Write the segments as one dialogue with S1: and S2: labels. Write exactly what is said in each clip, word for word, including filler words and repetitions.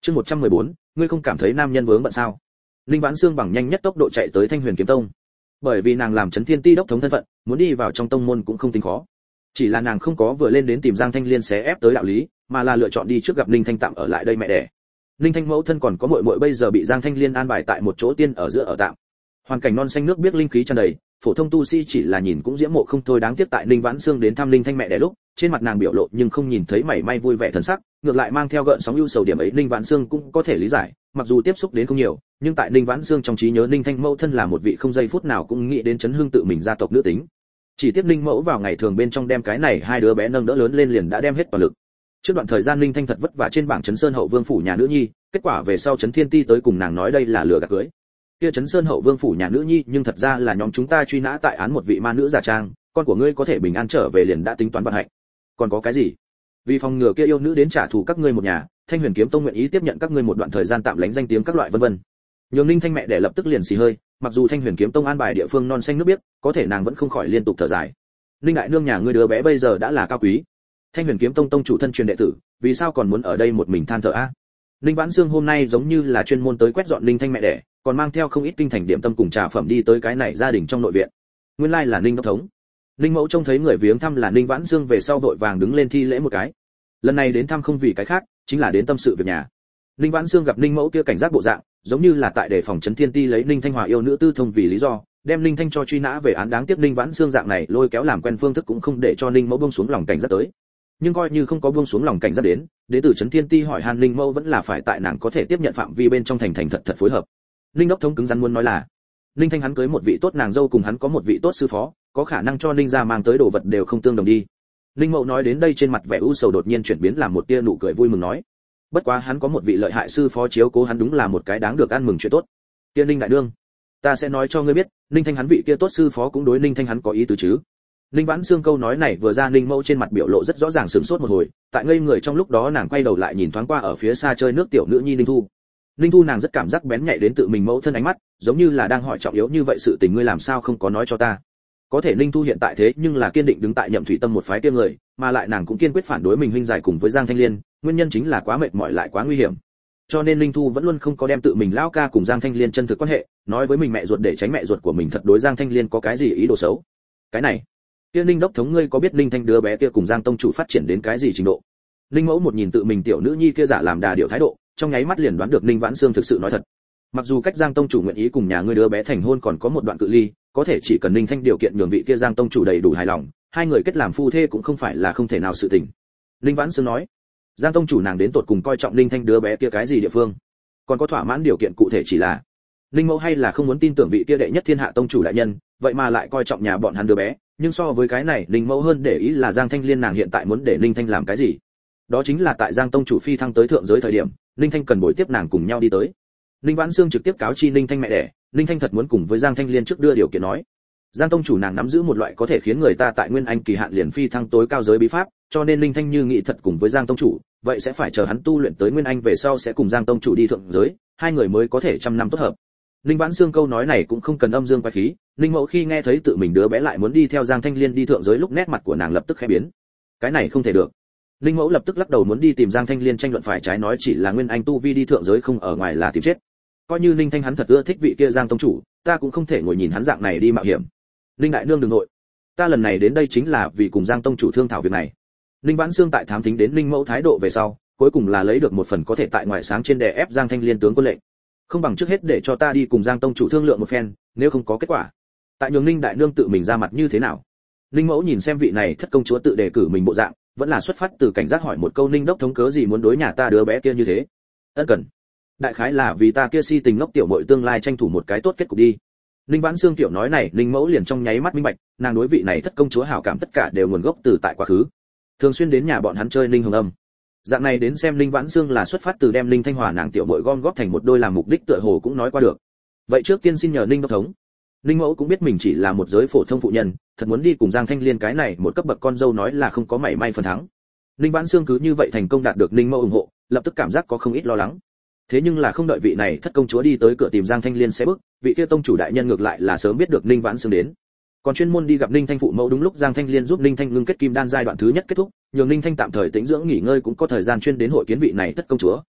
S1: Chương một trăm mười bốn, ngươi không cảm thấy nam nhân vướng bận sao? Linh Vãn Xương bằng nhanh nhất tốc độ chạy tới Thanh Huyền Kiếm Tông. Bởi vì nàng làm Chấn Thiên Ti đốc thống thân phận, muốn đi vào trong tông môn cũng không tính khó. Chỉ là nàng không có vừa lên đến tìm Giang Thanh Liên xé ép tới đạo lý, mà là lựa chọn đi trước gặp Linh Thanh tạm ở lại đây mẹ đẻ. Linh Thanh mẫu thân còn có muội muội bây giờ bị Giang Thanh Liên an bài tại một chỗ tiên ở giữa ở tạm. Hoàn cảnh non xanh nước biếc linh khí tràn đầy, phổ thông tu sĩ chỉ là nhìn cũng diễm mộ không thôi, đáng tiếc tại Linh Vãn Xương đến thăm Linh Thanh mẹ đẻ lúc, trên mặt nàng biểu lộ nhưng không nhìn thấy mảy may vui vẻ thần sắc, ngược lại mang theo gợn sóng ưu sầu. Điểm ấy Linh Vãn Xương cũng có thể lý giải, mặc dù tiếp xúc đến không nhiều, nhưng tại Linh Vãn Xương trong trí nhớ Linh Thanh mẫu thân là một vị không giây phút nào cũng nghĩ đến chấn hưng tự mình gia tộc nữ tính. Chỉ tiếp Linh mẫu vào ngày thường bên trong đem cái này hai đứa bé nâng đỡ lớn lên liền đã đem hết toàn lực. Trước đoạn thời gian Linh Thanh thật vất vả trên bảng Chấn Sơn Hậu Vương phủ nhà nữ nhi, kết quả về sau Chấn Thiên Ti tới cùng nàng nói đây là lừa gạt cưới. Kia Chấn Sơn Hậu Vương phủ nhà nữ nhi nhưng thật ra là nhóm chúng ta truy nã tại án một vị ma nữ giả trang, con của ngươi có thể bình an trở về liền đã tính toán vận hạnh. Còn có cái gì? Vì phòng ngừa kia yêu nữ đến trả thù các ngươi một nhà, Thanh Huyền Kiếm Tông nguyện ý tiếp nhận các ngươi một đoạn thời gian tạm lánh danh tiếng các loại vân vân. Nhường Linh Thanh mẹ để lập tức liền xì hơi, mặc dù Thanh Huyền Kiếm Tông an bài địa phương non xanh nước biếc, có thể nàng vẫn không khỏi liên tục thở dài. Linh đại nương nhà ngươi đứa bé bây giờ đã là cao quý, Thanh Huyền Kiếm Tông tông chủ thân truyền đệ tử, vì sao còn muốn ở đây một mình than thở a? Linh Vãn Xương hôm nay giống như là chuyên môn tới quét dọn Linh Thanh mẹ đẻ, còn mang theo không ít kinh thành điểm tâm cùng trà phẩm đi tới cái này gia đình trong nội viện. Nguyên lai là Linh đốc thống. Linh mẫu trông thấy người viếng thăm là Linh Vãn Xương về sau vội vàng đứng lên thi lễ một cái. Lần này đến thăm không vì cái khác, chính là đến tâm sự việc nhà. Linh Vãn Xương gặp Linh mẫu kia cảnh giác bộ dạng, giống như là tại đề phòng Chấn Thiên Ti lấy Linh Thanh Hòa yêu nữ tư thông vì lý do, đem Linh Thanh cho truy nã về án. Đáng tiếc Linh Vãn Xương dạng này lôi kéo làm quen phương thức cũng không để cho Linh mẫu buông xuống lòng cảnh giác tới. Nhưng coi như không có buông xuống lòng cảnh giác đến, đến từ Chấn Thiên Ti hỏi han Linh mẫu vẫn là phải tại nàng có thể tiếp nhận phạm vi bên trong thành thành thật thật phối hợp. Linh đốc thống cứng rắn muốn nói là, Linh Thanh hắn cưới một vị tốt nàng dâu cùng hắn có một vị tốt sư phó, có khả năng cho Linh gia mang tới đồ vật đều không tương đồng đi. Linh mẫu nói đến đây trên mặt vẻ u sầu đột nhiên chuyển biến làm một tia nụ cười vui mừng nói, bất quá hắn có một vị lợi hại sư phó chiếu cố hắn đúng là một cái đáng được ăn mừng chuyện tốt. Tiên Linh đại đương, ta sẽ nói cho ngươi biết, Linh Thanh hắn vị kia tốt sư phó cũng đối Linh Thanh hắn có ý tứ chứ. Linh Vãn Xương câu nói này vừa ra, Linh mẫu trên mặt biểu lộ rất rõ ràng sửng sốt một hồi, tại ngây người trong lúc đó nàng quay đầu lại nhìn thoáng qua ở phía xa chơi nước tiểu nữ nhi Linh Thu. Linh Thu nàng rất cảm giác bén nhạy đến tự mình mẫu thân ánh mắt, giống như là đang hỏi trọng yếu như vậy sự tình ngươi làm sao không có nói cho ta. Có thể Linh Thu hiện tại thế nhưng là kiên định đứng tại Nhậm Thủy Tâm một phái kia người, mà lại nàng cũng kiên quyết phản đối mình huynh giải cùng với Giang Thanh Liên, nguyên nhân chính là quá mệt mỏi lại quá nguy hiểm. Cho nên Linh Thu vẫn luôn không có đem tự mình lão ca cùng Giang Thanh Liên chân thực quan hệ nói với mình mẹ ruột để tránh mẹ ruột của mình thật đối Giang Thanh Liên có cái gì ý đồ xấu. Cái này, kia Linh đốc thống ngươi có biết Linh Thanh đứa bé kia cùng Giang tông chủ phát triển đến cái gì trình độ? Linh mẫu một nhìn tự mình tiểu nữ nhi kia giả làm đà điệu thái độ, trong nháy mắt liền đoán được Linh Vãn Xương thực sự nói thật. Mặc dù cách Giang tông chủ nguyện ý cùng nhà ngươi đứa bé thành hôn còn có một đoạn cự ly, có thể chỉ cần Linh Thanh điều kiện nhường vị kia Giang tông chủ đầy đủ hài lòng, hai người kết làm phu thê cũng không phải là không thể nào sự tình. Linh Vãn Xương nói, Giang tông chủ nàng đến tột cùng coi trọng Linh Thanh đứa bé kia cái gì địa phương, còn có thỏa mãn điều kiện cụ thể chỉ là. Linh mẫu hay là không muốn tin tưởng vị kia đệ nhất thiên hạ tông chủ đại nhân, vậy mà lại coi trọng nhà bọn hắn đứa bé, nhưng so với cái này Linh mẫu hơn để ý là Giang Thanh Liên nàng hiện tại muốn để Linh Thanh làm cái gì. Đó chính là tại Giang tông chủ phi thăng tới thượng giới thời điểm, Linh Thanh cần bồi tiếp nàng cùng nhau đi tới. Linh Vãn Xương trực tiếp cáo chi Linh Thanh mẹ đẻ, Linh Thanh thật muốn cùng với Giang Thanh Liên trước đưa điều kiện nói. Giang tông chủ nàng nắm giữ một loại có thể khiến người ta tại nguyên anh kỳ hạn liền phi thăng tối cao giới bí pháp, cho nên Linh Thanh như nghĩ thật cùng với Giang tông chủ, vậy sẽ phải chờ hắn tu luyện tới nguyên anh về sau sẽ cùng Giang tông chủ đi thượng giới, hai người mới có thể trăm năm tốt hợp. Linh Vãn Xương câu nói này cũng không cần âm dương quái khí, Linh mẫu khi nghe thấy tự mình đứa bé lại muốn đi theo Giang Thanh Liên đi thượng giới lúc nét mặt của nàng lập tức khẽ biến. Cái này không thể được. Linh mẫu lập tức lắc đầu muốn đi tìm Giang Thanh Liên tranh luận phải trái nói chỉ là nguyên anh tu vi đi thượng giới không ở ngoài là tìm chết. Coi như Linh Thanh hắn thật ưa thích vị kia Giang tông chủ, ta cũng không thể ngồi nhìn hắn dạng này đi mạo hiểm. Linh đại nương đừng nội, ta lần này đến đây chính là vì cùng Giang tông chủ thương thảo việc này. Linh Vãn Xương tại thám thính đến Linh mẫu thái độ về sau, cuối cùng là lấy được một phần có thể tại ngoại sáng trên đè ép Giang Thanh Liên tướng quân lệnh. Không bằng trước hết để cho ta đi cùng Giang tông chủ thương lượng một phen, nếu không có kết quả, tại nhường Linh đại nương tự mình ra mặt như thế nào. Linh mẫu nhìn xem vị này thất công chúa tự đề cử mình bộ dạng, vẫn là xuất phát từ cảnh giác hỏi một câu Linh đốc thống cớ gì muốn đối nhà ta đứa bé kia như thế. Ân cần, đại khái là vì ta kia si tình ngốc tiểu muội tương lai tranh thủ một cái tốt kết cục đi. Linh Vãn Xương tiểu nói này, Linh mẫu liền trong nháy mắt minh bạch, nàng đối vị này thất công chúa hảo cảm tất cả đều nguồn gốc từ tại quá khứ, thường xuyên đến nhà bọn hắn chơi Linh Hồng Âm. Dạng này đến xem Linh Vãn Xương là xuất phát từ đem Linh Thanh Hòa nàng tiểu muội gom góp thành một đôi làm mục đích tựa hồ cũng nói qua được. Vậy trước tiên xin nhờ Linh đốc thống. Linh mẫu cũng biết mình chỉ là một giới phổ thông phụ nhân, thật muốn đi cùng Giang Thanh Liên cái này một cấp bậc con dâu nói là không có mảy may phần thắng. Linh Vãn Xương cứ như vậy thành công đạt được Linh mẫu ủng hộ, lập tức cảm giác có không ít lo lắng. Thế nhưng là không đợi vị này thất công chúa đi tới cửa tìm Giang Thanh Liên sẽ bước, vị kia tông chủ đại nhân ngược lại là sớm biết được Linh Vãn Xương đến, còn chuyên môn đi gặp Linh Thanh phụ mẫu. Đúng lúc Giang Thanh Liên giúp Linh Thanh ngưng kết kim đan giai đoạn thứ nhất kết thúc, nhường Linh Thanh tạm thời tĩnh dưỡng nghỉ ngơi cũng có thời gian chuyên đến hội kiến vị này thất công chúa.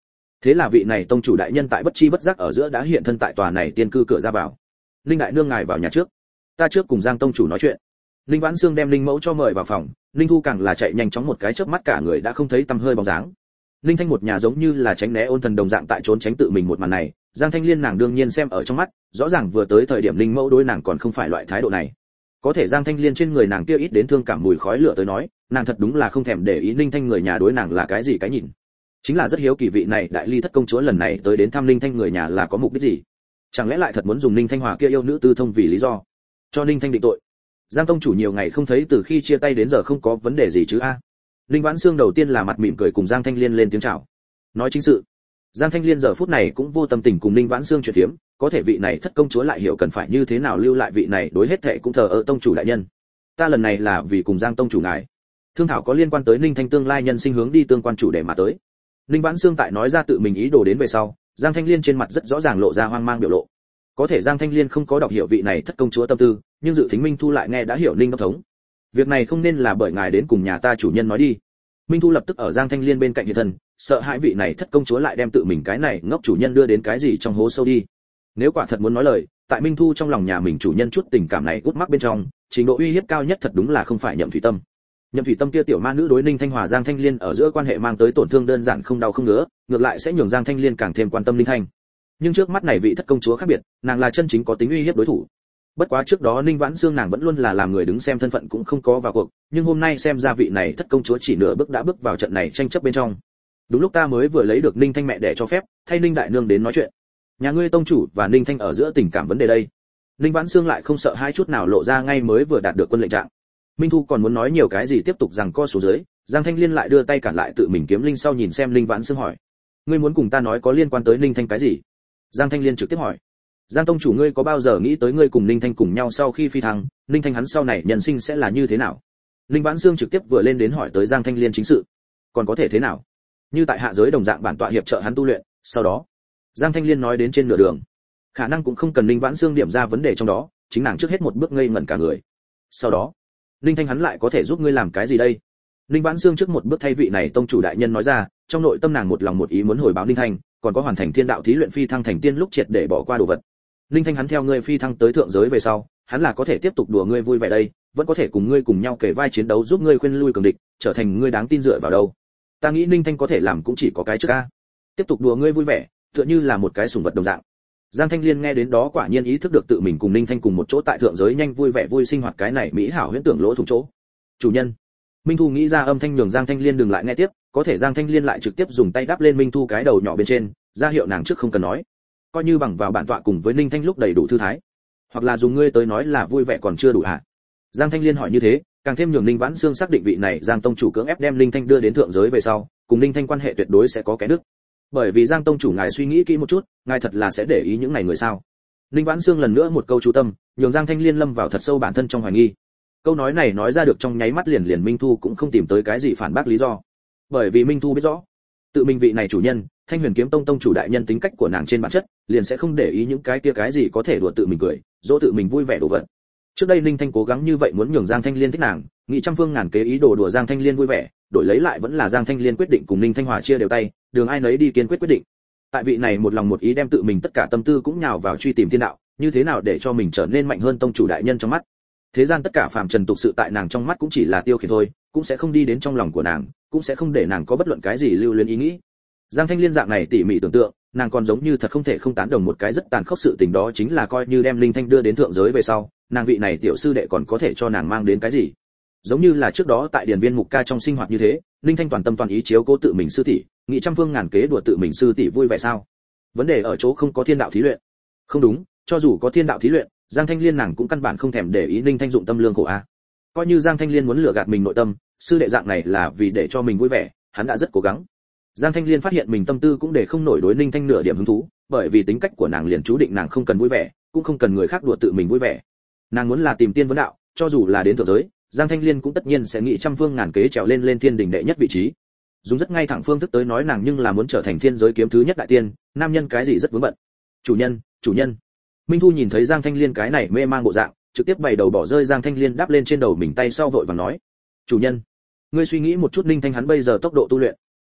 S1: Thế là vị này tông chủ đại nhân tại bất chi bất giác ở giữa đã hiện thân tại tòa này tiên cư cửa ra vào. Linh đại nương ngài vào nhà trước, ta trước cùng Giang tông chủ nói chuyện. Linh Vãn Xương đem Linh Mẫu cho mời vào phòng, Linh Thu càng là chạy nhanh chóng một cái chớp mắt cả người đã không thấy tăm hơi bóng dáng. Linh Thanh một nhà giống như là tránh né ôn thần đồng dạng tại trốn tránh tự mình một màn này, Giang Thanh Liên nàng đương nhiên xem ở trong mắt, rõ ràng vừa tới thời điểm Linh Mẫu đối nàng còn không phải loại thái độ này. Có thể Giang Thanh Liên trên người nàng kia ít đến thương cảm mùi khói lửa tới nói, nàng thật đúng là không thèm để ý Linh Thanh người nhà đối nàng là cái gì cái nhìn. Chính là rất hiếu kỳ vị này đại ly thất công chúa lần này tới đến thăm Linh Thanh người nhà là có mục đích gì? Chẳng lẽ lại thật muốn dùng Linh Thanh Hòa kia yêu nữ tư thông vì lý do cho Linh Thanh định tội? Giang tông chủ nhiều ngày không thấy, từ khi chia tay đến giờ không có vấn đề gì chứ a? Linh Vãn Xương đầu tiên là mặt mỉm cười cùng Giang Thanh Liên lên tiếng chào. Nói chính sự. Giang Thanh Liên giờ phút này cũng vô tâm tình cùng Linh Vãn Xương chuyện phiếm, có thể vị này thất công chúa lại hiểu cần phải như thế nào lưu lại vị này đối hết thệ cũng thờ ơ tông chủ đại nhân. Ta lần này là vì cùng Giang tông chủ ngài thương thảo có liên quan tới Linh Thanh tương lai nhân sinh hướng đi tương quan chủ đề mà tới. Linh Vãn Xương tại nói ra tự mình ý đồ đến về sau, Giang Thanh Liên trên mặt rất rõ ràng lộ ra hoang mang biểu lộ. Có thể Giang Thanh Liên không có đọc hiểu vị này thất công chúa tâm tư, nhưng Dự Thính Minh Thu lại nghe đã hiểu Linh đốc thống. Việc này không nên là bởi ngài đến cùng nhà ta chủ nhân nói đi. Minh Thu lập tức ở Giang Thanh Liên bên cạnh hiện thân, sợ hãi vị này thất công chúa lại đem tự mình cái này ngốc chủ nhân đưa đến cái gì trong hố sâu đi. Nếu quả thật muốn nói lời, tại Minh Thu trong lòng nhà mình chủ nhân chút tình cảm này gút mắc bên trong, trình độ uy hiếp cao nhất thật đúng là không phải Nhậm Thủy Tâm. Nhậm Thủy Tâm kia tiểu ma nữ đối Ninh Thanh Hòa Giang Thanh Liên ở giữa quan hệ mang tới tổn thương đơn giản không đau không ngứa, ngược lại sẽ nhường Giang Thanh Liên càng thêm quan tâm Ninh Thanh. Nhưng trước mắt này vị thất công chúa khác biệt, nàng là chân chính có tính uy hiếp đối thủ. Bất quá trước đó Ninh Vãn Xương nàng vẫn luôn là làm người đứng xem thân phận cũng không có vào cuộc, nhưng hôm nay xem ra vị này thất công chúa chỉ nửa bước đã bước vào trận này tranh chấp bên trong. Đúng lúc ta mới vừa lấy được Ninh Thanh mẹ để cho phép, thay Ninh đại nương đến nói chuyện. Nhà ngươi tông chủ và Ninh Thanh ở giữa tình cảm vấn đề đây. Ninh Vãn Xương lại không sợ hai chút nào lộ ra ngay mới vừa đạt được quân lệnh trạng. Minh Thu còn muốn nói nhiều cái gì tiếp tục rằng co xuống dưới, Giang Thanh Liên lại đưa tay cản lại tự mình kiếm linh sau nhìn xem Linh Vãn Xương hỏi: ngươi muốn cùng ta nói có liên quan tới Ninh Thanh cái gì? Giang Thanh Liên trực tiếp hỏi: Giang tông chủ, ngươi có bao giờ nghĩ tới ngươi cùng Ninh Thanh cùng nhau sau khi phi thăng, Ninh Thanh hắn sau này nhân sinh sẽ là như thế nào? Linh Vãn Xương trực tiếp vừa lên đến hỏi tới Giang Thanh Liên chính sự. Còn có thể thế nào? Như tại hạ giới đồng dạng bản tọa hiệp trợ hắn tu luyện, sau đó, Giang Thanh Liên nói đến trên nửa đường, khả năng cũng không cần Linh Vãn Xương điểm ra vấn đề trong đó, chính nàng trước hết một bước ngây ngẩn cả người. Sau đó, Ninh Thanh hắn lại có thể giúp ngươi làm cái gì đây? Linh Vãn Xương trước một bước thay vị này tông chủ đại nhân nói ra, trong nội tâm nàng một lòng một ý muốn hồi báo Ninh Thanh, còn có hoàn thành thiên đạo thí luyện phi thăng thành tiên lúc triệt để bỏ qua đồ vật. Ninh Thanh hắn theo ngươi phi thăng tới thượng giới về sau, hắn là có thể tiếp tục đùa ngươi vui vẻ đây, vẫn có thể cùng ngươi cùng nhau kể vai chiến đấu giúp ngươi khuyên lui cường địch, trở thành ngươi đáng tin dựa vào đâu. Ta nghĩ Ninh Thanh có thể làm cũng chỉ có cái trước a. Tiếp tục đùa ngươi vui vẻ, tựa như là một cái sủng vật đồng dạng. Giang Thanh Liên nghe đến đó quả nhiên ý thức được tự mình cùng Ninh Thanh cùng một chỗ tại thượng giới nhanh vui vẻ vui sinh hoạt cái này mỹ hảo huyễn tưởng lỗ thủng chỗ. Chủ nhân. Minh Thu nghĩ ra âm thanh nhường Giang Thanh Liên đừng lại nghe tiếp, có thể Giang Thanh Liên lại trực tiếp dùng tay đắp lên Minh Thu cái đầu nhỏ bên trên, ra hiệu nàng trước không cần nói. Coi như bằng vào bản tọa cùng với Ninh Thanh lúc đầy đủ thư thái, hoặc là dùng ngươi tới nói là vui vẻ còn chưa đủ hả? Giang Thanh Liên hỏi như thế, càng thêm nhường Ninh Vãn Xương xác định vị này Giang tông chủ cưỡng ép đem Ninh Thanh đưa đến thượng giới về sau, cùng Ninh Thanh quan hệ tuyệt đối sẽ có cái đứt. Bởi vì Giang tông chủ ngài suy nghĩ kỹ một chút, ngài thật là sẽ để ý những này người sao? Ninh Vãn Xương lần nữa một câu chú tâm, nhường Giang Thanh Liên lâm vào thật sâu bản thân trong hoài nghi. Câu nói này nói ra được trong nháy mắt liền liền Minh Thu cũng không tìm tới cái gì phản bác lý do. Bởi vì Minh Thu biết rõ, tự mình vị này chủ nhân, Thanh Huyền Kiếm Tông tông chủ đại nhân tính cách của nàng trên bản chất, liền sẽ không để ý những cái kia cái gì có thể đùa tự mình cười, dỗ tự mình vui vẻ đồ vật. Trước đây Ninh Thanh cố gắng như vậy muốn nhường Giang Thanh Liên thích nàng, nghĩ trăm phương ngàn kế ý đồ đùa Giang Thanh Liên vui vẻ, đổi lấy lại vẫn là Giang Thanh Liên quyết định cùng Ninh Thanh Hòa chia đều tay, đường ai nấy đi kiên quyết quyết định. Tại vị này một lòng một ý đem tự mình tất cả tâm tư cũng nhào vào truy tìm thiên đạo, như thế nào để cho mình trở nên mạnh hơn tông chủ đại nhân trong mắt. Thế gian tất cả phàm trần tục sự tại nàng trong mắt cũng chỉ là tiêu khiển thôi, cũng sẽ không đi đến trong lòng của nàng, cũng sẽ không để nàng có bất luận cái gì lưu luyến ý nghĩ. Giang Thanh Liên dạng này tỉ mỉ tưởng tượng, nàng còn giống như thật không thể không tán đồng một cái rất tàn khốc sự tình, đó chính là coi như đem Linh Thanh đưa đến thượng giới về sau, nàng vị này tiểu sư đệ còn có thể cho nàng mang đến cái gì? Giống như là trước đó tại điển viên mục ca trong sinh hoạt như thế, Linh Thanh toàn tâm toàn ý chiếu cố tự mình sư tỷ, nghĩ trăm phương ngàn kế đùa tự mình sư tỷ vui vẻ sao? Vấn đề ở chỗ không có thiên đạo thí luyện. Không đúng, cho dù có thiên đạo thí luyện, Giang Thanh Liên nàng cũng căn bản không thèm để ý Linh Thanh dụng tâm lương khổ a. Coi như Giang Thanh Liên muốn lừa gạt mình nội tâm, sư đệ dạng này là vì để cho mình vui vẻ, hắn đã rất cố gắng. Giang Thanh Liên phát hiện mình tâm tư cũng để không nổi đối Ninh Thanh nửa điểm hứng thú, bởi vì tính cách của nàng liền chú định nàng không cần vui vẻ, cũng không cần người khác đùa tự mình vui vẻ. Nàng muốn là tìm tiên vấn đạo, cho dù là đến thượng giới, Giang Thanh Liên cũng tất nhiên sẽ nghĩ trăm phương ngàn kế trèo lên lên thiên đỉnh đệ nhất vị trí. Dùng rất ngay thẳng phương thức tới nói nàng nhưng là muốn trở thành thiên giới kiếm thứ nhất đại tiên, nam nhân cái gì rất vướng bận. Chủ nhân, chủ nhân. Minh Thu nhìn thấy Giang Thanh Liên cái này mê mang bộ dạng, trực tiếp bày đầu bỏ rơi Giang Thanh Liên đáp lên trên đầu mình tay sau vội vàng nói: "Chủ nhân, ngươi suy nghĩ một chút Ninh Thanh hắn bây giờ tốc độ tu luyện,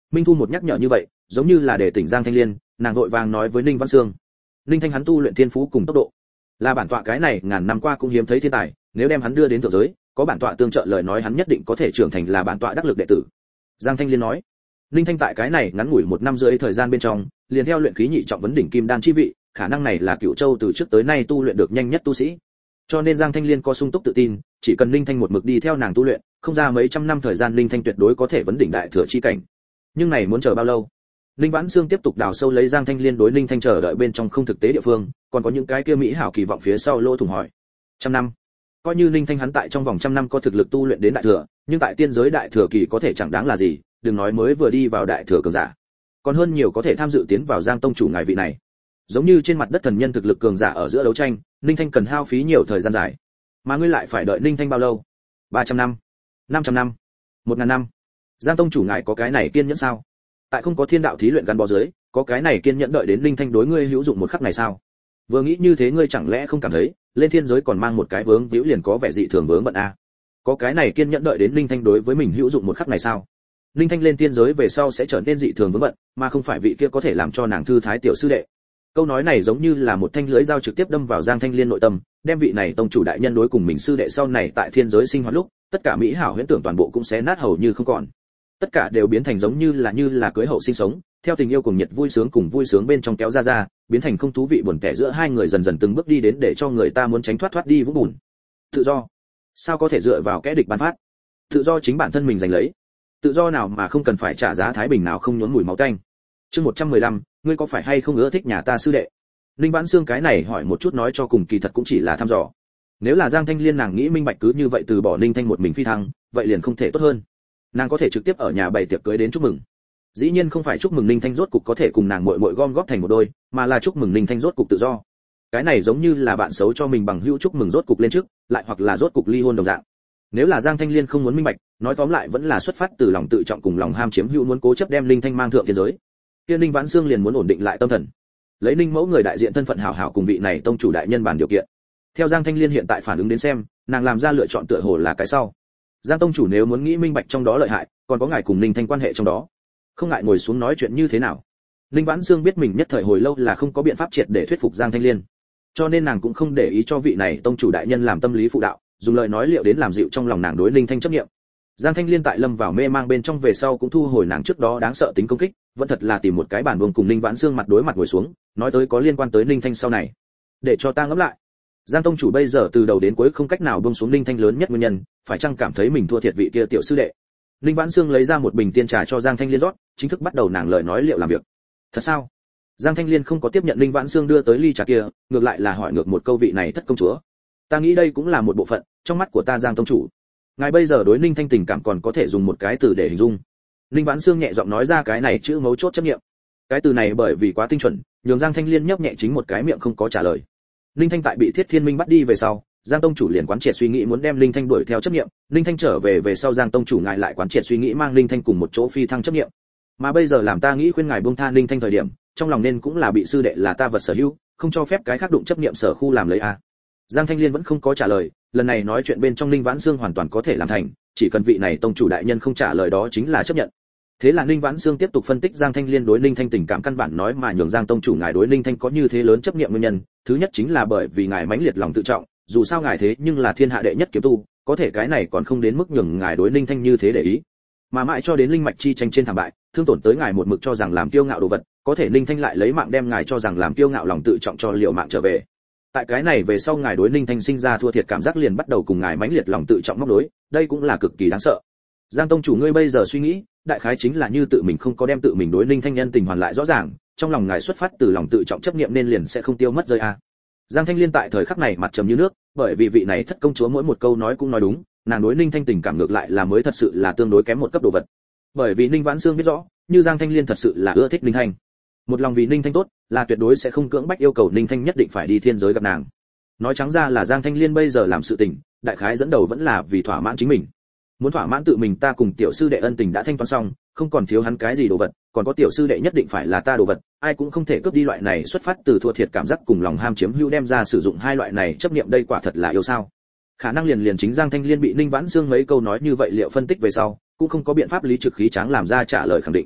S1: Minh Thu một nhắc nhở như vậy, giống như là để tỉnh Giang Thanh Liên, nàng vội vàng nói với Ninh Văn Sương. Ninh Thanh hắn tu luyện thiên phú cùng tốc độ, là bản tọa cái này ngàn năm qua cũng hiếm thấy thiên tài, nếu đem hắn đưa đến thượng giới, có bản tọa tương trợ lời nói hắn nhất định có thể trưởng thành là bản tọa đắc lực đệ tử. Giang Thanh Liên nói. Ninh Thanh tại cái này ngắn ngủi một năm rưỡi thời gian bên trong, liền theo luyện khí nhị trọng vấn đỉnh kim đan chi vị, khả năng này là Cửu Châu từ trước tới nay tu luyện được nhanh nhất tu sĩ. Cho nên Giang Thanh Liên có sung túc tự tin, chỉ cần Ninh Thanh một mực đi theo nàng tu luyện, không ra mấy trăm năm thời gian Ninh Thanh tuyệt đối có thể vấn đỉnh đại thừa chi cảnh. Nhưng này muốn chờ bao lâu? Ninh Vãn Xương tiếp tục đào sâu lấy Giang Thanh Liên đối Ninh Thanh chờ đợi bên trong không thực tế địa phương, còn có những cái kia mỹ hảo kỳ vọng phía sau lỗ thủng hỏi. Trăm năm. Coi như Ninh Thanh hắn tại trong vòng trăm năm có thực lực tu luyện đến đại thừa, nhưng tại tiên giới đại thừa kỳ có thể chẳng đáng là gì, đừng nói mới vừa đi vào đại thừa cường giả. Còn hơn nhiều có thể tham dự tiến vào Giang tông chủ ngài vị này. Giống như trên mặt đất thần nhân thực lực cường giả ở giữa đấu tranh, Ninh Thanh cần hao phí nhiều thời gian dài. Mà ngươi lại phải đợi Ninh Thanh bao lâu? ba trăm năm, năm trăm năm, một ngàn năm. Giang tông chủ ngài có cái này kiên nhẫn sao? Tại không có thiên đạo thí luyện gắn bó dưới, có cái này kiên nhẫn đợi đến Ninh Thanh đối ngươi hữu dụng một khắc này sao? Vừa nghĩ như thế ngươi chẳng lẽ không cảm thấy, lên thiên giới còn mang một cái vướng víu liền có vẻ dị thường vướng bận a? À? Có cái này kiên nhẫn đợi đến Ninh Thanh đối với mình hữu dụng một khắc này sao? Ninh Thanh lên thiên giới về sau sẽ trở nên dị thường vướng bận, mà không phải vị kia có thể làm cho nàng thư thái tiểu sư đệ. Câu nói này giống như là một thanh lưỡi dao trực tiếp đâm vào Giang Thanh Liên nội tâm, đem vị này tông chủ đại nhân đối cùng mình sư đệ sau này tại thiên giới sinh hoạt lúc, tất cả mỹ hảo huyễn tưởng toàn bộ cũng sẽ nát hầu như không còn. Tất cả đều biến thành giống như là như là cưới hậu sinh sống, theo tình yêu cùng nhiệt vui sướng cùng vui sướng bên trong kéo ra ra, biến thành không thú vị buồn tẻ giữa hai người dần dần từng bước đi đến để cho người ta muốn tránh thoát thoát đi vũng bùn. Tự do, sao có thể dựa vào kẻ địch ban phát? Tự do chính bản thân mình giành lấy. Tự do nào mà không cần phải trả giá thái bình nào không nhuốm mùi máu tanh. Chương một trăm mười lăm, ngươi có phải hay không ưa thích nhà ta sư đệ? Ninh Vãn Xương cái này hỏi một chút nói cho cùng kỳ thật cũng chỉ là thăm dò. Nếu là Giang Thanh Liên nàng nghĩ minh bạch cứ như vậy từ bỏ Ninh Thanh một mình phi thăng, vậy liền không thể tốt hơn. Nàng có thể trực tiếp ở nhà bày tiệc cưới đến chúc mừng. Dĩ nhiên không phải chúc mừng Ninh Thanh rốt cục có thể cùng nàng muội muội gom góp thành một đôi, mà là chúc mừng Ninh Thanh rốt cục tự do. Cái này giống như là bạn xấu cho mình bằng hữu chúc mừng rốt cục lên trước, lại hoặc là rốt cục ly hôn đồng dạng. Nếu là Giang Thanh Liên không muốn minh bạch, nói tóm lại vẫn là xuất phát từ lòng tự trọng cùng lòng ham chiếm hữu muốn cố chấp đem Ninh Thanh mang thượng thiên giới. Kia Ninh Vãn Xương liền muốn ổn định lại tâm thần. Lấy Ninh mẫu người đại diện thân phận hảo hảo cùng vị này tông chủ đại nhân bàn điều kiện. Theo Giang Thanh Liên hiện tại phản ứng đến xem, nàng làm ra lựa chọn tựa hồ là cái sau. Giang tông chủ nếu muốn nghĩ minh bạch trong đó lợi hại, còn có ngài cùng Ninh Thanh quan hệ trong đó, không ngại ngồi xuống nói chuyện như thế nào. Ninh Vãn Xương biết mình nhất thời hồi lâu là không có biện pháp triệt để thuyết phục Giang Thanh Liên, cho nên nàng cũng không để ý cho vị này tông chủ đại nhân làm tâm lý phụ đạo, dùng lời nói liệu đến làm dịu trong lòng nàng đối Ninh Thanh chấp niệm. Giang Thanh Liên tại lâm vào mê mang bên trong về sau cũng thu hồi nàng trước đó đáng sợ tính công kích, vẫn thật là tìm một cái bàn buông cùng Ninh Vãn Xương mặt đối mặt ngồi xuống, nói tới có liên quan tới Ninh Thanh sau này. Để cho ta ngẫm lại. Giang tông chủ bây giờ từ đầu đến cuối không cách nào buông xuống Ninh Thanh lớn nhất nguyên nhân, phải chăng cảm thấy mình thua thiệt vị kia tiểu sư đệ. Ninh Vãn Xương lấy ra một bình tiên trà cho Giang Thanh Liên rót, chính thức bắt đầu nàng lời nói liệu làm việc. Thật sao? Giang Thanh Liên không có tiếp nhận Ninh Vãn Xương đưa tới ly trà kia, ngược lại là hỏi ngược một câu vị này thất công chúa. Ta nghĩ đây cũng là một bộ phận, trong mắt của ta Giang tông chủ. Ngài bây giờ đối Ninh Thanh tình cảm còn có thể dùng một cái từ để hình dung. Ninh Vãn Xương nhẹ giọng nói ra cái này chữ mấu chốt chấp niệm. Cái từ này bởi vì quá tinh chuẩn, nhường Giang Thanh Liên nhấp nhẹ chính một cái miệng không có trả lời. Ninh Thanh tại bị Thiết Thiên Minh bắt đi về sau, Giang tông chủ liền quán triệt suy nghĩ muốn đem Ninh Thanh đuổi theo chấp niệm, Ninh Thanh trở về về sau Giang tông chủ ngài lại quán triệt suy nghĩ mang Ninh Thanh cùng một chỗ phi thăng chấp niệm. Mà bây giờ làm ta nghĩ khuyên ngài buông tha Ninh Thanh thời điểm, trong lòng nên cũng là bị sư đệ là ta vật sở hữu, không cho phép cái khác đụng chấp niệm sở khu làm lấy a. À. Giang Thanh Liên vẫn không có trả lời, lần này nói chuyện bên trong Ninh Vãn Xương hoàn toàn có thể làm thành, chỉ cần vị này tông chủ đại nhân không trả lời đó chính là chấp nhận. Thế là Ninh Vãn Xương tiếp tục phân tích Giang Thanh Liên đối Ninh Thanh tình cảm căn bản nói mà nhường Giang tông chủ ngài đối Ninh Thanh có như thế lớn chấp niệm nguyên nhân, thứ nhất chính là bởi vì ngài mãnh liệt lòng tự trọng, dù sao ngài thế nhưng là thiên hạ đệ nhất kiếm tu, có thể cái này còn không đến mức nhường ngài đối Ninh Thanh như thế để ý. Mà mãi cho đến linh mạch chi tranh trên thảm bại, thương tổn tới ngài một mực cho rằng làm kiêu ngạo đồ vật, có thể Ninh Thanh lại lấy mạng đem ngài cho rằng làm kiêu ngạo lòng tự trọng cho liều mạng trở về. Tại cái này về sau ngài đối Ninh Thanh sinh ra thua thiệt cảm giác liền bắt đầu cùng ngài mãnh liệt lòng tự trọng móc đối, đây cũng là cực kỳ đáng sợ. Giang tông chủ ngươi bây giờ suy nghĩ, đại khái chính là như tự mình không có đem tự mình đối Ninh Thanh nhân tình hoàn lại rõ ràng, trong lòng ngài xuất phát từ lòng tự trọng chấp niệm nên liền sẽ không tiêu mất rơi a. À. Giang Thanh Liên tại thời khắc này mặt trầm như nước, bởi vì vị này thất công chúa mỗi một câu nói cũng nói đúng, nàng đối Ninh Thanh tình cảm ngược lại là mới thật sự là tương đối kém một cấp đồ vật. Bởi vì Ninh Vãn Xương biết rõ, như Giang Thanh Liên thật sự là ưa thích Ninh Thanh, một lòng vì Ninh Thanh tốt, là tuyệt đối sẽ không cưỡng bách yêu cầu Ninh Thanh nhất định phải đi thiên giới gặp nàng. Nói trắng ra là Giang Thanh Liên bây giờ làm sự tình, đại khái dẫn đầu vẫn là vì thỏa mãn chính mình. Muốn thỏa mãn tự mình ta cùng tiểu sư đệ ân tình đã thanh toán xong, không còn thiếu hắn cái gì đồ vật, còn có tiểu sư đệ nhất định phải là ta đồ vật, ai cũng không thể cướp đi loại này xuất phát từ thua thiệt cảm giác cùng lòng ham chiếm hữu đem ra sử dụng hai loại này chấp niệm đây quả thật là yêu sao? Khả năng liền liền chính Giang Thanh Liên bị Ninh Vãn Xương mấy câu nói như vậy liệu phân tích về sau, cũng không có biện pháp lý trực khí tráng làm ra trả lời khẳng định.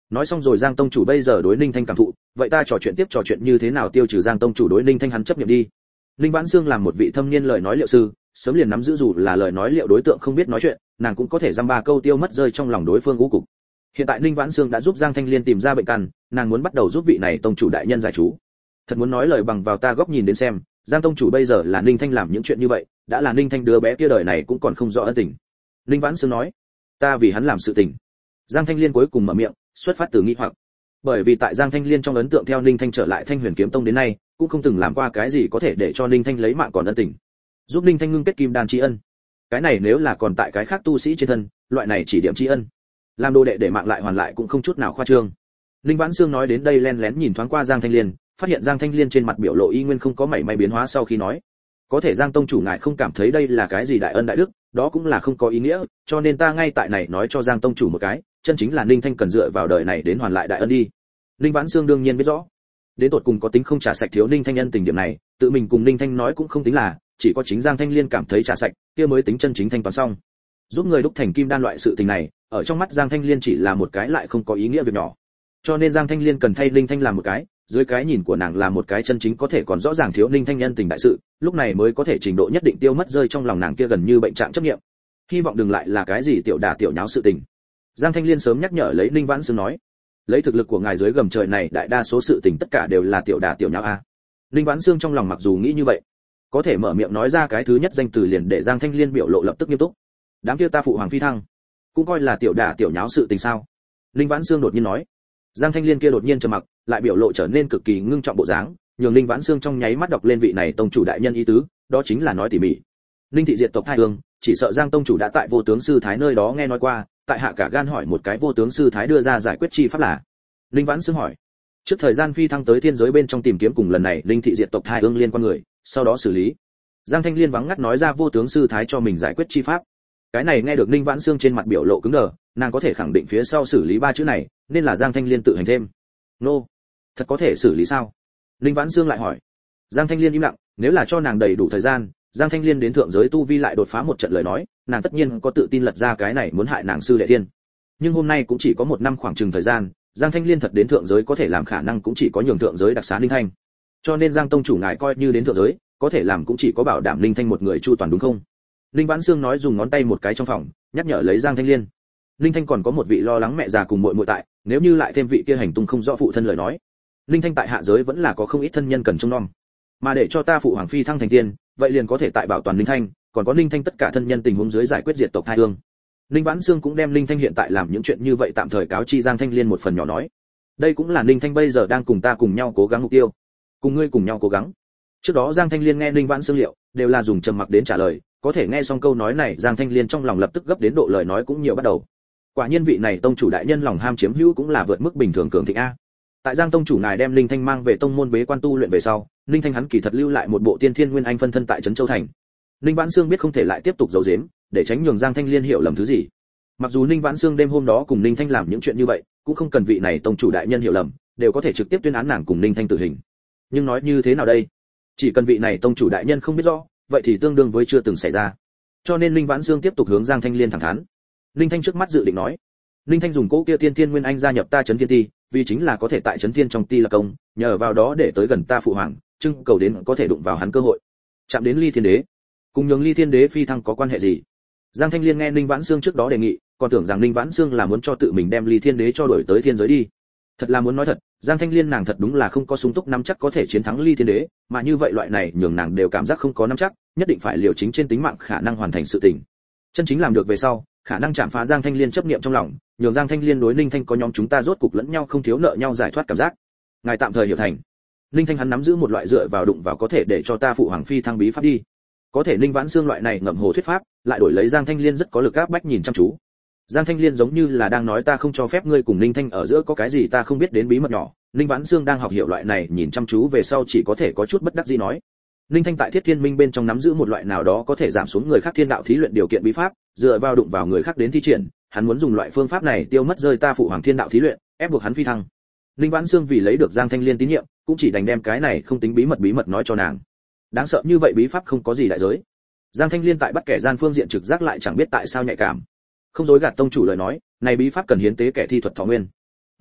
S1: Nói xong rồi Giang tông chủ bây giờ đối Ninh Thanh cảm thụ, vậy ta trò chuyện tiếp trò chuyện như thế nào tiêu trừ Giang tông chủ đối Ninh Thanh hắn chấp nhận đi. Ninh Vãn Xương làm một vị thâm niên lời nói liệu sư, sớm liền nắm giữ dù là lời nói liệu đối tượng không biết nói chuyện, nàng cũng có thể dăm ba câu tiêu mất rơi trong lòng đối phương ngũ cục. Hiện tại Ninh Vãn Xương đã giúp Giang Thanh Liên tìm ra bệnh căn, nàng muốn bắt đầu giúp vị này tông chủ đại nhân giải chú. Thật muốn nói lời bằng vào ta góc nhìn đến xem, Giang tông chủ bây giờ là Ninh Thanh làm những chuyện như vậy, đã là Ninh Thanh đứa bé kia đời này cũng còn không rõ ân tình. Ninh Vãn Xương nói, ta vì hắn làm sự tình. Giang Thanh Liên cuối cùng mở miệng, xuất phát từ nghi hoặc. Bởi vì tại Giang Thanh Liên trong ấn tượng theo Ninh Thanh trở lại Thanh Huyền Kiếm Tông đến nay, cũng không từng làm qua cái gì có thể để cho Ninh Thanh lấy mạng còn ân tình. Giúp Ninh Thanh ngưng kết kim đan tri ân. Cái này nếu là còn tại cái khác tu sĩ trên thân, loại này chỉ điểm tri ân. Làm đồ đệ để mạng lại hoàn lại cũng không chút nào khoa trương. Ninh Vãn Xương nói đến đây len lén nhìn thoáng qua Giang Thanh Liên, phát hiện Giang Thanh Liên trên mặt biểu lộ y nguyên không có mảy may biến hóa sau khi nói, có thể Giang tông chủ ngài không cảm thấy đây là cái gì đại ân đại đức, đó cũng là không có ý nghĩa, cho nên ta ngay tại này nói cho Giang tông chủ một cái, chân chính là Ninh Thanh cần dựa vào đời này đến hoàn lại đại ân đi. Ninh Vãn Xương đương nhiên biết rõ, đến tột cùng có tính không trả sạch thiếu Ninh Thanh nhân tình điểm này, tự mình cùng Ninh Thanh nói cũng không tính là, chỉ có chính Giang Thanh Liên cảm thấy trả sạch, kia mới tính chân chính thanh toán xong. Giúp người đúc thành kim đan loại sự tình này, ở trong mắt Giang Thanh Liên chỉ là một cái lại không có ý nghĩa việc nhỏ. Cho nên Giang Thanh Liên cần thay Ninh Thanh làm một cái, dưới cái nhìn của nàng là một cái chân chính có thể còn rõ ràng thiếu Ninh Thanh nhân tình đại sự, lúc này mới có thể trình độ nhất định tiêu mất rơi trong lòng nàng kia gần như bệnh trạng chấp niệm. Hy vọng đừng lại là cái gì tiểu đả tiểu nháo sự tình. Giang Thanh Liên sớm nhắc nhở lấy Ninh Vãn Xương nói, lấy thực lực của ngài dưới gầm trời này đại đa số sự tình tất cả đều là tiểu đả tiểu nháo a. Ninh Vãn Xương trong lòng mặc dù nghĩ như vậy, có thể mở miệng nói ra cái thứ nhất danh từ liền để Giang Thanh Liên biểu lộ lập tức nghiêm túc. Đám kia ta phụ hoàng phi thăng, cũng coi là tiểu đả tiểu nháo sự tình sao? Ninh Vãn Xương đột nhiên nói. Giang Thanh Liên kia đột nhiên trầm mặc, lại biểu lộ trở nên cực kỳ ngưng trọng bộ dáng, nhường Ninh Vãn Xương trong nháy mắt đọc lên vị này tông chủ đại nhân ý tứ, đó chính là nói tỉ mỉ. Ninh thị diệt tộc Thái Hương, chỉ sợ Giang tông chủ đã tại vô tướng sư thái nơi đó nghe nói qua, tại hạ cả gan hỏi một cái vô tướng sư thái đưa ra giải quyết chi pháp là. Ninh Vãn Xương hỏi. Trước thời gian phi thăng tới thiên giới bên trong tìm kiếm cùng lần này Ninh thị diệt tộc Thái Hương liên quan người, sau đó xử lý. Giang Thanh Liên vắng ngắt nói ra vô tướng sư thái cho mình giải quyết chi pháp. Cái này nghe được Ninh Vãn Xương trên mặt biểu lộ cứng đờ, nàng có thể khẳng định phía sau xử lý ba chữ này, nên là Giang Thanh Liên tự hành thêm. Nô, thật có thể xử lý sao? Ninh Vãn Xương lại hỏi. Giang Thanh Liên im lặng, nếu là cho nàng đầy đủ thời gian, Giang Thanh Liên đến thượng giới tu vi lại đột phá một trận lời nói, nàng tất nhiên có tự tin lật ra cái này muốn hại nàng sư đệ thiên. Nhưng hôm nay cũng chỉ có một năm khoảng chừng thời gian, Giang Thanh Liên thật đến thượng giới có thể làm khả năng cũng chỉ có nhường thượng giới đặc xá Ninh Thanh. Cho nên Giang tông chủ ngài coi như đến thượng giới, có thể làm cũng chỉ có bảo đảm Ninh Thanh một người chu toàn đúng không? Ninh Vãn Xương nói dùng ngón tay một cái trong phòng, nhắc nhở lấy Giang Thanh Liên. Ninh Thanh còn có một vị lo lắng mẹ già cùng muội muội tại, nếu như lại thêm vị kia hành tung không rõ phụ thân lời nói, Ninh Thanh tại hạ giới vẫn là có không ít thân nhân cần trông nom. Mà để cho ta phụ hoàng phi thăng thành tiên, vậy liền có thể tại bảo toàn Ninh Thanh, còn có Ninh Thanh tất cả thân nhân tình huống dưới giải quyết diệt tộc Thái Hương. Ninh Vãn Xương cũng đem Ninh Thanh hiện tại làm những chuyện như vậy tạm thời cáo chi Giang Thanh Liên một phần nhỏ nói. Đây cũng là Ninh Thanh bây giờ đang cùng ta cùng nhau cố gắng mục tiêu. Cùng ngươi cùng nhau cố gắng. Trước đó Giang Thanh Liên nghe Ninh Vãn Xương liệu, đều là dùng trầm mặc đến trả lời, có thể nghe xong câu nói này Giang Thanh Liên trong lòng lập tức gấp đến độ lời nói cũng nhiều bắt đầu. Quả nhiên vị này tông chủ đại nhân lòng ham chiếm hữu cũng là vượt mức bình thường cường thịnh a. Tại Giang tông chủ ngài đem Linh Thanh mang về tông môn bế quan tu luyện về sau, Linh Thanh hắn kỳ thật lưu lại một bộ tiên thiên nguyên anh phân thân tại trấn Châu thành. Ninh Vãn Xương biết không thể lại tiếp tục giấu giếm, để tránh nhường Giang Thanh Liên hiểu lầm thứ gì. Mặc dù Ninh Vãn Xương đêm hôm đó cùng Ninh Thanh làm những chuyện như vậy, cũng không cần vị này tông chủ đại nhân hiểu lầm, đều có thể trực tiếp tuyên án nàng cùng Ninh Thanh tử hình. Nhưng nói như thế nào đây? Chỉ cần vị này tông chủ đại nhân không biết rõ, vậy thì tương đương với chưa từng xảy ra. Cho nên Ninh Vãn Xương tiếp tục hướng Giang Thanh Liên thẳng thắn. Ninh Thanh trước mắt dự định nói, Ninh Thanh dùng cỗ kia tiên thiên nguyên anh gia nhập ta trấn Thiên Ti, vì chính là có thể tại trấn Thiên trong ti lập công, nhờ vào đó để tới gần ta phụ hoàng, trưng cầu đến có thể đụng vào hắn cơ hội. Chạm đến Ly Thiên Đế, cùng nhường Ly Thiên Đế phi thăng có quan hệ gì? Giang Thanh Liên nghe Ninh Vãn Xương trước đó đề nghị, còn tưởng rằng Ninh Vãn Xương là muốn cho tự mình đem Ly Thiên Đế cho đổi tới thiên giới đi. Thật là muốn nói thật, Giang Thanh Liên nàng thật đúng là không có sung túc nắm chắc có thể chiến thắng Ly Thiên Đế, mà như vậy loại này nhường nàng đều cảm giác không có nắm chắc, nhất định phải liều chính trên tính mạng khả năng hoàn thành sự tình. Chân chính làm được về sau, khả năng chạm phá Giang Thanh Liên chấp niệm trong lòng, nhường Giang Thanh Liên đối Ninh Thanh có nhóm chúng ta rốt cục lẫn nhau không thiếu nợ nhau giải thoát cảm giác. Ngài tạm thời hiểu thành. Ninh Thanh hắn nắm giữ một loại dựa vào đụng vào có thể để cho ta phụ hoàng phi thăng bí pháp đi. Có thể Ninh Vãn Xương loại này ngậm hồ thuyết pháp, lại đổi lấy Giang Thanh Liên rất có lực áp bách nhìn chăm chú. Giang Thanh Liên giống như là đang nói ta không cho phép ngươi cùng Ninh Thanh ở giữa có cái gì ta không biết đến bí mật nhỏ. Ninh Vãn Xương đang học hiểu loại này nhìn chăm chú về sau chỉ có thể có chút bất đắc dĩ nói. Ninh Thanh tại Thiết Thiên Minh bên trong nắm giữ một loại nào đó có thể giảm xuống người khác thiên đạo thí luyện điều kiện bí pháp, dựa vào đụng vào người khác đến thi triển, hắn muốn dùng loại phương pháp này tiêu mất rơi ta phụ hoàng thiên đạo thí luyện, ép buộc hắn phi thăng. Ninh Vãn Xương vì lấy được Giang Thanh Liên tín nhiệm, cũng chỉ đành đem cái này không tính bí mật bí mật nói cho nàng. Đáng sợ như vậy bí pháp không có gì đại giới. Giang Thanh Liên tại bắt kẻ gian phương diện trực giác lại chẳng biết tại sao nhạy cảm. Không dối gạt tông chủ lời nói, này bí pháp cần hiến tế kẻ thi thuật thọ nguyên.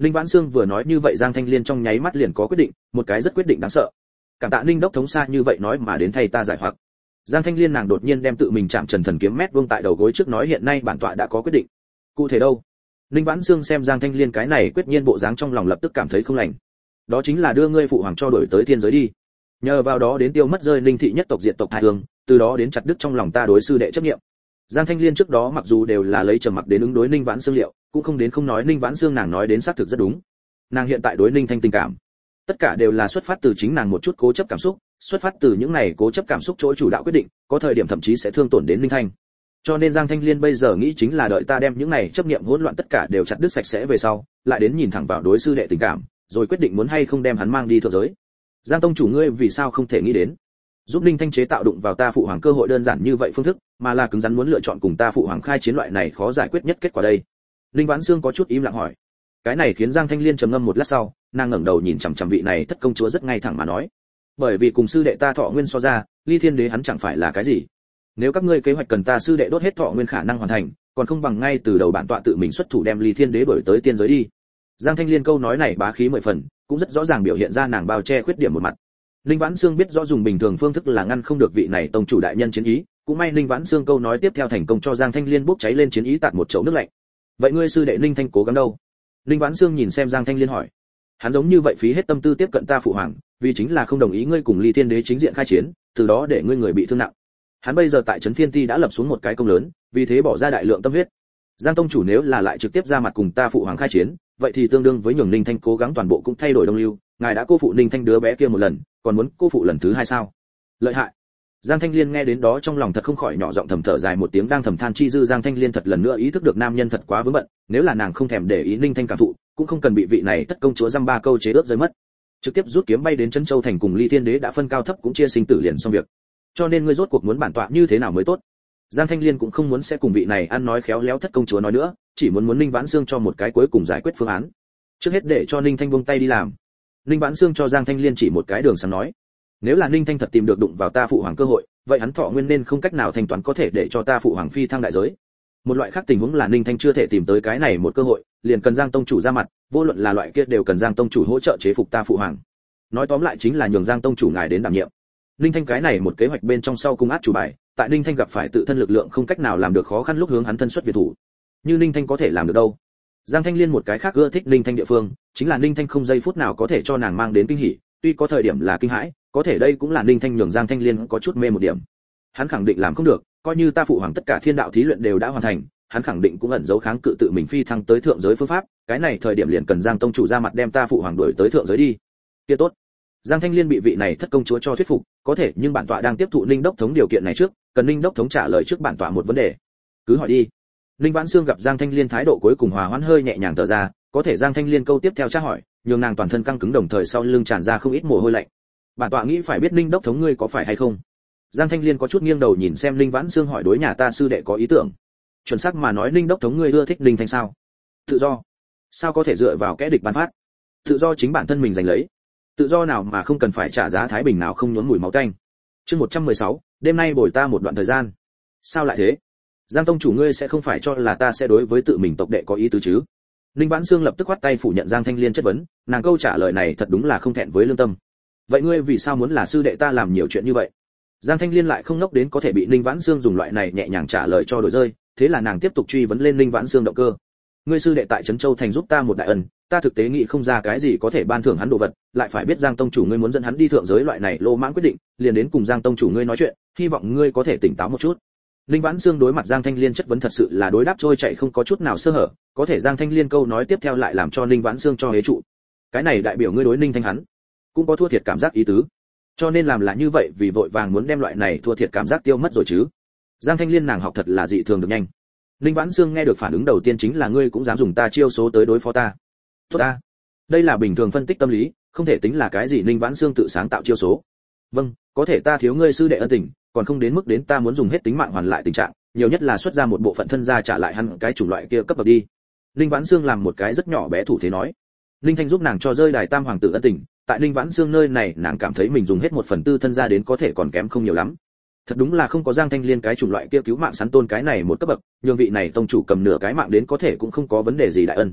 S1: Ninh Vãn Xương vừa nói như vậy, Giang Thanh Liên trong nháy mắt liền có quyết định, một cái rất quyết định đáng sợ. Cảm tạ Ninh đốc thống xa như vậy nói mà đến thay ta giải hoặc. Giang Thanh Liên nàng đột nhiên đem tự mình chạm trần thần kiếm mét vuông tại đầu gối trước, nói hiện nay bản tọa đã có quyết định. Cụ thể đâu? Ninh Vãn Xương xem Giang Thanh Liên cái này quyết nhiên bộ dáng, trong lòng lập tức cảm thấy không lành. Đó chính là đưa ngươi phụ hoàng cho đổi tới thiên giới đi. Nhờ vào đó đến tiêu mất rơi Ninh thị nhất tộc diệt tộc thái hương, từ đó đến chặt đứt trong lòng ta đối sư đệ chấp niệm. Giang Thanh Liên trước đó mặc dù đều là lấy trầm mặc đến ứng đối Ninh Vãn Xương liệu, cũng không đến không nói Ninh Vãn Xương nàng nói đến xác thực rất đúng. Nàng hiện tại đối Ninh Thanh tình cảm, tất cả đều là xuất phát từ chính nàng một chút cố chấp cảm xúc, xuất phát từ những này cố chấp cảm xúc chỗ chủ đạo quyết định, có thời điểm thậm chí sẽ thương tổn đến Ninh Thanh. Cho nên Giang Thanh Liên bây giờ nghĩ chính là đợi ta đem những này chấp niệm hỗn loạn tất cả đều chặt đứt sạch sẽ về sau, lại đến nhìn thẳng vào đối sư đệ tình cảm, rồi quyết định muốn hay không đem hắn mang đi thượng giới. Giang tông chủ ngươi vì sao không thể nghĩ đến giúp Ninh Thanh chế tạo đụng vào ta phụ hoàng cơ hội đơn giản như vậy phương thức, mà là cứng rắn muốn lựa chọn cùng ta phụ hoàng khai chiến, loại này khó giải quyết nhất kết quả đây? Ninh Vãn Xương có chút im lặng hỏi. Cái này khiến Giang Thanh Liên trầm ngâm một lát sau, nàng ngẩng đầu nhìn chằm chằm vị này thất công chúa rất ngay thẳng mà nói, bởi vì cùng sư đệ ta thọ nguyên so ra, Ly Thiên Đế hắn chẳng phải là cái gì. Nếu các ngươi kế hoạch cần ta sư đệ đốt hết thọ nguyên khả năng hoàn thành, còn không bằng ngay từ đầu bản tọa tự mình xuất thủ đem Ly Thiên Đế đổi tới tiên giới đi. Giang Thanh Liên câu nói này bá khí mười phần, cũng rất rõ ràng biểu hiện ra nàng bao che khuyết điểm một mặt. Ninh Vãn Xương biết rõ dùng bình thường phương thức là ngăn không được vị này tông chủ đại nhân chiến ý, cũng may Ninh Vãn Xương câu nói tiếp theo thành công cho Giang Thanh Liên bốc cháy lên chiến ý tạt một chậu nước lạnh. Vậy ngươi sư đệ Ninh Thanh cố gắng đâu? Ninh Vãn Xương nhìn xem Giang Thanh Liên hỏi. Hắn giống như vậy phí hết tâm tư tiếp cận ta phụ hoàng, vì chính là không đồng ý ngươi cùng Ly Thiên Đế chính diện khai chiến, từ đó để ngươi người bị thương nặng. Hắn bây giờ tại Trấn Thiên Ti đã lập xuống một cái công lớn, vì thế bỏ ra đại lượng tâm huyết. Giang tông chủ nếu là lại trực tiếp ra mặt cùng ta phụ hoàng khai chiến, vậy thì tương đương với nhường Ninh Thanh cố gắng toàn bộ cũng thay đổi đông lưu, ngài đã cô phụ Ninh Thanh đứa bé kia một lần, còn muốn cô phụ lần thứ hai sao? Lợi hại. Giang Thanh Liên nghe đến đó trong lòng thật không khỏi nhỏ giọng thầm thở dài một tiếng, đang thầm than chi dư. Giang Thanh Liên thật lần nữa ý thức được nam nhân thật quá vướng bận, nếu là nàng không thèm để ý Ninh Thanh cảm thụ, cũng không cần bị vị này thất công chúa dăm ba câu chế ước rơi mất. Trực tiếp rút kiếm bay đến Trấn Châu thành cùng Ly Thiên Đế đã phân cao thấp cũng chia sinh tử liền xong việc. Cho nên ngươi rốt cuộc muốn bản tọa như thế nào mới tốt? Giang Thanh Liên cũng không muốn sẽ cùng vị này ăn nói khéo léo thất công chúa nói nữa, chỉ muốn muốn Ninh Vãn Xương cho một cái cuối cùng giải quyết phương án. Trước hết để cho Ninh Thanh buông tay đi làm. Ninh Vãn Xương cho Giang Thanh Liên chỉ một cái đường sáng nói, nếu là Ninh Thanh thật tìm được đụng vào ta phụ hoàng cơ hội, vậy hắn thọ nguyên nên không cách nào thanh toán có thể để cho ta phụ hoàng phi thăng đại giới. Một loại khác tình huống là Ninh Thanh chưa thể tìm tới cái này một cơ hội, liền cần Giang tông chủ ra mặt, vô luận là loại kia đều cần Giang tông chủ hỗ trợ chế phục ta phụ hoàng. Nói tóm lại chính là nhường Giang tông chủ ngài đến đảm nhiệm. Ninh Thanh cái này một kế hoạch bên trong sau cung át chủ bài, tại Ninh Thanh gặp phải tự thân lực lượng không cách nào làm được khó khăn lúc hướng hắn thân xuất việt thủ. Như Ninh Thanh có thể làm được đâu? Giang Thanh Liên một cái khác ưa thích Ninh Thanh địa phương, chính là Ninh Thanh không giây phút nào có thể cho nàng mang đến kinh hỉ, tuy có thời điểm là kinh hãi, có thể đây cũng là Ninh Thanh nhường Giang Thanh Liên có chút mê một điểm. Hắn khẳng định làm không được, coi như ta phụ hoàng tất cả thiên đạo thí luyện đều đã hoàn thành, hắn khẳng định cũng ẩn giấu kháng cự tự mình phi thăng tới thượng giới phương pháp, cái này thời điểm liền cần Giang tông chủ ra mặt đem ta phụ hoàng đuổi tới thượng giới đi. Kia tốt. Giang Thanh Liên bị vị này thất công chúa cho thuyết phục, có thể nhưng bản tọa đang tiếp thụ Ninh đốc thống điều kiện này trước, cần Ninh đốc thống trả lời trước bản tọa một vấn đề. Cứ hỏi đi. Ninh Vãn Xương gặp Giang Thanh Liên thái độ cuối cùng hòa hoãn, hơi nhẹ nhàng thở ra, có thể Giang Thanh Liên câu tiếp theo tra hỏi, nhường nàng toàn thân căng cứng, đồng thời sau lưng tràn ra không ít mồ hôi lạnh. Bản tọa nghĩ phải biết Ninh đốc thống ngươi có phải hay không? Giang Thanh Liên có chút nghiêng đầu nhìn xem Ninh Vãn Xương hỏi, đối nhà ta sư đệ có ý tưởng. Chuẩn xác mà nói Ninh đốc thống ngươi ưa thích Ninh Thanh sao? Tự do. Sao có thể dựa vào kẻ địch ban phát? Tự do chính bản thân mình giành lấy. Tự do nào mà không cần phải trả giá thái bình nào không nhuốm mùi máu tanh. Chương một trăm mười sáu, đêm nay bồi ta một đoạn thời gian. Sao lại thế? Giang tông chủ ngươi sẽ không phải cho là ta sẽ đối với tự mình tộc đệ có ý tứ chứ? Ninh Vãn Xương lập tức khoát tay phủ nhận Giang Thanh Liên chất vấn, nàng câu trả lời này thật đúng là không thẹn với lương tâm. Vậy ngươi vì sao muốn là sư đệ ta làm nhiều chuyện như vậy? Giang Thanh Liên lại không nốc đến có thể bị Ninh Vãn Xương dùng loại này nhẹ nhàng trả lời cho đổi rơi, thế là nàng tiếp tục truy vấn lên Ninh Vãn Xương động cơ. Ngươi sư đệ tại Trấn Châu thành giúp ta một đại ân, ta thực tế nghĩ không ra cái gì có thể ban thưởng hắn đồ vật, lại phải biết Giang tông chủ ngươi muốn dẫn hắn đi thượng giới, loại này lô mãng quyết định, liền đến cùng Giang tông chủ ngươi nói chuyện, hy vọng ngươi có thể tỉnh táo một chút. Ninh Vãn Xương đối mặt Giang Thanh Liên chất vấn thật sự là đối đáp trôi chảy không có chút nào sơ hở, có thể Giang Thanh Liên câu nói tiếp theo lại làm cho Ninh Vãn Xương cho hế trụ. Cái này đại biểu ngươi đối Ninh Thanh hắn cũng có thua thiệt cảm giác ý tứ, cho nên làm là như vậy vì vội vàng muốn đem loại này thua thiệt cảm giác tiêu mất rồi chứ? Giang Thanh Liên nàng học thật là dị thường được nhanh. Ninh Vãn Xương nghe được phản ứng đầu tiên chính là ngươi cũng dám dùng ta chiêu số tới đối phó ta. Tốt ta. Đây là bình thường phân tích tâm lý, không thể tính là cái gì Ninh Vãn Xương tự sáng tạo chiêu số. Vâng, có thể ta thiếu ngươi sư đệ ân tình, còn không đến mức đến ta muốn dùng hết tính mạng hoàn lại tình trạng, nhiều nhất là xuất ra một bộ phận thân gia trả lại hắn cái chủng loại kia cấp bậc đi. Ninh Vãn Xương làm một cái rất nhỏ bé thủ thế nói. Ninh Thanh giúp nàng cho rơi đài tam hoàng tử ân tình, tại Ninh Vãn Xương nơi này nàng cảm thấy mình dùng hết một phần tư thân gia đến có thể còn kém không nhiều lắm. Thật đúng là không có Giang Thanh Liên cái chủng loại kia cứu mạng sắn tôn cái này một cấp bậc, nhường vị này tông chủ cầm nửa cái mạng đến có thể cũng không có vấn đề gì đại ân.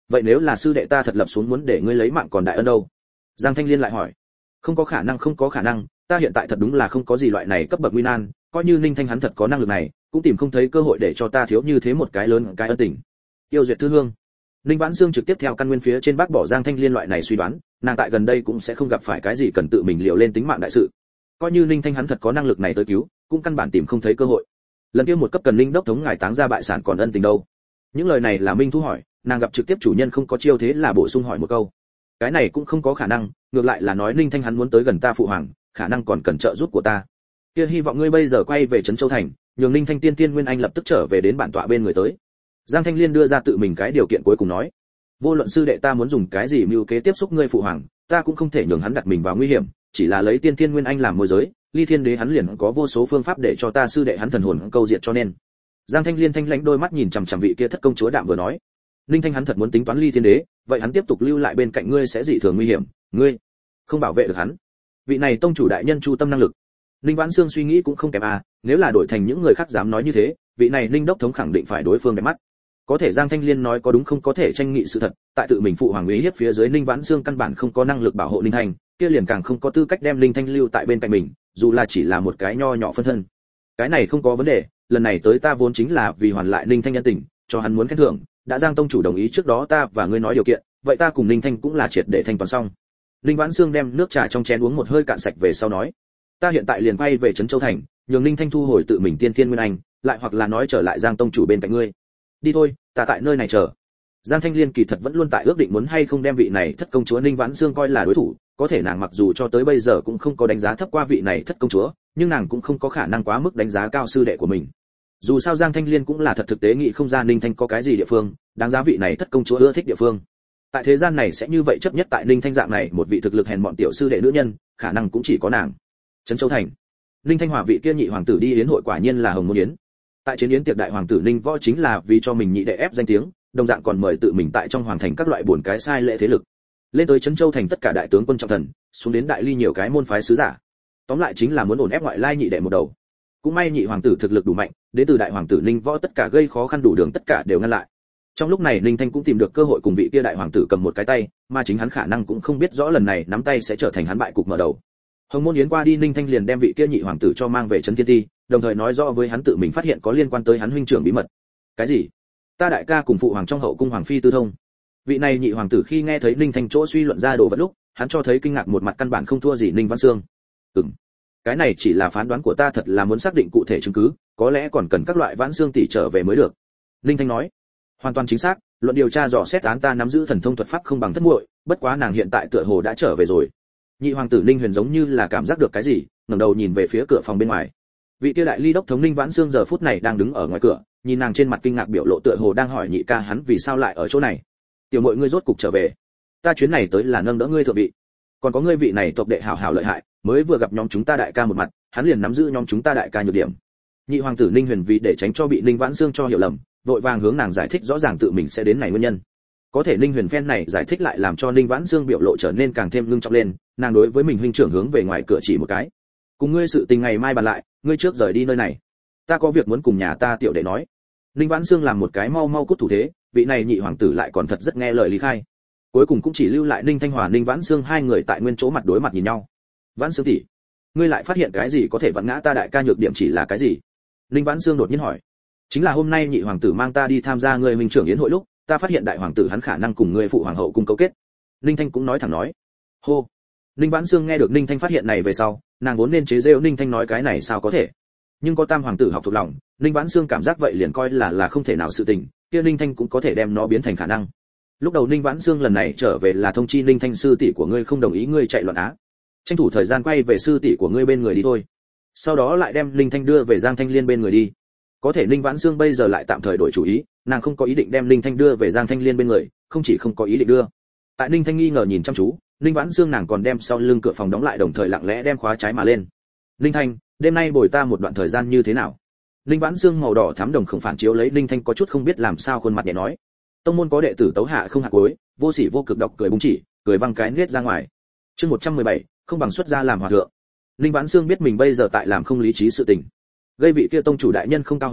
S1: vậy nếu là sư đệ ta thật lập xuống muốn để ngươi lấy mạng còn đại ân đâu? Giang Thanh Liên lại hỏi. Không có khả năng, không có khả năng, ta hiện tại thật đúng là không có gì loại này cấp bậc nguy nan, coi như Ninh Thanh hắn thật có năng lực này, cũng tìm không thấy cơ hội để cho ta thiếu như thế một cái lớn cái ân tình. Yêu duyệt thư hương. Ninh Vãn Xương trực tiếp theo căn nguyên phía trên bác bỏ Giang Thanh Liên loại này suy đoán, nàng tại gần đây cũng sẽ không gặp phải cái gì cần tự mình liều lên tính mạng đại sự. Coi như Ninh Thanh hắn thật có năng lực này tới cứu, cũng căn bản tìm không thấy cơ hội. Lần kia một cấp cần Ninh đốc thống ngài táng ra bại sản còn ân tình đâu? Những lời này là Minh Thu hỏi, nàng gặp trực tiếp chủ nhân không có chiêu thế là bổ sung hỏi một câu. Cái này cũng không có khả năng, ngược lại là nói Ninh Thanh hắn muốn tới gần ta phụ hoàng, khả năng còn cần trợ giúp của ta. Kia hy vọng ngươi bây giờ quay về trấn Châu thành, nhường Ninh Thanh tiên tiên nguyên anh lập tức trở về đến bản tọa bên người tới. Giang Thanh Liên đưa ra tự mình cái điều kiện cuối cùng nói, vô luận sư đệ ta muốn dùng cái gì mưu kế tiếp xúc ngươi phụ hoàng, ta cũng không thể nhường hắn đặt mình vào nguy hiểm, chỉ là lấy tiên tiên nguyên anh làm môi giới, ly thiên đế hắn liền có vô số phương pháp để cho ta sư đệ hắn thần hồn câu diệt cho nên. Giang Thanh Liên thanh lãnh đôi mắt nhìn chằm chằm vị kia thất công chúa đạm vừa nói, Ninh Thanh hắn thật muốn tính toán ly thiên đế, vậy hắn tiếp tục lưu lại bên cạnh ngươi sẽ dị thường nguy hiểm, ngươi không bảo vệ được hắn. Vị này tông chủ đại nhân chu tâm năng lực. Ninh Vãn Xương suy nghĩ cũng không kém à, nếu là đổi thành những người khác dám nói như thế, vị này Ninh đốc thống khẳng định phải đối phương đẹp mắt. Có thể Giang Thanh Liên nói có đúng không có thể tranh nghị sự thật, tại tự mình phụ hoàng uy hiếp phía dưới Ninh Vãn Xương căn bản không có năng lực bảo hộ Ninh Thanh, kia liền càng không có tư cách đem Ninh Thanh lưu tại bên cạnh mình, dù là chỉ là một cái nho nhỏ phân thân. Cái này không có vấn đề, lần này tới ta vốn chính là vì hoàn lại Ninh Thanh nhân tình, cho hắn muốn khen thưởng, đã Giang tông chủ đồng ý trước đó ta và ngươi nói điều kiện, vậy ta cùng Ninh Thanh cũng là triệt để thanh toán xong. Ninh Vãn Xương đem nước trà trong chén uống một hơi cạn sạch về sau nói, ta hiện tại liền quay về trấn Châu thành, nhường Ninh Thanh thu hồi tự mình tiên thiên nguyên anh, lại hoặc là nói trở lại Giang tông chủ bên cạnh ngươi. Đi thôi, ta tại nơi này chờ. Giang Thanh Liên kỳ thật vẫn luôn tại ước định muốn hay không đem vị này thất công chúa Ninh Vãn Xương coi là đối thủ, có thể nàng mặc dù cho tới bây giờ cũng không có đánh giá thấp qua vị này thất công chúa, nhưng nàng cũng không có khả năng quá mức đánh giá cao sư đệ của mình. Dù sao Giang Thanh Liên cũng là thật thực tế nghĩ không ra Ninh Thanh có cái gì địa phương đáng giá vị này thất công chúa ưa thích địa phương. Tại thế gian này sẽ như vậy chấp nhất tại Ninh Thanh dạng này một vị thực lực hèn mọn tiểu sư đệ nữ nhân, khả năng cũng chỉ có nàng. Trấn Châu thành, Ninh Thanh Hòa vị kia nhị hoàng tử đi yến hội quả nhiên là hồng môn yến. Tại chiến yến tiệc đại hoàng tử Ninh Võ chính là vì cho mình nhị đệ ép danh tiếng, đồng dạng còn mời tự mình tại trong hoàng thành các loại buồn cái sai lệ thế lực. Lên tới Trấn Châu thành tất cả đại tướng quân trọng thần, xuống đến đại ly nhiều cái môn phái sứ giả. Tóm lại chính là muốn ổn ép ngoại lai nhị đệ một đầu. Cũng may nhị hoàng tử thực lực đủ mạnh, đến từ đại hoàng tử Ninh Võ tất cả gây khó khăn đủ đường tất cả đều ngăn lại. Trong lúc này Ninh Thanh cũng tìm được cơ hội cùng vị kia đại hoàng tử cầm một cái tay, mà chính hắn khả năng cũng không biết rõ lần này nắm tay sẽ trở thành hắn bại cục mở đầu. Hồng môn yến qua đi, Ninh Thanh liền đem vị kia nhị hoàng tử cho mang về trấn Thiên Ti, đồng thời nói rõ với hắn tự mình phát hiện có liên quan tới hắn huynh trưởng bí mật. Cái gì? Ta đại ca cùng phụ hoàng trong hậu cung hoàng phi tư thông. Vị này nhị hoàng tử khi nghe thấy Ninh Thanh chỗ suy luận ra đồ vật lúc, hắn cho thấy kinh ngạc một mặt căn bản không thua gì Ninh Văn Xương. Ừm, cái này chỉ là phán đoán của ta, thật là muốn xác định cụ thể chứng cứ, có lẽ còn cần các loại Vãn Xương tỷ trở về mới được. Ninh Thanh nói, hoàn toàn chính xác, luận điều tra dò xét án ta nắm giữ thần thông thuật pháp không bằng thất muội, bất quá nàng hiện tại tựa hồ đã trở về rồi. Nhị hoàng tử Ninh Huyền giống như là cảm giác được cái gì, ngẩng đầu nhìn về phía cửa phòng bên ngoài. Vị kia đại ly đốc thống Ninh Vãn Xương giờ phút này đang đứng ở ngoài cửa, nhìn nàng trên mặt kinh ngạc biểu lộ tựa hồ đang hỏi nhị ca hắn vì sao lại ở chỗ này. Tiểu muội ngươi rốt cục trở về. Ta chuyến này tới là nâng đỡ ngươi thượng vị. Còn có ngươi vị này tộc đệ hảo hảo lợi hại, mới vừa gặp nhóm chúng ta đại ca một mặt, hắn liền nắm giữ nhóm chúng ta đại ca nhược điểm. Nhị hoàng tử Ninh Huyền vì để tránh cho bị Ninh Vãn Xương cho hiểu lầm, vội vàng hướng nàng giải thích rõ ràng tự mình sẽ đến này nguyên nhân. Có thể Ninh Huyền phen này giải thích lại làm cho Ninh Vãn Xương biểu lộ trở nên càng thêm ngưng trọng lên, nàng đối với mình huynh trưởng hướng về ngoài cửa chỉ một cái. Cùng ngươi sự tình ngày mai bàn lại, ngươi trước rời đi nơi này. Ta có việc muốn cùng nhà ta tiểu đệ nói. Ninh Vãn Xương làm một cái mau mau cút thủ thế, vị này nhị hoàng tử lại còn thật rất nghe lời lý khai. Cuối cùng cũng chỉ lưu lại Ninh Thanh Hòa Ninh Vãn Xương hai người tại nguyên chỗ mặt đối mặt nhìn nhau. Vãn Xương tỷ, ngươi lại phát hiện cái gì có thể vặn ngã ta đại ca nhược điểm chỉ là cái gì? Ninh Vãn Xương đột nhiên hỏi. Chính là hôm nay nhị hoàng tử mang ta đi tham gia ngươi huynh trưởng yến hội lúc, ta phát hiện đại hoàng tử hắn khả năng cùng ngươi phụ hoàng hậu cùng cấu kết. Ninh Thanh cũng nói thẳng nói. Hô. Ninh Vãn Xương nghe được Ninh Thanh phát hiện này về sau, nàng vốn nên chế giễu Ninh Thanh nói cái này sao có thể. Nhưng có tam hoàng tử học thuộc lòng, Ninh Vãn Xương cảm giác vậy liền coi là là không thể nào sự tình, kia Ninh Thanh cũng có thể đem nó biến thành khả năng. Lúc đầu Ninh Vãn Xương lần này trở về là thông chi Ninh Thanh sư tỷ của ngươi không đồng ý ngươi chạy loạn á. Tranh thủ thời gian quay về sư tỷ của ngươi bên người đi thôi. Sau đó lại đem Ninh Thanh đưa về Giang Thanh Liên bên người đi. Có thể Ninh Vãn Xương bây giờ lại tạm thời đổi chủ ý, nàng không có ý định đem Ninh Thanh đưa về Giang Thanh Liên bên người, không chỉ không có ý định đưa. Tại Ninh Thanh nghi ngờ nhìn chăm chú, Ninh Vãn Xương nàng còn đem sau lưng cửa phòng đóng lại, đồng thời lặng lẽ đem khóa trái mà lên. Ninh Thanh, đêm nay bồi ta một đoạn thời gian như thế nào? Ninh Vãn Xương màu đỏ thắm đồng khổng phản chiếu lấy Ninh Thanh có chút không biết làm sao khuôn mặt nhẹ nói. Tông môn có đệ tử tấu hạ không hạ cuối, vô sỉ vô cực độc cười búng chỉ, cười văng cái nết ra ngoài. Chương một trăm mười bảy, không bằng xuất gia làm hòa thượng. Ninh Vãn Xương biết mình bây giờ tại làm không lý trí sự tình, gây vị kia tông chủ đại nhân không cao hứng,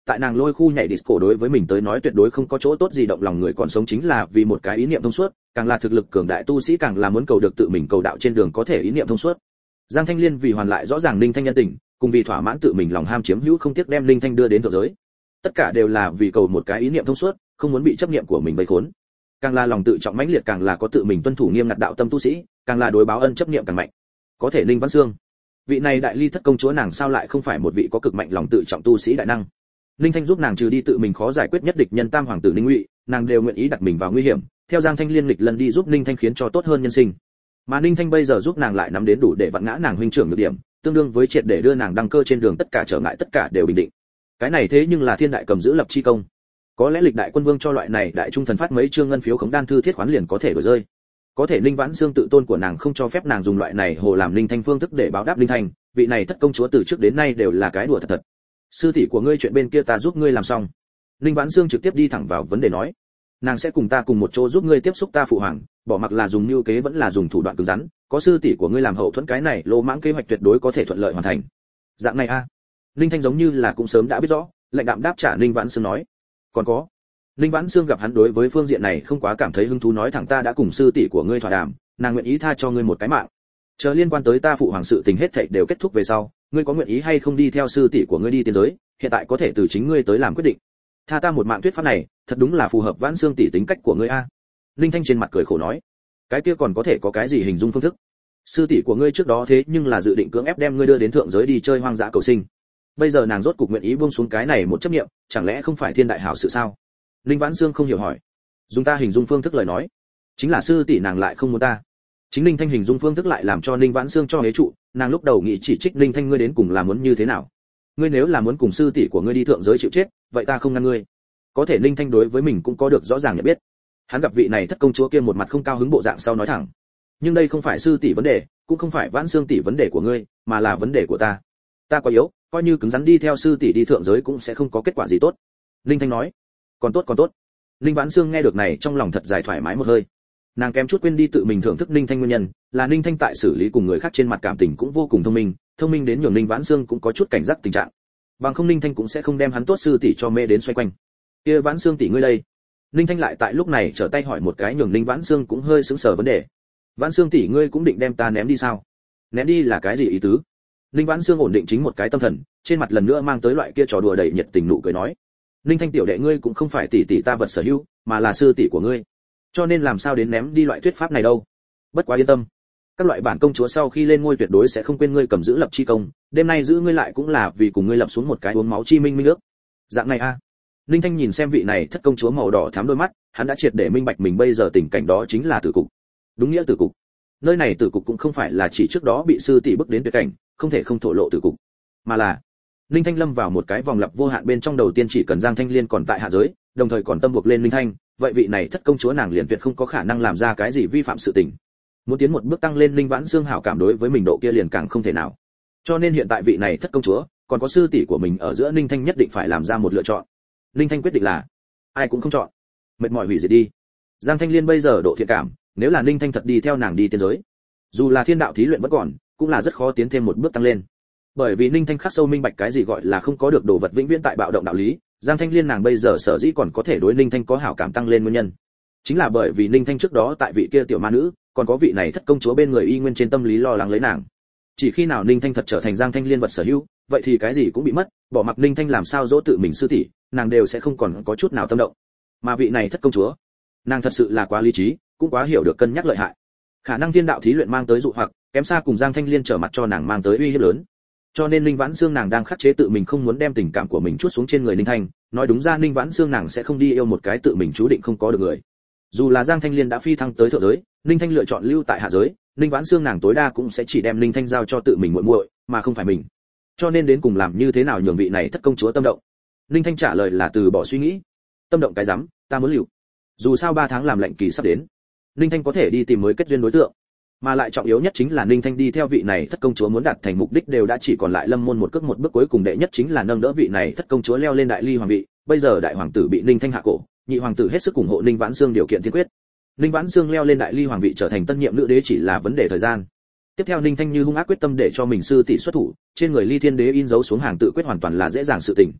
S1: tại nàng lôi khu nhảy disco đối với mình tới nói tuyệt đối không có chỗ tốt gì, động lòng người còn sống chính là vì một cái ý niệm thông suốt, càng là thực lực cường đại tu sĩ càng là muốn cầu được tự mình cầu đạo trên đường có thể ý niệm thông suốt. Giang Thanh Liên vì hoàn lại rõ ràng Ninh Thanh nhân tình, cùng vì thỏa mãn tự mình lòng ham chiếm hữu không tiếc đem Ninh Thanh đưa đến thượng giới. Tất cả đều là vì cầu một cái ý niệm thông suốt, không muốn bị chấp niệm của mình vây khốn. Càng là lòng tự trọng mãnh liệt càng là có tự mình tuân thủ nghiêm ngặt đạo tâm tu sĩ, càng là đối báo ân chấp niệm càng mạnh. Có thể Ninh Vãn Xương, vị này đại ly thất công chúa nàng sao lại không phải một vị có cực mạnh lòng tự trọng tu sĩ đại năng. Ninh Thanh giúp nàng trừ đi tự mình khó giải quyết nhất địch nhân tam hoàng tử Ninh Ngụy, nàng đều nguyện ý đặt mình vào nguy hiểm, theo Giang Thanh Liên lịch lần đi giúp Ninh Thanh khiến cho tốt hơn nhân sinh. Mà Ninh Thanh bây giờ giúp nàng lại nắm đến đủ để vặn ngã nàng huynh trưởng nhược điểm, tương đương với triệt để đưa nàng đăng cơ trên đường tất cả trở ngại tất cả đều bình định. Cái này thế nhưng là thiên đại cầm giữ lập chi công. Có lẽ lịch đại quân vương cho loại này đại trung thần phát mấy chương ngân phiếu khống đan thư thiết khoán liền có thể đổi rơi. Có thể Ninh Vãn Xương tự tôn của nàng không cho phép nàng dùng loại này hồ làm Ninh Thanh phương thức để báo đáp Ninh Thanh, vị này thất công chúa từ trước đến nay đều là cái đùa thật thật. Sư tỷ của ngươi chuyện bên kia ta giúp ngươi làm xong. Ninh Vãn Xương trực tiếp đi thẳng vào vấn đề nói, nàng sẽ cùng ta cùng một chỗ giúp ngươi tiếp xúc ta phụ hoàng, bỏ mặc là dùng mưu kế vẫn là dùng thủ đoạn cứng rắn, có sư tỷ của ngươi làm hậu thuẫn cái này lô mãng kế hoạch tuyệt đối có thể thuận lợi hoàn thành. Dạng này a. À. Ninh Thanh giống như là cũng sớm đã biết rõ, lạnh đạm đáp trả Ninh Vãn Xương nói, còn có. Ninh Vãn Xương gặp hắn đối với phương diện này không quá cảm thấy hứng thú nói thẳng ta đã cùng sư tỷ của ngươi thỏa đàm, nàng nguyện ý tha cho ngươi một cái mạng. Chờ liên quan tới ta phụ hoàng sự tình hết thảy đều kết thúc về sau, ngươi có nguyện ý hay không đi theo sư tỷ của ngươi đi tiên giới, hiện tại có thể từ chính ngươi tới làm quyết định. Tha ta một mạng thuyết pháp này, thật đúng là phù hợp Vãn Xương tỷ tính cách của ngươi a. Ninh Thanh trên mặt cười khổ nói, cái kia còn có thể có cái gì hình dung phương thức? Sư tỷ của ngươi trước đó thế nhưng là dự định cưỡng ép đem ngươi đưa đến thượng giới đi chơi hoang dã cầu sinh. Bây giờ nàng rốt cục nguyện ý buông xuống cái này một chấp niệm, chẳng lẽ không phải thiên đại hảo sự sao? Ninh Vãn Xương không hiểu hỏi, dùng ta hình dung phương thức lời nói, chính là sư tỷ nàng lại không muốn ta. Chính Ninh Thanh hình dung phương thức lại làm cho Ninh Vãn Xương cho hế trụ, nàng lúc đầu nghĩ chỉ trích Ninh Thanh ngươi đến cùng là muốn như thế nào? Ngươi nếu là muốn cùng sư tỷ của ngươi đi thượng giới chịu chết, vậy ta không ngăn ngươi. Có thể Ninh Thanh đối với mình cũng có được rõ ràng nhận biết. Hắn gặp vị này thất công chúa kia một mặt không cao hứng bộ dạng sau nói thẳng, nhưng đây không phải sư tỷ vấn đề, cũng không phải Vãn Xương tỷ vấn đề của ngươi, mà là vấn đề của ta. Ta quá yếu, coi như cứng rắn đi theo sư tỷ đi thượng giới cũng sẽ không có kết quả gì tốt. Ninh Thanh nói, còn tốt còn tốt. Ninh Vãn Xương nghe được này trong lòng thật dài thoải mái một hơi. Nàng kém chút quên đi tự mình thưởng thức Ninh Thanh nguyên nhân, là Ninh Thanh tại xử lý cùng người khác trên mặt cảm tình cũng vô cùng thông minh, thông minh đến nhường Ninh Vãn Xương cũng có chút cảnh giác tình trạng. Bằng không Ninh Thanh cũng sẽ không đem hắn tốt sư tỷ cho mê đến xoay quanh. Kia Vãn Xương tỷ ngươi đây? Ninh Thanh lại tại lúc này trở tay hỏi một cái nhường Ninh Vãn Xương cũng hơi sững sờ vấn đề. Vãn Xương tỷ ngươi cũng định đem ta ném đi sao? Ném đi là cái gì ý tứ? Ninh Vãn Xương ổn định chính một cái tâm thần, trên mặt lần nữa mang tới loại kia trò đùa đầy nhiệt tình nụ cười nói, Ninh Thanh tiểu đệ ngươi cũng không phải tỷ tỷ ta vật sở hữu, mà là sư tỷ của ngươi. Cho nên làm sao đến ném đi loại thuyết pháp này đâu? Bất quá yên tâm, các loại bản công chúa sau khi lên ngôi tuyệt đối sẽ không quên ngươi cầm giữ lập chi công, đêm nay giữ ngươi lại cũng là vì cùng ngươi lập xuống một cái uống máu chi minh minh ước. Dạng này a. À. Ninh Thanh nhìn xem vị này thất công chúa màu đỏ thắm đôi mắt, hắn đã triệt để minh bạch mình bây giờ tình cảnh đó chính là tử cục. Đúng nghĩa tử cục. Nơi này tử cục cũng không phải là chỉ trước đó bị sư tỷ bức đến tuyệt cảnh, không thể không thổ lộ tử cục, mà là Ninh Thanh lâm vào một cái vòng lặp vô hạn bên trong, đầu tiên chỉ cần Giang Thanh Liên còn tại hạ giới, đồng thời còn tâm buộc lên Ninh Thanh, vậy vị này thất công chúa nàng liền tuyệt không có khả năng làm ra cái gì vi phạm sự tình. Muốn tiến một bước tăng lên Ninh Vãn Xương hảo cảm đối với mình độ kia liền càng không thể nào. Cho nên hiện tại vị này thất công chúa, còn có sư tỷ của mình ở giữa, Ninh Thanh nhất định phải làm ra một lựa chọn. Ninh Thanh quyết định là ai cũng không chọn, mệt mỏi hủy diệt đi. Giang Thanh Liên bây giờ độ thiện cảm, nếu là Ninh Thanh thật đi theo nàng đi tiên giới, dù là thiên đạo thí luyện vẫn còn, cũng là rất khó tiến thêm một bước tăng lên. Bởi vì Ninh Thanh khắc sâu minh bạch cái gì gọi là không có được đồ vật vĩnh viễn tại bạo động đạo lý, Giang Thanh Liên nàng bây giờ sở dĩ còn có thể đối Ninh Thanh có hảo cảm tăng lên nguyên nhân, chính là bởi vì Ninh Thanh trước đó tại vị kia tiểu ma nữ, còn có vị này thất công chúa bên người y nguyên trên tâm lý lo lắng lấy nàng. Chỉ khi nào Ninh Thanh thật trở thành Giang Thanh Liên vật sở hữu, vậy thì cái gì cũng bị mất, bỏ mặc Ninh Thanh làm sao dỗ tự mình sư tỷ, nàng đều sẽ không còn có chút nào tâm động. Mà vị này thất công chúa, nàng thật sự là quá lý trí, cũng quá hiểu được cân nhắc lợi hại. Khả năng thiên đạo thí luyện mang tới dụ hoặc, kém xa cùng Giang Thanh Liên trở mặt cho nàng mang tới uy hiếp lớn. Cho nên Ninh Vãn Xương nàng đang khắc chế tự mình không muốn đem tình cảm của mình chuốt xuống trên người Ninh Thanh, nói đúng ra Ninh Vãn Xương nàng sẽ không đi yêu một cái tự mình chú định không có được người. Dù là Giang Thanh Liên đã phi thăng tới thượng giới, Ninh Thanh lựa chọn lưu tại hạ giới, Ninh Vãn Xương nàng tối đa cũng sẽ chỉ đem Ninh Thanh giao cho tự mình muội muội, mà không phải mình. Cho nên đến cùng làm như thế nào nhường vị này thất công chúa tâm động? Ninh Thanh trả lời là từ bỏ suy nghĩ. Tâm động cái rắm, ta muốn lưu. Dù sao ba tháng làm lệnh kỳ sắp đến, Ninh Thanh có thể đi tìm mới kết duyên đối tượng. Mà lại trọng yếu nhất chính là Ninh Thanh đi theo vị này thất công chúa muốn đạt thành mục đích đều đã chỉ còn lại lâm môn một cước một bước cuối cùng, đệ nhất chính là nâng đỡ vị này thất công chúa leo lên đại ly hoàng vị. Bây giờ đại hoàng tử bị Ninh Thanh hạ cổ, nhị hoàng tử hết sức ủng hộ Ninh Vãn Xương điều kiện tiên quyết. Ninh Vãn Xương leo lên đại ly hoàng vị trở thành tân nhiệm nữ đế chỉ là vấn đề thời gian. Tiếp theo Ninh Thanh như hung ác quyết tâm để cho mình sư tỷ xuất thủ, trên người Ly Thiên Đế in dấu xuống hàng tự quyết hoàn toàn là dễ dàng sự tình.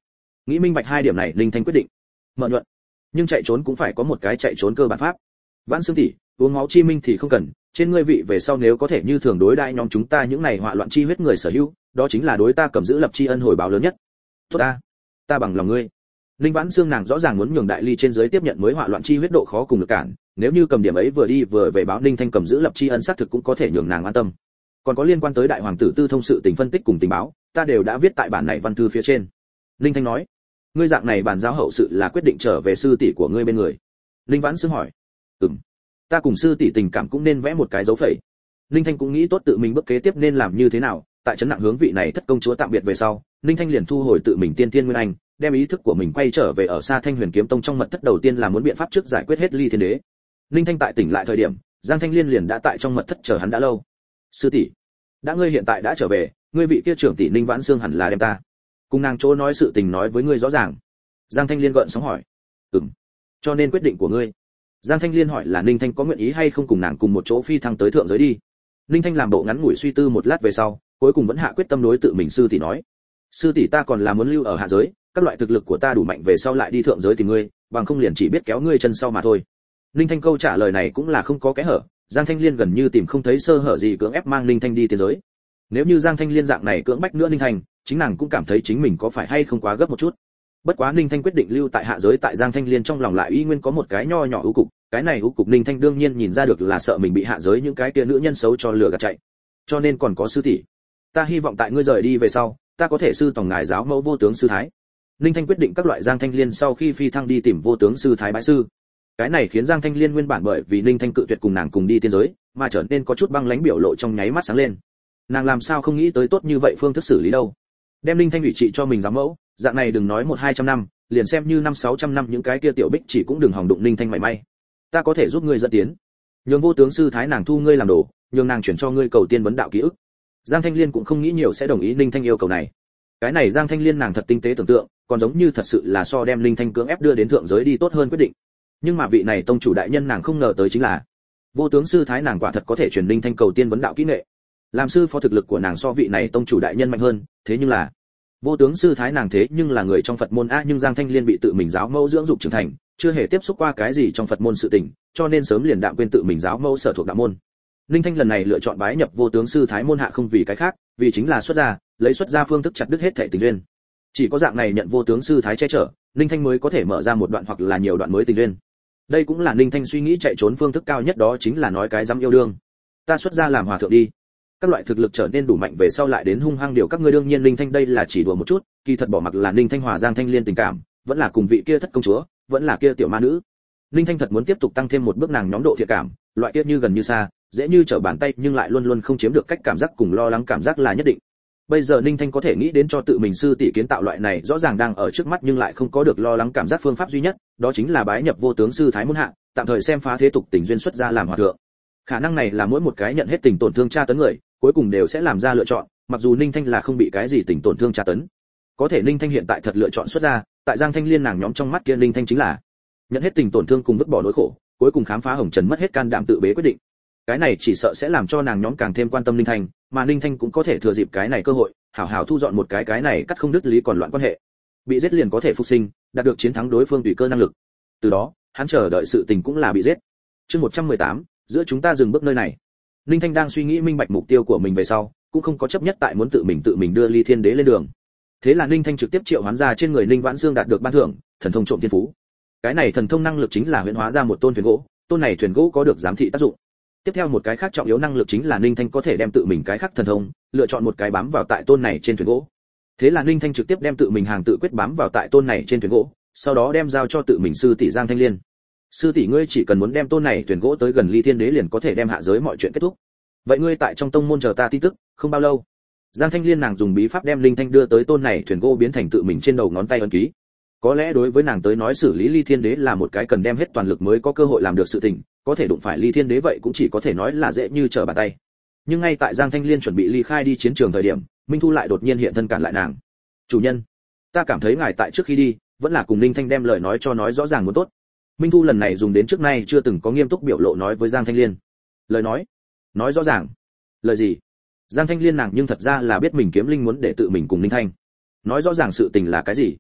S1: Nghĩ minh bạch hai điểm này, Linh Thanh quyết định mở nhuận, nhưng chạy trốn cũng phải có một cái chạy trốn cơ bản pháp. Vãn Xương tỷ, uống máu chi minh thì không cần, trên ngươi vị về sau nếu có thể như thường đối đãi nhóm chúng ta những này họa loạn chi huyết người sở hữu, đó chính là đối ta cầm giữ lập tri ân hồi báo lớn nhất. Tốt ta, ta bằng lòng ngươi. Linh Vãn Xương nàng rõ ràng muốn nhường đại ly trên dưới tiếp nhận mới họa loạn chi huyết độ khó cùng lực cản, nếu như cầm điểm ấy vừa đi vừa về báo Linh Thanh cầm giữ lập tri ân xác thực cũng có thể nhường nàng an tâm. Còn có liên quan tới đại hoàng tử tư thông sự tình phân tích cùng tình báo, ta đều đã viết tại bản này văn thư phía trên. Linh Thanh nói, ngươi dạng này bản giao hậu sự là quyết định trở về sư tỷ của ngươi bên người. Linh Vãn Xương hỏi, ừm, ta cùng sư tỷ tình cảm cũng nên vẽ một cái dấu phẩy. Linh Thanh cũng nghĩ tốt tự mình bước kế tiếp nên làm như thế nào, tại trấn nặng hướng vị này thất công chúa tạm biệt về sau, Linh Thanh liền thu hồi tự mình tiên tiên nguyên anh, đem ý thức của mình quay trở về ở xa Thanh Huyền Kiếm Tông trong mật thất, đầu tiên là muốn biện pháp trước giải quyết hết Ly Thiên Đế. Linh Thanh tại tỉnh lại thời điểm, Giang Thanh Liên liền đã tại trong mật thất chờ hắn đã lâu. Sư tỷ, đã ngươi hiện tại đã trở về, ngươi vị kia trưởng tỷ Linh Vãn Xương hẳn là đem ta cùng nàng chỗ nói sự tình nói với ngươi rõ ràng. Giang Thanh Liên gợn sóng hỏi, ừm, cho nên quyết định của ngươi. Giang Thanh Liên hỏi là Ninh Thanh có nguyện ý hay không cùng nàng cùng một chỗ phi thăng tới thượng giới đi. Ninh Thanh làm bộ ngắn ngủi suy tư một lát về sau, cuối cùng vẫn hạ quyết tâm đối tự mình sư tỷ nói, sư tỷ ta còn là muốn lưu ở hạ giới, các loại thực lực của ta đủ mạnh về sau lại đi thượng giới tìm ngươi, bằng không liền chỉ biết kéo ngươi chân sau mà thôi. Ninh Thanh câu trả lời này cũng là không có kẽ hở, Giang Thanh Liên gần như tìm không thấy sơ hở gì cưỡng ép mang Ninh Thanh đi tiên giới. Nếu như Giang Thanh Liên dạng này cưỡng bách nữa Ninh Thanh, chính nàng cũng cảm thấy chính mình có phải hay không quá gấp một chút. Bất quá Ninh Thanh quyết định lưu tại hạ giới, tại Giang Thanh Liên trong lòng lại y nguyên có một cái nho nhỏ ưu cục, cái này ưu cục Ninh Thanh đương nhiên nhìn ra được là sợ mình bị hạ giới những cái kia nữ nhân xấu cho lừa gạt chạy. Cho nên còn có sư tỷ, ta hy vọng tại ngươi rời đi về sau, ta có thể sư tòng ngài giáo mẫu vô tướng sư thái. Ninh Thanh quyết định các loại Giang Thanh Liên sau khi phi thăng đi tìm vô tướng sư thái bái sư. Cái này khiến Giang Thanh Liên nguyên bản bởi vì Ninh Thanh cự tuyệt cùng nàng cùng đi tiên giới, mà trở nên có chút băng lãnh biểu lộ trong nháy mắt sáng lên. Nàng làm sao không nghĩ tới tốt như vậy phương thức xử lý đâu. Đem Ninh Thanh ủy trị cho mình giáo mẫu, dạng này đừng nói một hai trăm năm, liền xem như năm sáu trăm năm những cái kia tiểu bích chỉ cũng đừng hòng đụng Ninh Thanh mảy may. Ta có thể giúp ngươi dẫn tiến, nhường vô tướng sư thái nàng thu ngươi làm đồ, nhường nàng chuyển cho ngươi cầu tiên vấn đạo ký ức. Giang Thanh Liên cũng không nghĩ nhiều sẽ đồng ý Ninh Thanh yêu cầu này. Cái này Giang Thanh Liên nàng thật tinh tế tưởng tượng, còn giống như thật sự là so đem Ninh Thanh cưỡng ép đưa đến thượng giới đi tốt hơn quyết định. Nhưng mà vị này tông chủ đại nhân nàng không ngờ tới chính là, vô tướng sư thái nàng quả thật có thể truyền Ninh Thanh cầu tiên vấn đạo kỹ nghệ. Làm sư phó thực lực của nàng so vị này tông chủ đại nhân mạnh hơn, thế nhưng là vô tướng sư thái nàng thế nhưng là người trong Phật môn a, nhưng Giang Thanh Liên bị tự mình giáo mẫu dưỡng dục trưởng thành, chưa hề tiếp xúc qua cái gì trong Phật môn sự tình, cho nên sớm liền đạm quên tự mình giáo mẫu sở thuộc đạo môn. Ninh Thanh lần này lựa chọn bái nhập vô tướng sư thái môn hạ không vì cái khác, vì chính là xuất gia, lấy xuất gia phương thức chặt đứt hết thảy tình duyên. Chỉ có dạng này nhận vô tướng sư thái che chở, Ninh Thanh mới có thể mở ra một đoạn hoặc là nhiều đoạn mới tình duyên. Đây cũng là Ninh Thanh suy nghĩ chạy trốn phương thức cao nhất, đó chính là nói cái dám yêu đương. Ta xuất gia làm hòa thượng đi. Các loại thực lực trở nên đủ mạnh về sau lại đến hung hăng điều các ngươi, đương nhiên Ninh Thanh đây là chỉ đùa một chút, kỳ thật bỏ mặc là Ninh Thanh hòa Giang Thanh Liên tình cảm, vẫn là cùng vị kia thất công chúa, vẫn là kia tiểu ma nữ. Ninh Thanh thật muốn tiếp tục tăng thêm một bước nàng nhóm độ thiện cảm, loại kia như gần như xa, dễ như trở bàn tay nhưng lại luôn luôn không chiếm được cách cảm giác cùng lo lắng cảm giác là nhất định. Bây giờ Ninh Thanh có thể nghĩ đến cho tự mình sư tỷ kiến tạo loại này rõ ràng đang ở trước mắt nhưng lại không có được lo lắng cảm giác phương pháp duy nhất, đó chính là bái nhập vô tướng sư thái môn hạ, tạm thời xem phá thế tục tình duyên xuất ra làm hòa thượng. Khả năng này là mỗi một cái nhận hết tình tổn thương tra tấn người, cuối cùng đều sẽ làm ra lựa chọn, mặc dù Ninh Thanh là không bị cái gì tình tổn thương tra tấn. Có thể Ninh Thanh hiện tại thật lựa chọn xuất ra, tại Giang Thanh Liên nàng nhóm trong mắt kia Ninh Thanh chính là nhận hết tình tổn thương cùng vứt bỏ nỗi khổ, cuối cùng khám phá hồng trần mất hết can đảm tự bế quyết định. Cái này chỉ sợ sẽ làm cho nàng nhóm càng thêm quan tâm Ninh Thanh, mà Ninh Thanh cũng có thể thừa dịp cái này cơ hội, hảo hảo thu dọn một cái cái này cắt không đứt lý còn loạn quan hệ. Bị giết liền có thể phục sinh, đạt được chiến thắng đối phương tùy cơ năng lực. Từ đó, hắn chờ đợi sự tình cũng là bị giết. Chương một trăm mười tám, giữa chúng ta dừng bước nơi này. Ninh Thanh đang suy nghĩ minh bạch mục tiêu của mình về sau, cũng không có chấp nhất tại muốn tự mình tự mình đưa Ly Thiên Đế lên đường. Thế là Ninh Thanh trực tiếp triệu hoán ra trên người Ninh Vãn Xương đạt được ban thưởng, thần thông trộm thiên phú. Cái này thần thông năng lực chính là huyễn hóa ra một tôn thuyền gỗ, tôn này thuyền gỗ có được giám thị tác dụng. Tiếp theo một cái khác trọng yếu năng lực chính là Ninh Thanh có thể đem tự mình cái khác thần thông, lựa chọn một cái bám vào tại tôn này trên thuyền gỗ. Thế là Ninh Thanh trực tiếp đem tự mình hàng tự quyết bám vào tại tôn này trên thuyền gỗ, sau đó đem giao cho tự mình sư tỷ Giang Thanh Liên. Sư tỷ ngươi chỉ cần muốn đem tôn này thuyền gỗ tới gần Ly Thiên Đế liền có thể đem hạ giới mọi chuyện kết thúc. Vậy ngươi tại trong tông môn chờ ta tin tức, không bao lâu. Giang Thanh Liên nàng dùng bí pháp đem Ninh Thanh đưa tới tôn này thuyền gỗ biến thành tự mình trên đầu ngón tay ấn ký. Có lẽ đối với nàng tới nói xử lý Ly Thiên Đế là một cái cần đem hết toàn lực mới có cơ hội làm được sự tình, có thể đụng phải Ly Thiên Đế vậy cũng chỉ có thể nói là dễ như trở bàn tay. Nhưng ngay tại Giang Thanh Liên chuẩn bị ly khai đi chiến trường thời điểm, Minh Thu lại đột nhiên hiện thân cản lại nàng. "Chủ nhân, ta cảm thấy ngài tại trước khi đi, vẫn là cùng Ninh Thanh đem lời nói cho nói rõ ràng muốn tốt." Minh Thu lần này dùng đến trước nay chưa từng có nghiêm túc biểu lộ nói với Giang Thanh Liên. "Lời nói? Nói rõ ràng? Lời gì?" Giang Thanh Liên nàng nhưng thật ra là biết mình kiếm linh muốn để tự mình cùng Ninh Thanh nói rõ ràng sự tình là cái gì.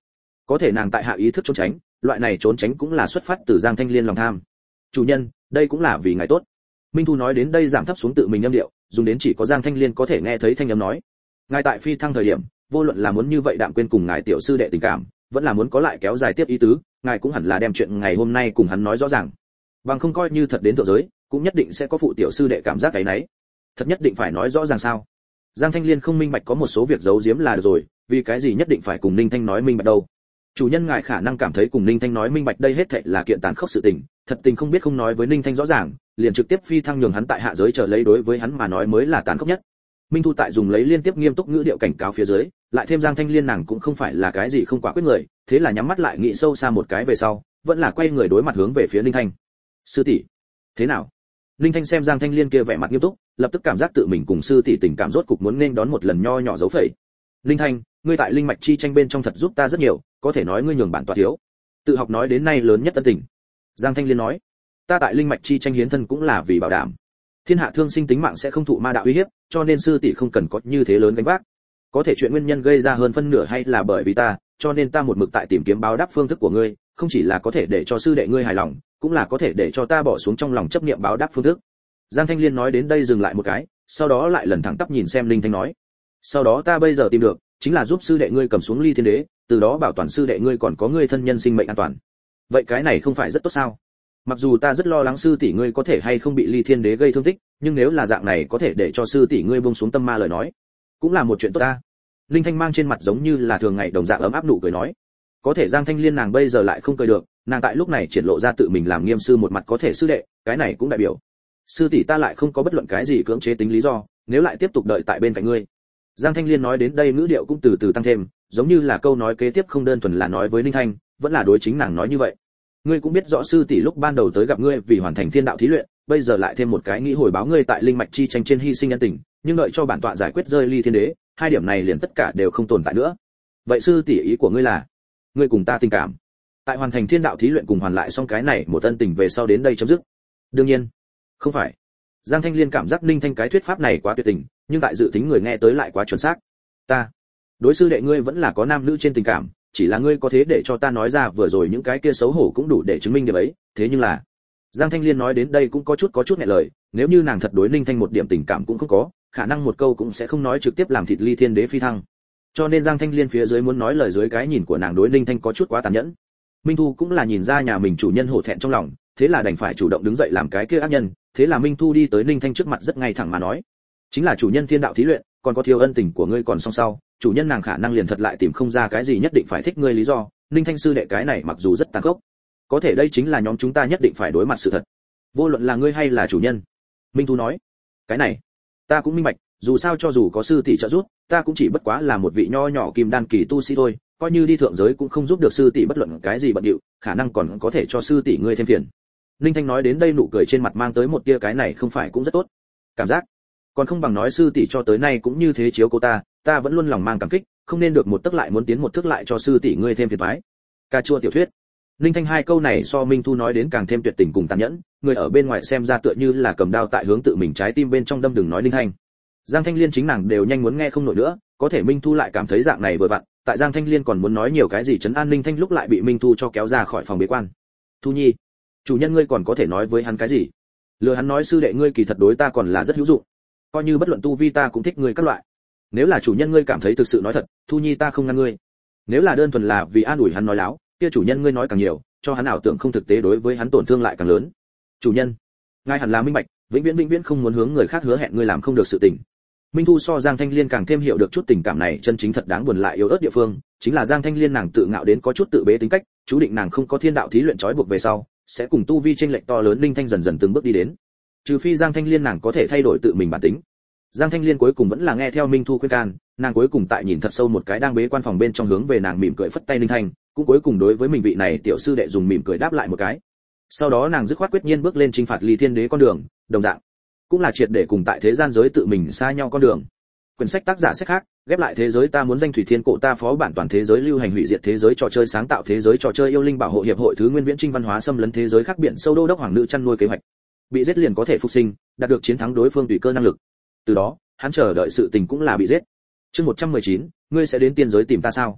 S1: có thể nàng tại hạ ý thức trốn tránh, loại này trốn tránh cũng là xuất phát từ Giang Thanh Liên lòng tham. Chủ nhân, đây cũng là vì ngài tốt. Minh Thu nói đến đây giảm thấp xuống tự mình âm điệu, dùng đến chỉ có Giang Thanh Liên có thể nghe thấy thanh âm nói. Ngài tại phi thăng thời điểm, vô luận là muốn như vậy đạm quên cùng ngài tiểu sư đệ tình cảm, vẫn là muốn có lại kéo dài tiếp ý tứ, ngài cũng hẳn là đem chuyện ngày hôm nay cùng hắn nói rõ ràng. Bằng không coi như thật đến thượng giới, cũng nhất định sẽ có phụ tiểu sư đệ cảm giác cái nấy. Thật nhất định phải nói rõ ràng sao? Giang Thanh Liên không minh bạch có một số việc giấu giếm là được rồi, vì cái gì nhất định phải cùng Ninh Thanh nói minh bạch đâu? Chủ nhân ngài khả năng cảm thấy cùng Ninh Thanh nói minh bạch đây hết thảy là kiện tàn khốc sự tình, thật tình không biết không nói với Ninh Thanh rõ ràng, liền trực tiếp phi thăng nhường hắn tại hạ giới chờ lấy đối với hắn mà nói mới là tàn khốc nhất. Minh Thu tại dùng lấy liên tiếp nghiêm túc ngữ điệu cảnh cáo phía dưới, lại thêm Giang Thanh Liên nàng cũng không phải là cái gì không quả quyết người, thế là nhắm mắt lại nghĩ sâu xa một cái về sau, vẫn là quay người đối mặt hướng về phía Ninh Thanh. Sư tỷ, thế nào? Ninh Thanh xem Giang Thanh Liên kia vẻ mặt nghiêm túc, lập tức cảm giác tự mình cùng sư tỷ tình cảm rốt cục muốn nên đón một lần nho nhỏ dấu phẩy. Ninh Thanh, ngươi tại linh mạch chi tranh bên trong thật giúp ta rất nhiều, có thể nói ngươi nhường bản tọa thiếu. Tự học nói đến nay lớn nhất ân tình. Giang Thanh Liên nói, ta tại linh mạch chi tranh hiến thân cũng là vì bảo đảm thiên hạ thương sinh tính mạng sẽ không thụ ma đạo uy hiếp, cho nên sư tỷ không cần có như thế lớn gánh vác. Có thể chuyện nguyên nhân gây ra hơn phân nửa hay là bởi vì ta, cho nên ta một mực tại tìm kiếm báo đáp phương thức của ngươi, không chỉ là có thể để cho sư đệ ngươi hài lòng, cũng là có thể để cho ta bỏ xuống trong lòng chấp niệm báo đáp phương thức. Giang Thanh Liên nói đến đây dừng lại một cái, sau đó lại lần thẳng tắp nhìn xem Linh Thanh nói, sau đó ta bây giờ tìm được, chính là giúp sư đệ ngươi cầm xuống Ly Thiên Đế, từ đó bảo toàn sư đệ ngươi còn có ngươi thân nhân sinh mệnh an toàn. Vậy cái này không phải rất tốt sao? Mặc dù ta rất lo lắng sư tỷ ngươi có thể hay không bị Ly Thiên Đế gây thương tích, nhưng nếu là dạng này có thể để cho sư tỷ ngươi buông xuống tâm ma lời nói, cũng là một chuyện tốt ta. Linh Thanh mang trên mặt giống như là thường ngày đồng dạng ấm áp nụ cười nói. Có thể Giang Thanh Liên nàng bây giờ lại không cười được, nàng tại lúc này triển lộ ra tự mình làm nghiêm sư một mặt có thể sư đệ, cái này cũng đại biểu sư tỷ ta lại không có bất luận cái gì cưỡng chế tính lý do, nếu lại tiếp tục đợi tại bên cạnh ngươi. Giang Thanh Liên nói đến đây ngữ điệu cũng từ từ tăng thêm, giống như là câu nói kế tiếp không đơn thuần là nói với Linh Thanh, vẫn là đối chính nàng nói như vậy. Ngươi cũng biết rõ sư tỷ lúc ban đầu tới gặp ngươi vì hoàn thành thiên đạo thí luyện, bây giờ lại thêm một cái nghĩ hồi báo ngươi tại linh mạch chi tranh trên hy sinh nhân tình, nhưng đợi cho bản tọa giải quyết rơi Ly Thiên Đế, hai điểm này liền tất cả đều không tồn tại nữa. Vậy sư tỷ ý của ngươi là, ngươi cùng ta tình cảm, tại hoàn thành thiên đạo thí luyện cùng hoàn lại xong cái này một ân tình về sau đến đây chấm dứt? Đương nhiên, không phải. Giang Thanh Liên cảm giác Ninh Thanh cái thuyết pháp này quá tuyệt tình, nhưng tại dự tính người nghe tới lại quá chuẩn xác. Ta, đối sư đệ ngươi vẫn là có nam nữ trên tình cảm, chỉ là ngươi có thế để cho ta nói ra vừa rồi những cái kia xấu hổ cũng đủ để chứng minh điều ấy, thế nhưng là Giang Thanh Liên nói đến đây cũng có chút có chút nghẹn lời, nếu như nàng thật đối Ninh Thanh một điểm tình cảm cũng không có, khả năng một câu cũng sẽ không nói trực tiếp làm thịt Ly Thiên Đế phi thăng. Cho nên Giang Thanh Liên phía dưới muốn nói lời dưới cái nhìn của nàng đối Ninh Thanh có chút quá tàn nhẫn. Minh Thu cũng là nhìn ra nhà mình chủ nhân hổ thẹn trong lòng, thế là đành phải chủ động đứng dậy làm cái kia ác nhân, thế là Minh Thu đi tới Ninh Thanh trước mặt rất ngay thẳng mà nói, chính là chủ nhân thiên đạo thí luyện, còn có thiếu ân tình của ngươi còn song sau, chủ nhân nàng khả năng liền thật lại tìm không ra cái gì nhất định phải thích ngươi lý do. Ninh Thanh sư đệ cái này mặc dù rất tàn khốc, có thể đây chính là nhóm chúng ta nhất định phải đối mặt sự thật, vô luận là ngươi hay là chủ nhân. Minh Thu nói, cái này ta cũng minh bạch, dù sao cho dù có sư tỷ trợ giúp, ta cũng chỉ bất quá là một vị nho nhỏ kim đan kỳ tu sĩ thôi, coi như đi thượng giới cũng không giúp được sư tỷ bất luận cái gì bận điệu, khả năng còn có thể cho sư tỷ ngươi thêm phiền. Ninh Thanh nói đến đây nụ cười trên mặt mang tới một tia cái này không phải cũng rất tốt cảm giác, còn không bằng nói sư tỷ cho tới nay cũng như thế chiếu cố ta, ta vẫn luôn lòng mang cảm kích, không nên được một tức lại muốn tiến một thước lại cho sư tỷ ngươi thêm phiền toái. Cà chua tiểu thuyết. Ninh Thanh hai câu này so Minh Thu nói đến càng thêm tuyệt tình cùng tàn nhẫn, người ở bên ngoài xem ra tựa như là cầm đao tại hướng tự mình trái tim bên trong đâm, đừng nói Ninh Thanh. Giang Thanh Liên chính nàng đều nhanh muốn nghe không nổi nữa, có thể Minh Thu lại cảm thấy dạng này vừa vặn, tại Giang Thanh Liên còn muốn nói nhiều cái gì trấn an Ninh Thanh lúc lại bị Minh Thu cho kéo ra khỏi phòng bế quan. Thu Nhi, chủ nhân ngươi còn có thể nói với hắn cái gì? Lừa hắn nói sư đệ ngươi kỳ thật đối ta còn là rất hữu dụng, coi như bất luận tu vi ta cũng thích ngươi các loại. Nếu là chủ nhân ngươi cảm thấy thực sự nói thật, Thu Nhi ta không ngăn ngươi. Nếu là đơn thuần là vì an ủi hắn nói láo, kia chủ nhân ngươi nói càng nhiều, cho hắn ảo tưởng không thực tế đối với hắn tổn thương lại càng lớn. Chủ nhân, ngài hẳn là minh bạch, vĩnh viễn vĩnh viễn không muốn hướng người khác hứa hẹn ngươi làm không được sự tình. Minh Thu so Giang Thanh Liên càng thêm hiểu được chút tình cảm này chân chính thật đáng buồn lại yếu ớt địa phương, chính là Giang Thanh Liên nàng tự ngạo đến có chút tự bế tính cách, chú định nàng không có thiên đạo thí luyện trói buộc về sau, sẽ cùng tu vi chênh lệch to lớn Linh Thanh dần dần từng bước đi đến. Trừ phi Giang Thanh Liên nàng có thể thay đổi tự mình bản tính. Giang Thanh Liên cuối cùng vẫn là nghe theo Minh Thu khuyên can, nàng cuối cùng tại nhìn thật sâu một cái đang bế quan phòng bên trong hướng về nàng mỉm cười phất tay Linh Thanh, cũng cuối cùng đối với mình vị này tiểu sư đệ dùng mỉm cười đáp lại một cái. Sau đó nàng dứt khoát quyết nhiên bước lên chinh phạt Ly Thiên Đế con đường, đồng dạng cũng là triệt để cùng tại thế gian giới tự mình xa nhau con đường. Quyển sách tác giả sách khác, ghép lại thế giới ta muốn danh thủy thiên cổ ta phó bản toàn thế giới lưu hành hủy diệt thế giới trò chơi sáng tạo thế giới trò chơi yêu linh bảo hộ hiệp hội thứ nguyên viễn trinh văn hóa xâm lấn thế giới khác biển sâu đô đốc hoàng nữ chăn nuôi kế hoạch. Bị giết liền có thể phục sinh, đạt được chiến thắng đối phương tùy cơ năng lực. Từ đó, hắn chờ đợi sự tình cũng là bị giết. Chương một trăm mười chín, ngươi sẽ đến tiên giới tìm ta sao?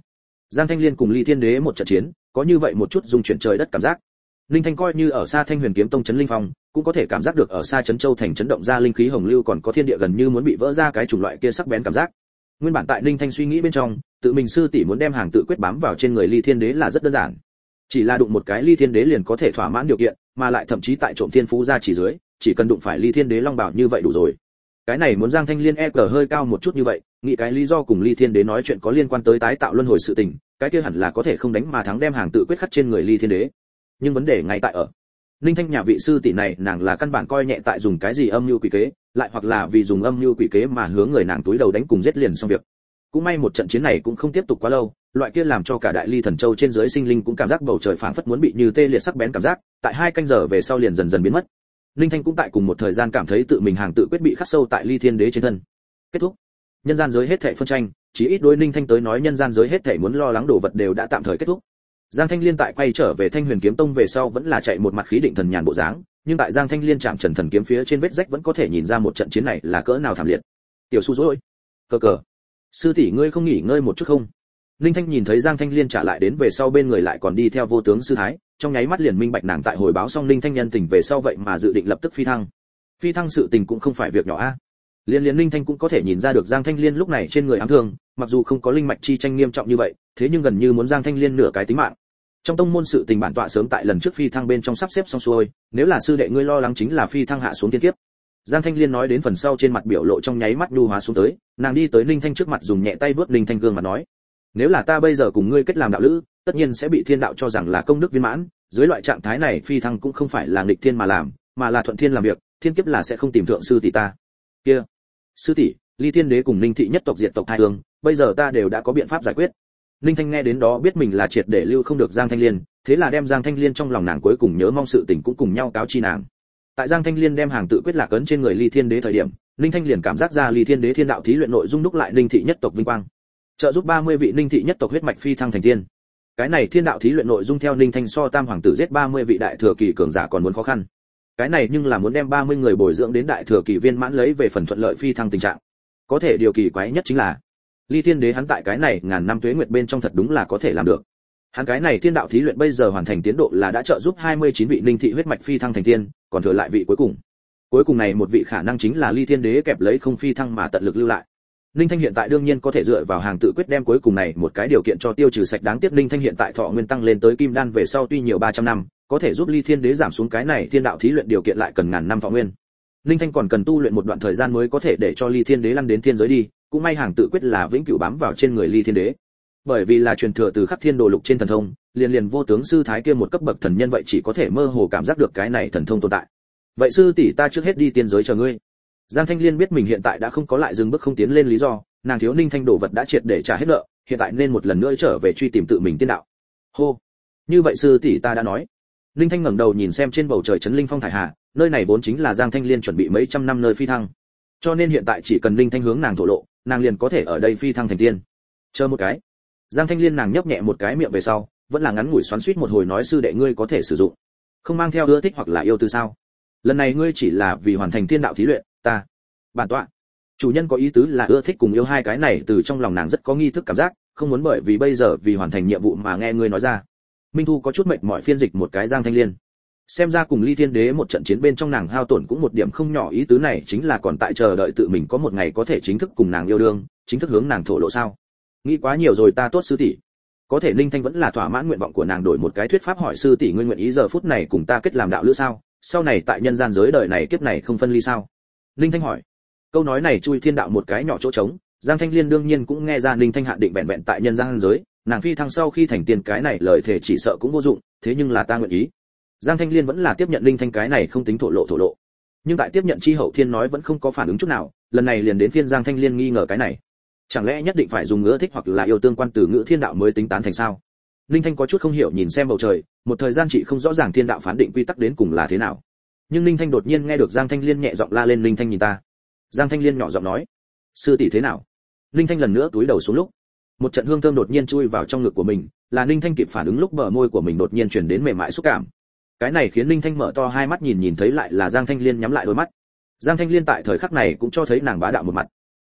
S1: Giang Thanh Liên cùng Ly Thiên Đế một trận chiến, có như vậy một chút dung chuyển trời đất cảm giác. Linh Thanh coi như ở xa Thanh Huyền Kiếm Tông trấn linh phong, cũng có thể cảm giác được ở xa trấn Châu thành chấn động ra linh khí hồng lưu, còn có thiên địa gần như muốn bị vỡ ra cái chủng loại kia sắc bén cảm giác. Nguyên bản tại Linh Thanh suy nghĩ bên trong, tự mình sư tỷ muốn đem hàng tự quyết bám vào trên người Ly Thiên Đế là rất đơn giản. Chỉ là đụng một cái Ly Thiên Đế liền có thể thỏa mãn điều kiện, mà lại thậm chí tại trộm thiên phú ra chỉ dưới, chỉ cần đụng phải Ly Thiên Đế long bảo như vậy đủ rồi. Cái này muốn Giang Thanh Liên e cờ hơi cao một chút như vậy, nghĩ cái lý do cùng Ly Thiên Đế nói chuyện có liên quan tới tái tạo luân hồi sự tình, cái kia hẳn là có thể không đánh mà thắng đem hàng tự quyết khắc trên người Ly Thiên Đế. Nhưng vấn đề ngay tại ở Ninh Thanh nhà vị sư tỷ này, nàng là căn bản coi nhẹ tại dùng cái gì âm mưu quỷ kế, lại hoặc là vì dùng âm mưu quỷ kế mà hướng người nàng túi đầu đánh cùng giết liền xong việc. Cũng may một trận chiến này cũng không tiếp tục quá lâu, loại kia làm cho cả Đại Ly Thần Châu trên dưới sinh linh cũng cảm giác bầu trời phảng phất muốn bị như tê liệt sắc bén cảm giác, tại hai canh giờ về sau liền dần dần biến mất. Ninh Thanh cũng tại cùng một thời gian cảm thấy tự mình hàng tự quyết bị khắc sâu tại Ly Thiên Đế trên thân. Kết thúc. Nhân gian giới hết thảy phân tranh, chỉ ít đối Ninh Thanh tới nói nhân gian giới hết thảy muốn lo lắng đồ vật đều đã tạm thời kết thúc. Giang Thanh Liên tại quay trở về Thanh Huyền Kiếm Tông về sau vẫn là chạy một mặt khí định thần nhàn bộ dáng, nhưng tại Giang Thanh Liên chạm Trần Thần kiếm phía trên vết rách vẫn có thể nhìn ra một trận chiến này là cỡ nào thảm liệt. Tiểu Su Dối, cờ cờ, sư tỷ ngươi không nghỉ ngơi một chút không? Linh Thanh nhìn thấy Giang Thanh Liên trả lại đến về sau bên người lại còn đi theo vô tướng sư thái, trong nháy mắt liền minh bạch nàng tại hồi báo xong Linh Thanh nhân tình về sau vậy mà dự định lập tức phi thăng. Phi thăng sự tình cũng không phải việc nhỏ a. Liên liên Linh Thanh cũng có thể nhìn ra được Giang Thanh Liên lúc này trên người ám thương, mặc dù không có linh mạch chi tranh nghiêm trọng như vậy, thế nhưng gần như muốn Giang Thanh Liên nửa cái tính mạng. Trong tông môn sự tình bản tọa sớm tại lần trước phi thăng bên trong sắp xếp xong xuôi, nếu là sư đệ ngươi lo lắng chính là phi thăng hạ xuống thiên kiếp. Giang Thanh Liên nói đến phần sau trên mặt biểu lộ trong nháy mắt nhu hóa xuống tới, nàng đi tới Linh Thanh trước mặt dùng nhẹ tay vớt Linh Thanh gương mặt nói: "Nếu là ta bây giờ cùng ngươi kết làm đạo lữ, tất nhiên sẽ bị thiên đạo cho rằng là công đức viên mãn, dưới loại trạng thái này phi thăng cũng không phải là nghịch thiên mà làm, mà là thuận thiên làm việc, thiên kiếp là sẽ không tìm thượng sư tỷ ta." Kia, sư tỷ, Ly Thiên Đế cùng Linh thị nhất tộc diệt tộc hai hương, bây giờ ta đều đã có biện pháp giải quyết. Linh Thanh nghe đến đó biết mình là triệt để lưu không được Giang Thanh Liên, thế là đem Giang Thanh Liên trong lòng nàng cuối cùng nhớ mong sự tình cũng cùng nhau cáo chi nàng. Tại Giang Thanh Liên đem hàng tự quyết lạc ấn trên người Ly Thiên Đế thời điểm, Linh Thanh liền cảm giác ra Ly Thiên Đế thiên đạo thí luyện nội dung đúc lại Linh thị nhất tộc vinh quang, trợ giúp ba mươi vị Linh thị nhất tộc huyết mạch phi thăng thành tiên. Cái này thiên đạo thí luyện nội dung theo Linh Thanh so tam hoàng tử giết ba mươi vị đại thừa kỳ cường giả còn muốn khó khăn. Cái này nhưng là muốn đem ba mươi người bồi dưỡng đến đại thừa kỳ viên mãn lấy về phần thuận lợi phi thăng tình trạng. Có thể điều kỳ quái nhất chính là Ly Thiên Đế hắn tại cái này ngàn năm tuế nguyệt bên trong thật đúng là có thể làm được. Hắn cái này thiên đạo thí luyện bây giờ hoàn thành tiến độ là đã trợ giúp hai mươi chín vị linh thị huyết mạch phi thăng thành tiên, còn thừa lại vị cuối cùng. Cuối cùng này một vị khả năng chính là Ly Thiên Đế kẹp lấy không phi thăng mà tận lực lưu lại. Linh Thanh hiện tại đương nhiên có thể dựa vào hàng tự quyết đem cuối cùng này một cái điều kiện cho tiêu trừ sạch, đáng tiếc Linh Thanh hiện tại thọ nguyên tăng lên tới kim đan về sau tuy nhiều ba trăm năm, có thể giúp Ly Thiên Đế giảm xuống cái này thiên đạo thí luyện điều kiện lại cần ngàn năm thọ nguyên. Linh Thanh còn cần tu luyện một đoạn thời gian mới có thể để cho Ly Thiên Đế lăn đến thiên giới đi, cũng may hàng tự quyết là vĩnh cửu bám vào trên người Ly Thiên Đế. Bởi vì là truyền thừa từ Khắc Thiên Đồ Lục trên thần thông, liền liền vô tướng sư thái kia một cấp bậc thần nhân vậy chỉ có thể mơ hồ cảm giác được cái này thần thông tồn tại. Vậy sư tỷ ta trước hết đi tiên giới chờ ngươi. Giang Thanh Liên biết mình hiện tại đã không có lại dừng bước không tiến lên lý do, nàng thiếu Ninh Thanh đồ vật đã triệt để trả hết nợ, hiện tại nên một lần nữa trở về truy tìm tự mình tiên đạo. Hô, như vậy sư tỷ ta đã nói. Ninh Thanh ngẩng đầu nhìn xem trên bầu trời trấn linh phong thải hà, nơi này vốn chính là Giang Thanh Liên chuẩn bị mấy trăm năm nơi phi thăng, cho nên hiện tại chỉ cần Ninh Thanh hướng nàng thổ lộ, nàng liền có thể ở đây phi thăng thành tiên. Chờ một cái. Giang Thanh Liên nàng nhấp nhẹ một cái miệng về sau, vẫn là ngắn ngủi xoắn xuýt một hồi nói sư đệ ngươi có thể sử dụng. Không mang theo ưa thích hoặc là yêu từ sao? Lần này ngươi chỉ là vì hoàn thành tiên đạo thí luyện, ta. Bản tọa. Chủ nhân có ý tứ là ưa thích cùng yêu hai cái này từ trong lòng nàng rất có nghi thức cảm giác, không muốn bởi vì bây giờ vì hoàn thành nhiệm vụ mà nghe ngươi nói ra. Minh Thu có chút mệt mỏi phiên dịch một cái Giang Thanh Liên. Xem ra cùng Ly Thiên Đế một trận chiến bên trong nàng hao tổn cũng một điểm không nhỏ, ý tứ này chính là còn tại chờ đợi tự mình có một ngày có thể chính thức cùng nàng yêu đương, chính thức hướng nàng thổ lộ sao? Nghĩ quá nhiều rồi ta tốt sư tỷ. Có thể Linh Thanh vẫn là thỏa mãn nguyện vọng của nàng, đổi một cái thuyết pháp hỏi sư tỷ ngươi nguyện ý giờ phút này cùng ta kết làm đạo lữ sao? Sau này tại nhân gian giới đời này kiếp này không phân ly sao? Linh Thanh hỏi. Câu nói này chui thiên đạo một cái nhỏ chỗ trống, Giang Thanh Liên đương nhiên cũng nghe ra Linh Thanh hạn định vẹn vẹn tại nhân gian giới, nàng phi thăng sau khi thành tiên cái này lời thể chỉ sợ cũng vô dụng, thế nhưng là ta nguyện ý. Giang Thanh Liên vẫn là tiếp nhận Linh Thanh cái này không tính thổ lộ thổ lộ. Nhưng tại tiếp nhận chi hậu thiên nói vẫn không có phản ứng chút nào, lần này liền đến phiên Giang Thanh Liên nghi ngờ cái này. Chẳng lẽ nhất định phải dùng ngữ thích hoặc là yêu tương quan từ ngữ thiên đạo mới tính tán thành sao? Linh Thanh có chút không hiểu nhìn xem bầu trời, một thời gian chị không rõ ràng thiên đạo phán định quy tắc đến cùng là thế nào. Nhưng Linh Thanh đột nhiên nghe được Giang Thanh Liên nhẹ giọng la lên Linh Thanh nhìn ta. Giang Thanh Liên nhỏ giọng nói, sư tỷ thế nào? Linh Thanh lần nữa túi đầu xuống lúc, một trận hương thơm đột nhiên chui vào trong ngực của mình, là Linh Thanh kịp phản ứng lúc bờ môi của mình đột nhiên truyền đến mềm mại xúc cảm. Cái này khiến Linh Thanh mở to hai mắt nhìn nhìn thấy lại là Giang Thanh Liên nhắm lại đôi mắt. Giang Thanh Liên tại thời khắc này cũng cho thấy nàng bá đạo một mặt.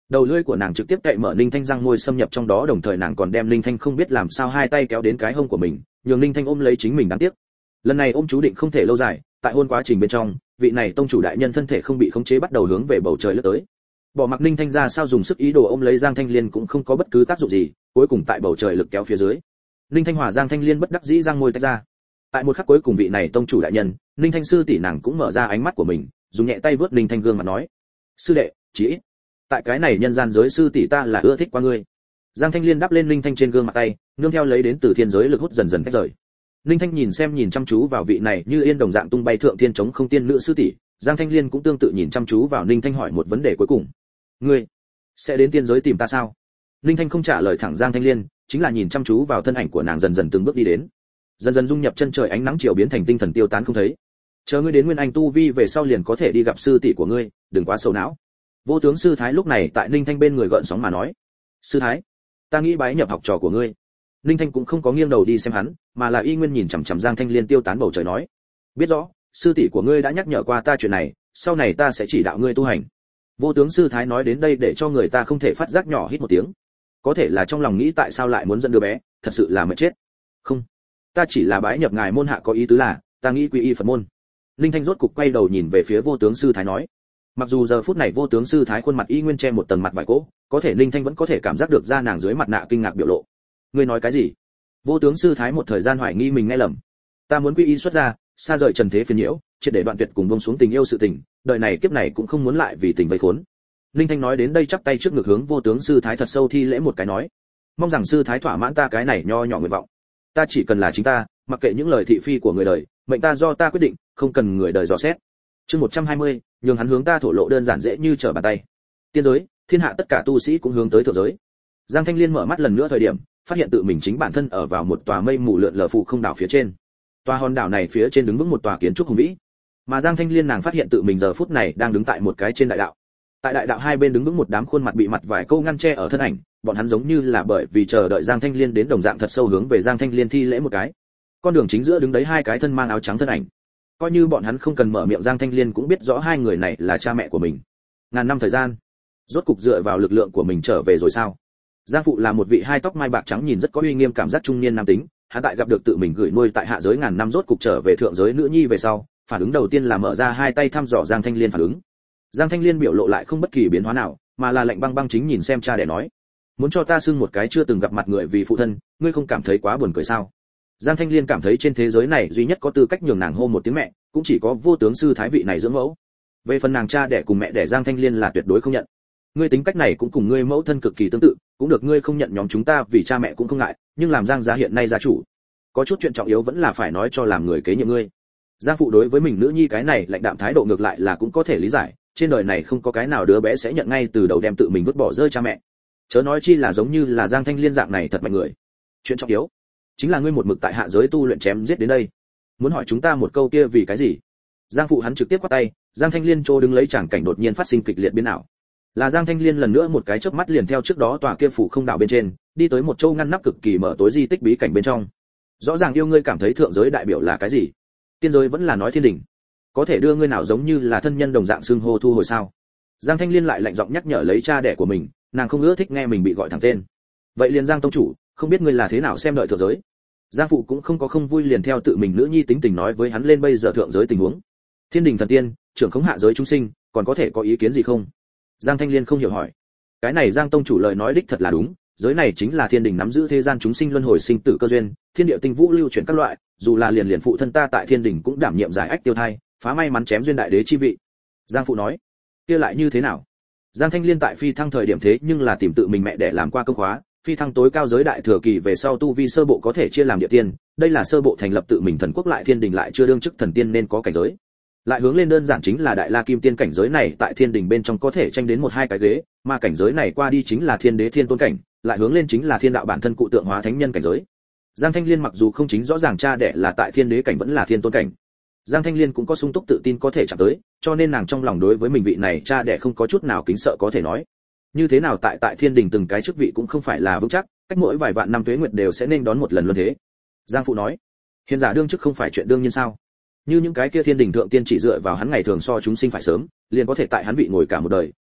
S1: Đầu lưỡi của nàng trực tiếp cậy mở Ninh Thanh răng môi xâm nhập trong đó, đồng thời nàng còn đem Ninh Thanh không biết làm sao hai tay kéo đến cái hông của mình, nhường Ninh Thanh ôm lấy chính mình. Đáng tiếc lần này ôm chú định không thể lâu dài, tại hôn quá trình bên trong, vị này tông chủ đại nhân thân thể không bị khống chế bắt đầu hướng về bầu trời lướt tới. Bỏ mặc Ninh Thanh ra sao dùng sức ý đồ ôm lấy Giang Thanh Liên cũng không có bất cứ tác dụng gì, cuối cùng tại bầu trời lực kéo phía dưới, Ninh Thanh hòa Giang Thanh Liên bất đắc dĩ răng môi tách ra. Tại một khắc cuối cùng, vị này tông chủ đại nhân, Ninh Thanh sư tỷ nàng cũng mở ra ánh mắt của mình, dùng nhẹ tay vớt Ninh Thanh gương mặt nói: "Sư đệ, chỉ ít tại cái này nhân gian giới sư tỷ ta là ưa thích qua ngươi." Giang Thanh Liên đắp lên Ninh Thanh trên gương mặt tay, nương theo lấy đến từ thiên giới lực hút dần dần cách rời. Ninh Thanh nhìn xem nhìn chăm chú vào vị này như yên đồng dạng tung bay thượng thiên chống không tiên nữ sư tỷ, Giang Thanh Liên cũng tương tự nhìn chăm chú vào Ninh Thanh hỏi một vấn đề cuối cùng: "Ngươi sẽ đến tiên giới tìm ta sao?" Ninh Thanh không trả lời thẳng Giang Thanh Liên, chính là nhìn chăm chú vào thân ảnh của nàng dần dần từng bước đi đến, dần dần dung nhập chân trời ánh nắng chiều biến thành tinh thần tiêu tán không thấy. "Chờ ngươi đến nguyên anh tu vi về sau liền có thể đi gặp sư tỷ của ngươi, đừng quá sầu não." Vô tướng sư thái lúc này tại Ninh Thanh bên người gợn sóng mà nói: "Sư thái, ta nghĩ bái nhập học trò của ngươi." Ninh Thanh cũng không có nghiêng đầu đi xem hắn, mà là y nguyên nhìn chằm chằm Giang Thanh Liên tiêu tán bầu trời nói: "Biết rõ, sư tỷ của ngươi đã nhắc nhở qua ta chuyện này, sau này ta sẽ chỉ đạo ngươi tu hành." Vô tướng sư thái nói đến đây để cho người ta không thể phát giác nhỏ hít một tiếng. Có thể là trong lòng nghĩ tại sao lại muốn dẫn đứa bé, thật sự là mệt chết. "Không, ta chỉ là bái nhập ngài môn hạ, có ý tứ là ta nghĩ quy y Phật môn." Ninh Thanh rốt cục quay đầu nhìn về phía vô tướng sư thái nói. Mặc dù giờ phút này vô tướng sư thái khuôn mặt y nguyên che một tầng mặt vải cỗ, có thể Ninh Thanh vẫn có thể cảm giác được ra nàng dưới mặt nạ kinh ngạc biểu lộ. "Ngươi nói cái gì?" Vô tướng sư thái một thời gian hoài nghi mình nghe lầm. "Ta muốn quy y xuất gia, xa rời trần thế phiền nhiễu, triệt để đoạn tuyệt cùng buông xuống tình yêu sự tình, đời này kiếp này cũng không muốn lại vì tình vây khốn." Ninh Thanh nói đến đây chắp tay trước ngực hướng vô tướng sư thái thật sâu thi lễ một cái nói: "Mong rằng sư thái thỏa mãn ta cái này nho nhỏ nguyện vọng. Ta chỉ cần là chính ta, mặc kệ những lời thị phi của người đời, mệnh ta do ta quyết định, không cần người đời dò xét." Chương một trăm hai mươi, nhường hắn hướng ta thổ lộ đơn giản dễ như trở bàn tay. Tiên giới, thiên hạ tất cả tu sĩ cũng hướng tới thượng giới. Giang Thanh Liên mở mắt lần nữa thời điểm, phát hiện tự mình chính bản thân ở vào một tòa mây mù lượn lờ phụ không đảo phía trên. Tòa hòn đảo này phía trên đứng vững một tòa kiến trúc hùng vĩ, mà Giang Thanh Liên nàng phát hiện tự mình giờ phút này đang đứng tại một cái trên đại đạo. Tại đại đạo hai bên đứng vững một đám khuôn mặt bị mặt vải câu ngăn che ở thân ảnh, bọn hắn giống như là bởi vì chờ đợi Giang Thanh Liên đến đồng dạng thật sâu hướng về Giang Thanh Liên thi lễ một cái. Con đường chính giữa đứng đấy hai cái thân mang áo trắng thân ảnh. Coi như bọn hắn không cần mở miệng, Giang Thanh Liên cũng biết rõ hai người này là cha mẹ của mình. Ngàn năm thời gian, rốt cục dựa vào lực lượng của mình trở về rồi sao? Giang phụ là một vị hai tóc mai bạc trắng nhìn rất có uy nghiêm cảm giác trung niên nam tính, hắn tại gặp được tự mình gửi nuôi tại hạ giới ngàn năm rốt cục trở về thượng giới nữ nhi về sau, phản ứng đầu tiên là mở ra hai tay thăm dò Giang Thanh Liên phản ứng. Giang Thanh Liên biểu lộ lại không bất kỳ biến hóa nào, mà là lạnh băng băng chính nhìn xem cha để nói: "Muốn cho ta xưng một cái chưa từng gặp mặt người vì phụ thân, ngươi không cảm thấy quá buồn cười sao?" Giang Thanh Liên cảm thấy trên thế giới này duy nhất có tư cách nhường nàng hô một tiếng mẹ, cũng chỉ có vô tướng sư thái vị này dưỡng mẫu. Về phần nàng cha đẻ cùng mẹ đẻ Giang Thanh Liên là tuyệt đối không nhận. Ngươi tính cách này cũng cùng ngươi mẫu thân cực kỳ tương tự, cũng được ngươi không nhận nhóm chúng ta vì cha mẹ cũng không ngại, nhưng làm Giang gia hiện nay gia chủ, có chút chuyện trọng yếu vẫn là phải nói cho làm người kế nhiệm ngươi. Giang phụ đối với mình nữ nhi cái này lạnh đạm thái độ ngược lại là cũng có thể lý giải, trên đời này không có cái nào đứa bé sẽ nhận ngay từ đầu đem tự mình vứt bỏ rơi cha mẹ. Chớ nói chi là giống như là Giang Thanh Liên dạng này thật mạnh người. Chuyện trọng yếu chính là ngươi một mực tại hạ giới tu luyện chém giết đến đây. Muốn hỏi chúng ta một câu kia vì cái gì? Giang phụ hắn trực tiếp quát tay, Giang Thanh Liên trô đứng lấy tràng cảnh đột nhiên phát sinh kịch liệt biến ảo. Là Giang Thanh Liên lần nữa một cái chớp mắt liền theo trước đó tòa kia phủ không đảo bên trên, đi tới một châu ngăn nắp cực kỳ mở tối di tích bí cảnh bên trong. Rõ ràng yêu ngươi cảm thấy thượng giới đại biểu là cái gì? Tiên giới vẫn là nói thiên đình. Có thể đưa ngươi nào giống như là thân nhân đồng dạng xưng hô thu hồi sao? Giang Thanh Liên lại lạnh giọng nhắc nhở lấy cha đẻ của mình, nàng không ưa thích nghe mình bị gọi thẳng tên. Vậy liền Giang tông chủ, không biết ngươi là thế nào xem đợi thượng giới? Giang phụ cũng không có không vui liền theo tự mình nữ nhi tính tình nói với hắn lên bây giờ thượng giới tình huống. Thiên đình thần tiên, trưởng khống hạ giới chúng sinh, còn có thể có ý kiến gì không? Giang Thanh Liên không hiểu hỏi. Cái này Giang tông chủ lời nói đích thật là đúng, giới này chính là thiên đình nắm giữ thế gian chúng sinh luân hồi sinh tử cơ duyên, thiên địa tinh vũ lưu chuyển các loại, dù là liền liền phụ thân ta tại thiên đình cũng đảm nhiệm giải ách tiêu thai, phá may mắn chém duyên đại đế chi vị. Giang phụ nói. Kia lại như thế nào? Giang Thanh Liên tại phi thăng thời điểm thế nhưng là tìm tự mình mẹ để làm qua công khóa, phi thăng tối cao giới đại thừa kỳ về sau tu vi sơ bộ có thể chia làm địa tiên, đây là sơ bộ thành lập tự mình thần quốc, lại thiên đình lại chưa đương chức thần tiên nên có cảnh giới. Lại hướng lên đơn giản chính là đại la kim tiên cảnh giới này tại thiên đình bên trong có thể tranh đến một hai cái ghế, mà cảnh giới này qua đi chính là thiên đế thiên tôn cảnh, lại hướng lên chính là thiên đạo bản thân cụ tượng hóa thánh nhân cảnh giới. Giang Thanh Liên mặc dù không chính rõ ràng cha đẻ là tại thiên đế cảnh vẫn là thiên tôn cảnh, Giang Thanh Liên cũng có sung túc tự tin có thể chạm tới, cho nên nàng trong lòng đối với mình vị này cha đẻ không có chút nào kính sợ có thể nói. Như thế nào tại tại thiên đình từng cái chức vị cũng không phải là vững chắc, cách mỗi vài vạn năm tuế nguyệt đều sẽ nên đón một lần luân thế. Giang phụ nói, hiện giả đương chức không phải chuyện đương nhiên sao? Như những cái kia thiên đình thượng tiên chỉ dựa vào hắn ngày thường so chúng sinh phải sớm, liền có thể tại hắn vị ngồi cả một đời,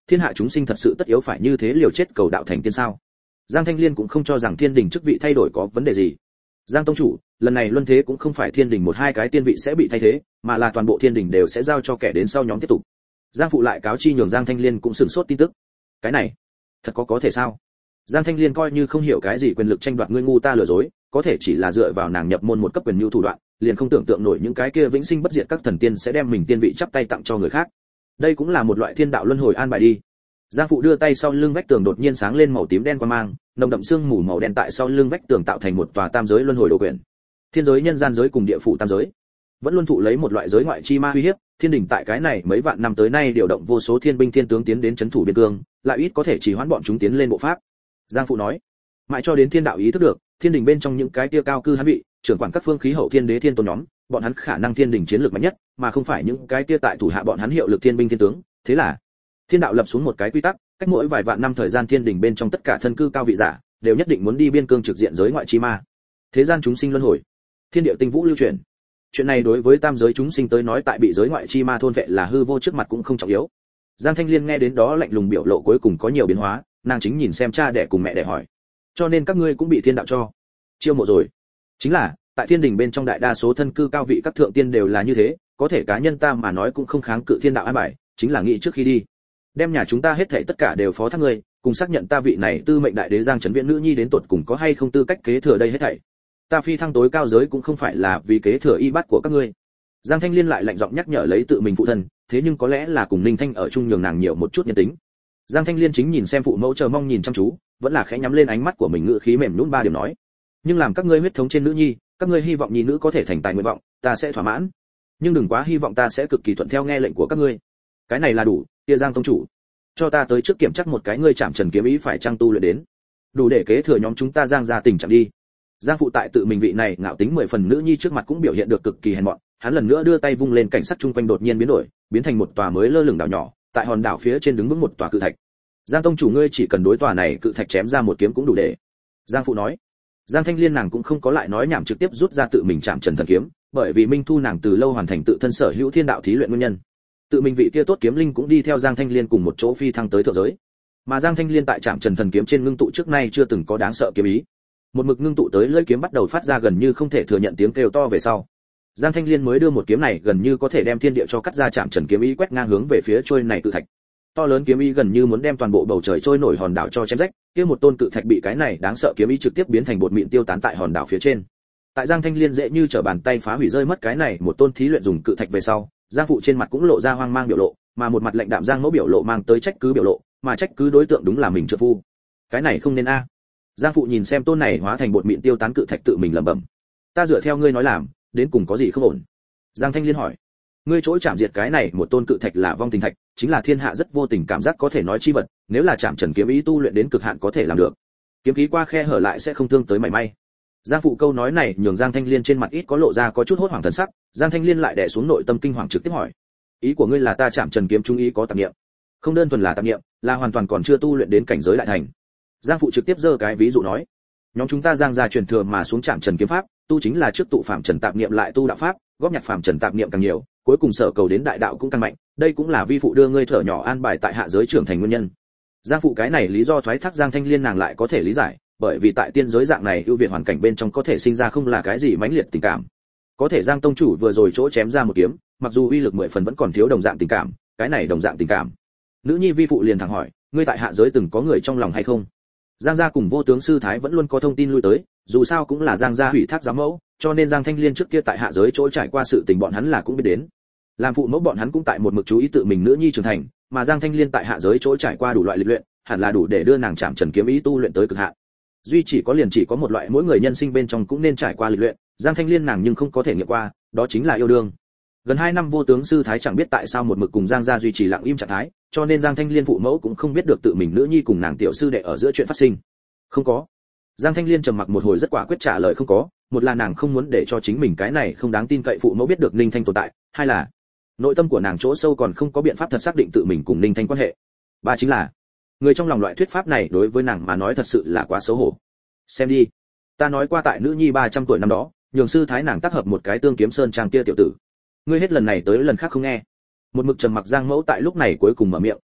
S1: thiên hạ chúng sinh thật sự tất yếu phải như thế liều chết cầu đạo thành tiên sao? Giang Thanh Liên cũng không cho rằng thiên đình chức vị thay đổi có vấn đề gì. Giang tông chủ, lần này luân thế cũng không phải thiên đình một hai cái tiên vị sẽ bị thay thế, mà là toàn bộ thiên đình đều sẽ giao cho kẻ đến sau nhóm tiếp tục. Giang phụ lại cáo chi nhường Giang Thanh Liên cũng sửng sốt tin tức. Cái này, thật có có thể sao? Giang Thanh Liên coi như không hiểu cái gì quyền lực tranh đoạt ngươi ngu ta lừa dối, có thể chỉ là dựa vào nàng nhập môn một cấp quyền nhu thủ đoạn, liền không tưởng tượng nổi những cái kia vĩnh sinh bất diệt các thần tiên sẽ đem mình tiên vị chắp tay tặng cho người khác. Đây cũng là một loại thiên đạo luân hồi an bài đi. Giang phụ đưa tay sau lưng vách tường đột nhiên sáng lên màu tím đen qua mang, nồng đậm sương mù màu đen tại sau lưng vách tường tạo thành một tòa tam giới luân hồi đồ quyển. Thiên giới, nhân gian giới cùng địa phủ tam giới, vẫn luôn thụ lấy một loại giới ngoại chi ma uy hiếp, thiên đình tại cái này mấy vạn năm tới nay điều động vô số thiên binh thiên tướng tiến đến trấn thủ biên cương, lại ít có thể chỉ hoãn bọn chúng tiến lên bộ pháp. Giang phụ nói, mãi cho đến thiên đạo ý thức được, thiên đình bên trong những cái kia cao cư hắn vị, trưởng quản các phương khí hậu thiên đế thiên tôn nhóm, bọn hắn khả năng thiên đình chiến lược mạnh nhất, mà không phải những cái kia tại thủ hạ bọn hắn hiệu lực thiên binh thiên tướng, thế là thiên đạo lập xuống một cái quy tắc, cách mỗi vài vạn năm thời gian thiên đình bên trong tất cả thân cư cao vị giả đều nhất định muốn đi biên cương trực diện giới ngoại chi ma. Thế gian chúng sinh luân hồi, thiên địa tinh vũ lưu chuyển. Chuyện này đối với tam giới chúng sinh tới nói tại bị giới ngoại chi ma thôn vệ là hư vô trước mặt cũng không trọng yếu. Giang Thanh Liên nghe đến đó lạnh lùng biểu lộ cuối cùng có nhiều biến hóa, nàng chính nhìn xem cha đẻ cùng mẹ đẻ hỏi, cho nên các ngươi cũng bị thiên đạo cho chiêu mộ rồi? Chính là, tại thiên đình bên trong đại đa số thân cư cao vị các thượng tiên đều là như thế, có thể cá nhân ta mà nói cũng không kháng cự thiên đạo an bài, chính là nghĩ trước khi đi đem nhà chúng ta hết thảy tất cả đều phó thác ngươi, cùng xác nhận ta vị này tư mệnh đại đế Giang Trấn Viễn nữ nhi đến tột cùng có hay không tư cách kế thừa đây hết thảy. Ta phi thăng tối cao giới cũng không phải là vì kế thừa y bát của các ngươi. Giang Thanh Liên lại lạnh giọng nhắc nhở lấy tự mình phụ thân, thế nhưng có lẽ là cùng Ninh Thanh ở chung nhường nàng nhiều một chút nhân tính. Giang Thanh Liên chính nhìn xem phụ mẫu chờ mong nhìn chăm chú, vẫn là khẽ nhắm lên ánh mắt của mình, ngữ khí mềm nhũn ba điểm nói, nhưng làm các ngươi huyết thống trên nữ nhi, các ngươi hy vọng nhi nữ có thể thành tài nguyện vọng, ta sẽ thỏa mãn, nhưng đừng quá hy vọng ta sẽ cực kỳ thuận theo nghe lệnh của các ngươi. Cái này là đủ. Kia Giang tông chủ, cho ta tới trước kiểm chắc một cái ngươi chạm trần kiếm ý phải trang tu luyện đến, đủ để kế thừa nhóm chúng ta Giang gia tình trạng đi. Giang phụ tại tự mình vị này ngạo tính mười phần nữ nhi trước mặt cũng biểu hiện được cực kỳ hèn mọn, hắn lần nữa đưa tay vung lên, cảnh sắc chung quanh đột nhiên biến đổi, biến thành một tòa mới lơ lửng đảo nhỏ, tại hòn đảo phía trên đứng vững một tòa cự thạch. Giang tông chủ, ngươi chỉ cần đối tòa này cự thạch chém ra một kiếm cũng đủ để. Giang phụ nói. Giang Thanh Liên nàng cũng không có lại nói nhảm, trực tiếp rút ra tự mình chạm trần thần kiếm, bởi vì Minh Thu nàng từ lâu hoàn thành tự thân sở hữu thiên đạo thí luyện nguyên nhân. Tự mình vị kia tốt kiếm linh cũng đi theo Giang Thanh Liên cùng một chỗ phi thăng tới thượng giới. Mà Giang Thanh Liên tại chạm trần thần kiếm trên ngưng tụ trước nay chưa từng có đáng sợ kiếm ý. Một mực ngưng tụ tới lưỡi kiếm bắt đầu phát ra gần như không thể thừa nhận tiếng kêu to về sau. Giang Thanh Liên mới đưa một kiếm này gần như có thể đem thiên địa cho cắt ra, chạm trần kiếm ý quét ngang hướng về phía trôi này cự thạch. To lớn kiếm ý gần như muốn đem toàn bộ bầu trời trôi nổi hòn đảo cho chém rách, kia một tôn cự thạch bị cái này đáng sợ kiếm ý trực tiếp biến thành bột mịn tiêu tán tại hòn đảo phía trên. Tại Giang Thanh Liên dễ như trở bàn tay phá hủy rơi mất cái này một tôn thí luyện dùng cự thạch về sau, Giang phụ trên mặt cũng lộ ra hoang mang biểu lộ, mà một mặt lạnh đạm Giang mẫu biểu lộ mang tới trách cứ biểu lộ, mà trách cứ đối tượng đúng là mình trợ phu. Cái này không nên a. Giang phụ nhìn xem tôn này hóa thành bột mịn tiêu tán cự thạch tự mình lẩm bẩm, ta dựa theo ngươi nói làm, đến cùng có gì không ổn? Giang Thanh Liên hỏi, ngươi chỗ chạm diệt cái này một tôn cự thạch là vong tình thạch, chính là thiên hạ rất vô tình cảm giác có thể nói chi vật, nếu là chạm trần kiếm ý tu luyện đến cực hạn có thể làm được, kiếm khí qua khe hở lại sẽ không thương tới mảy may. Giang phụ câu nói này nhường Giang Thanh Liên trên mặt ít có lộ ra có chút hốt hoảng thần sắc. Giang Thanh Liên lại đè xuống nội tâm kinh hoàng, trực tiếp hỏi, ý của ngươi là ta chạm trần kiếm trung ý có tạp niệm? Không đơn thuần là tạp niệm, là hoàn toàn còn chưa tu luyện đến cảnh giới đại thành. Giang phụ trực tiếp giơ cái ví dụ nói, nhóm chúng ta Giang gia truyền thừa mà xuống chạm trần kiếm pháp, tu chính là trước tụ phạm trần tạp niệm lại tu đạo pháp, góp nhặt phạm trần tạp niệm càng nhiều, cuối cùng sở cầu đến đại đạo cũng càng mạnh, đây cũng là vi phụ đưa ngươi thở nhỏ an bài tại hạ giới trưởng thành nguyên nhân. Giang phụ cái này lý do thoái thác Giang Thanh Liên nàng lại có thể lý giải, bởi vì tại tiên giới dạng này ưu việt hoàn cảnh bên trong có thể sinh ra không là cái gì mãnh liệt tình cảm. Có thể Giang tông chủ vừa rồi chỗ chém ra một kiếm, mặc dù uy lực mười phần vẫn còn thiếu đồng dạng tình cảm, cái này đồng dạng tình cảm. Nữ nhi vi phụ liền thẳng hỏi, ngươi tại hạ giới từng có người trong lòng hay không? Giang gia cùng Vô Tướng sư thái vẫn luôn có thông tin lui tới, dù sao cũng là Giang gia ủy thác giám mẫu, cho nên Giang Thanh Liên trước kia tại hạ giới chỗ trải qua sự tình bọn hắn là cũng biết đến. Làm phụ mẫu bọn hắn cũng tại một mực chú ý tự mình nữ nhi trưởng thành, mà Giang Thanh Liên tại hạ giới chỗ trải qua đủ loại lịch luyện, hẳn là đủ để đưa nàng chạm trần kiếm ý tu luyện tới cực hạn. Duy chỉ có liền chỉ có một loại mỗi người nhân sinh bên trong cũng nên trải qua lịch luyện, Giang Thanh Liên nàng nhưng không có thể nghiệm qua, đó chính là yêu đương. Gần hai năm Vô Tướng sư thái chẳng biết tại sao một mực cùng Giang gia duy trì lặng im trạng thái, cho nên Giang Thanh Liên phụ mẫu cũng không biết được tự mình nữ nhi cùng nàng tiểu sư đệ ở giữa chuyện phát sinh. Không có. Giang Thanh Liên trầm mặc một hồi rất quả quyết trả lời không có, một là nàng không muốn để cho chính mình cái này không đáng tin cậy phụ mẫu biết được Ninh Thanh tồn tại, hai là nội tâm của nàng chỗ sâu còn không có biện pháp thật xác định tự mình cùng Ninh Thanh quan hệ. Ba chính là người trong lòng loại thuyết pháp này đối với nàng mà nói thật sự là quá xấu hổ. Xem đi, ta nói qua tại nữ nhi ba trăm tuổi năm đó, nhường sư thái nàng tác hợp một cái Tương Kiếm Sơn trang kia tiểu tử. Ngươi hết lần này tới lần khác không nghe. Một mực trầm mặc Giang mẫu tại lúc này cuối cùng mở miệng,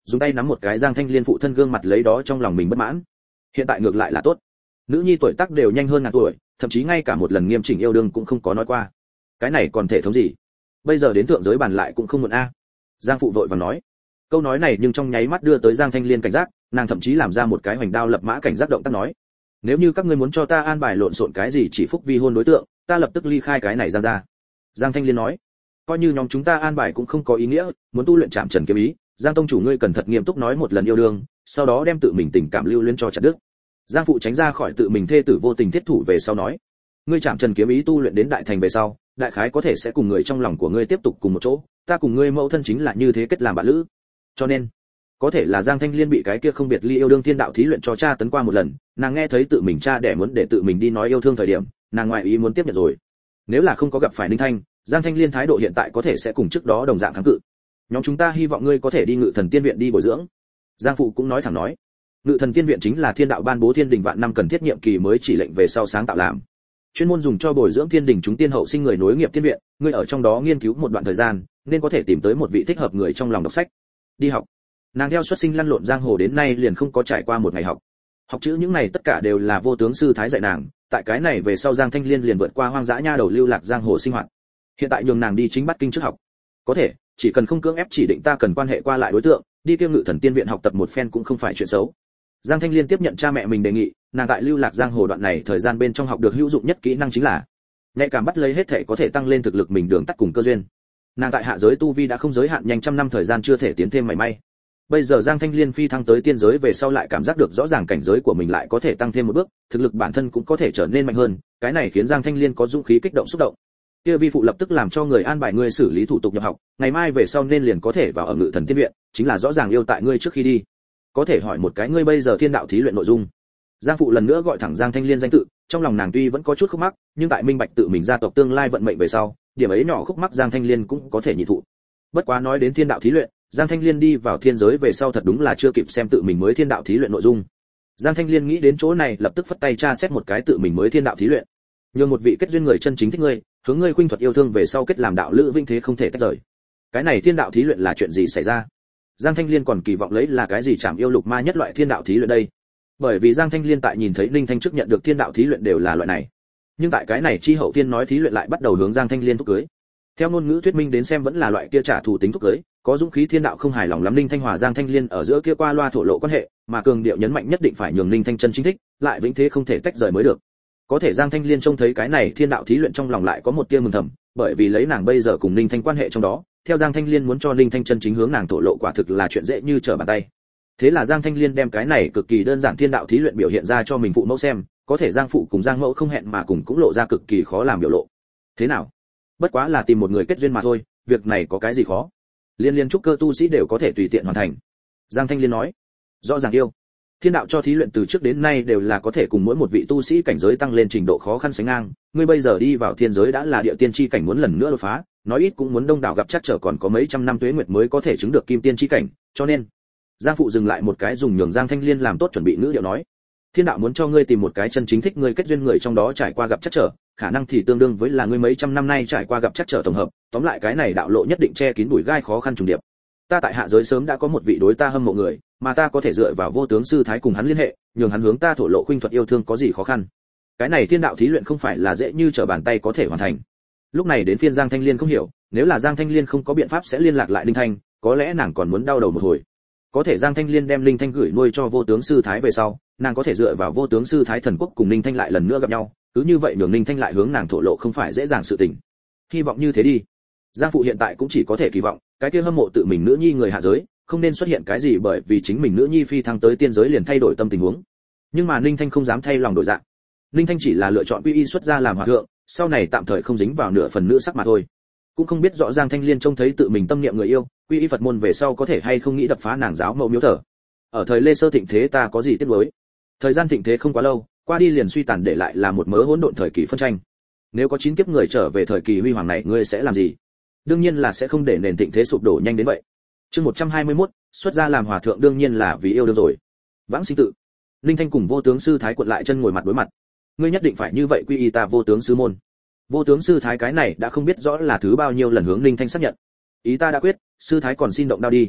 S1: dùng tay nắm một cái Giang Thanh Liên phụ thân gương mặt lấy đó trong lòng mình bất mãn. Hiện tại ngược lại là tốt, nữ nhi tuổi tác đều nhanh hơn ngàn tuổi, thậm chí ngay cả một lần nghiêm chỉnh yêu đương cũng không có nói qua. Cái này còn thể thống gì? Bây giờ đến thượng giới bàn lại cũng không muộn a. Giang phụ vội vàng nói. Câu nói này nhưng trong nháy mắt đưa tới Giang Thanh Liên cảnh giác, nàng thậm chí làm ra một cái hoành đao lập mã cảnh giác động tác nói: nếu như các ngươi muốn cho ta an bài lộn xộn cái gì chỉ phúc vi hôn đối tượng, ta lập tức ly khai cái này ra ra. Giang Thanh Liên nói: coi như nhóm chúng ta an bài cũng không có ý nghĩa, muốn tu luyện chạm trần kiếm ý, Giang tông chủ ngươi cần thật nghiêm túc nói một lần yêu đương, sau đó đem tự mình tình cảm lưu luyến cho chặt đứt. Giang phụ tránh ra khỏi tự mình thê tử vô tình thiết thủ về sau nói: ngươi chạm trần kiếm ý tu luyện đến đại thành về sau, đại khái có thể sẽ cùng người trong lòng của ngươi tiếp tục cùng một chỗ, ta cùng ngươi mẫu thân chính là như thế kết làm bạn lữ. Cho nên, có thể là Giang Thanh Liên bị cái kia không biệt ly yêu đương thiên đạo thí luyện cho cha tấn qua một lần, nàng nghe thấy tự mình cha đẻ muốn để tự mình đi nói yêu thương thời điểm, nàng ngoại ý muốn tiếp nhận rồi. Nếu là không có gặp phải Ninh Thanh, Giang Thanh Liên thái độ hiện tại có thể sẽ cùng trước đó đồng dạng kháng cự. Nhóm chúng ta hy vọng ngươi có thể đi Ngự Thần Tiên viện đi bồi dưỡng. Giang phụ cũng nói thẳng nói, Ngự Thần Tiên viện chính là thiên đạo ban bố thiên đình vạn năm cần thiết nhiệm kỳ mới chỉ lệnh về sau sáng tạo làm, chuyên môn dùng cho bồi dưỡng thiên đình chúng tiên hậu sinh người nối nghiệp tiên viện, ngươi ở trong đó nghiên cứu một đoạn thời gian, nên có thể tìm tới một vị thích hợp người trong lòng đọc sách, đi học. Nàng theo xuất sinh lăn lộn giang hồ đến nay liền không có trải qua một ngày học. Học chữ những này tất cả đều là vô tướng sư thái dạy nàng, tại cái này về sau Giang Thanh Liên liền vượt qua hoang dã nha đầu lưu lạc giang hồ sinh hoạt. Hiện tại nhường nàng đi chính bắt kinh trước học. Có thể, chỉ cần không cưỡng ép chỉ định ta cần quan hệ qua lại đối tượng, đi Kiêu Ngự Thần Tiên viện học tập một phen cũng không phải chuyện xấu. Giang Thanh Liên tiếp nhận cha mẹ mình đề nghị, nàng tại lưu lạc giang hồ đoạn này thời gian bên trong học được hữu dụng nhất kỹ năng chính là nhạy cảm bắt lấy hết thể có thể tăng lên thực lực mình đường tắt cùng cơ duyên. Nàng tại hạ giới tu vi đã không giới hạn nhanh trăm năm thời gian chưa thể tiến thêm mảy may. Bây giờ Giang Thanh Liên phi thăng tới tiên giới về sau lại cảm giác được rõ ràng cảnh giới của mình lại có thể tăng thêm một bước, thực lực bản thân cũng có thể trở nên mạnh hơn, cái này khiến Giang Thanh Liên có dũng khí kích động xúc động. Kia vi phụ lập tức làm cho người an bài ngươi xử lý thủ tục nhập học, ngày mai về sau nên liền có thể vào ở Ngự Thần Tiên viện, chính là rõ ràng yêu tại ngươi trước khi đi. Có thể hỏi một cái ngươi bây giờ thiên đạo thí luyện nội dung. Giang phụ lần nữa gọi thẳng Giang Thanh Liên danh tự, trong lòng nàng tuy vẫn có chút khúc mắc, nhưng tại minh bạch tự mình gia tộc tương lai vận mệnh về sau, điểm ấy nhỏ khúc mắc Giang Thanh Liên cũng có thể nhịn thụ. Bất quá nói đến thiên đạo thí luyện, Giang Thanh Liên đi vào thiên giới về sau thật đúng là chưa kịp xem tự mình mới thiên đạo thí luyện nội dung. Giang Thanh Liên nghĩ đến chỗ này lập tức phất tay tra xét một cái tự mình mới thiên đạo thí luyện. Nhường một vị kết duyên người chân chính thích ngươi, hướng ngươi khuynh thuật yêu thương về sau kết làm đạo lữ vinh thế không thể tách rời. Cái này thiên đạo thí luyện là chuyện gì xảy ra? Giang Thanh Liên còn kỳ vọng lấy là cái gì chạm yêu lục ma nhất loại thiên đạo thí luyện đây? Bởi vì Giang Thanh Liên tại nhìn thấy Ninh Thanh trước nhận được thiên đạo thí luyện đều là loại này. Nhưng tại cái này chi hậu thiên nói thí luyện lại bắt đầu hướng Giang Thanh Liên thúc cưới. Theo ngôn ngữ thuyết minh đến xem vẫn là loại kia trả thù tính thúc cưới, có dũng khí thiên đạo không hài lòng lắm Ninh Thanh hòa Giang Thanh Liên ở giữa kia qua loa thổ lộ quan hệ, mà cường điệu nhấn mạnh nhất định phải nhường Ninh Thanh chân chính thích, lại vĩnh thế không thể tách rời mới được. Có thể Giang Thanh Liên trông thấy cái này thiên đạo thí luyện trong lòng lại có một tia mừng thầm, bởi vì lấy nàng bây giờ cùng Ninh Thanh quan hệ trong đó, theo Giang Thanh Liên muốn cho Ninh Thanh chân chính hướng nàng thổ lộ quả thực là chuyện dễ như trở bàn tay. Thế là Giang Thanh Liên đem cái này cực kỳ đơn giản thiên đạo thí luyện biểu hiện ra cho mình phụ mẫu xem, có thể Giang phụ cùng Giang mẫu không hẹn mà cùng cũng lộ ra cực kỳ khó làm biểu lộ. Thế nào? Bất quá là tìm một người kết duyên mà thôi, việc này có cái gì khó? Liên liên trúc cơ tu sĩ đều có thể tùy tiện hoàn thành. Giang Thanh Liên nói, rõ ràng yêu. Thiên đạo cho thí luyện từ trước đến nay đều là có thể cùng mỗi một vị tu sĩ cảnh giới tăng lên trình độ khó khăn sánh ngang, ngươi bây giờ đi vào thiên giới đã là địa tiên chi cảnh muốn lần nữa đột phá, nói ít cũng muốn đông đảo gặp chắc trở còn có mấy trăm năm tuế nguyệt mới có thể chứng được kim tiên chi cảnh, cho nên Giang phụ dừng lại một cái dùng nhường Giang Thanh Liên làm tốt chuẩn bị ngữ điệu nói, thiên đạo muốn cho ngươi tìm một cái chân chính thích ngươi kết duyên người trong đó trải qua gặp chắc trở, khả năng thì tương đương với là ngươi mấy trăm năm nay trải qua gặp chắc trở tổng hợp, tóm lại cái này đạo lộ nhất định che kín bụi gai khó khăn trùng điệp. Ta tại hạ giới sớm đã có một vị đối ta hâm mộ người, mà ta có thể dựa vào vô tướng sư thái cùng hắn liên hệ, nhường hắn hướng ta thổ lộ khuynh thuật yêu thương có gì khó khăn. Cái này thiên đạo thí luyện không phải là dễ như trở bàn tay có thể hoàn thành. Lúc này đến phiên Giang Thanh Liên không hiểu, nếu là Giang Thanh Liên không có biện pháp sẽ liên lạc lại Linh Thanh, có lẽ nàng còn muốn đau đầu một hồi. Có thể Giang Thanh Liên đem Linh Thanh gửi nuôi cho vô tướng sư thái về sau, nàng có thể dựa vào vô tướng sư thái thần quốc cùng Linh Thanh lại lần nữa gặp nhau, cứ như vậy nhường Linh Thanh lại hướng nàng thổ lộ không phải dễ dàng sự tình. Hy vọng như thế đi. Giang phụ hiện tại cũng chỉ có thể kỳ vọng, cái kia hâm mộ tự mình nữ nhi người hạ giới, không nên xuất hiện cái gì bởi vì chính mình nữ nhi phi thăng tới tiên giới liền thay đổi tâm tình huống. Nhưng mà Ninh Thanh không dám thay lòng đổi dạng. Ninh Thanh chỉ là lựa chọn quy y xuất gia làm hòa thượng, sau này tạm thời không dính vào nửa phần nữ sắc mà thôi. Cũng không biết rõ Giang Thanh Liên trông thấy tự mình tâm niệm người yêu, quy y Phật môn về sau có thể hay không nghĩ đập phá nàng giáo mẫu miếu thờ. Ở thời Lê Sơ thịnh thế ta có gì tiếc nuối. Thời gian thịnh thế không quá lâu, qua đi liền suy tàn để lại là một mớ hỗn độn thời kỳ phân tranh. Nếu có chín kiếp người trở về thời kỳ huy hoàng này, ngươi sẽ làm gì? Đương nhiên là sẽ không để nền thịnh thế sụp đổ nhanh đến vậy. Chương một trăm hai mươi mốt, xuất gia làm hòa thượng đương nhiên là vì yêu đương rồi. Vãng sinh tự. Linh Thanh cùng vô tướng sư thái cuộn lại chân ngồi mặt đối mặt. Ngươi nhất định phải như vậy quy y ta vô tướng sư môn. Vô tướng sư thái cái này đã không biết rõ là thứ bao nhiêu lần hướng Linh Thanh xác nhận. Ý ta đã quyết, sư thái còn xin động đao đi.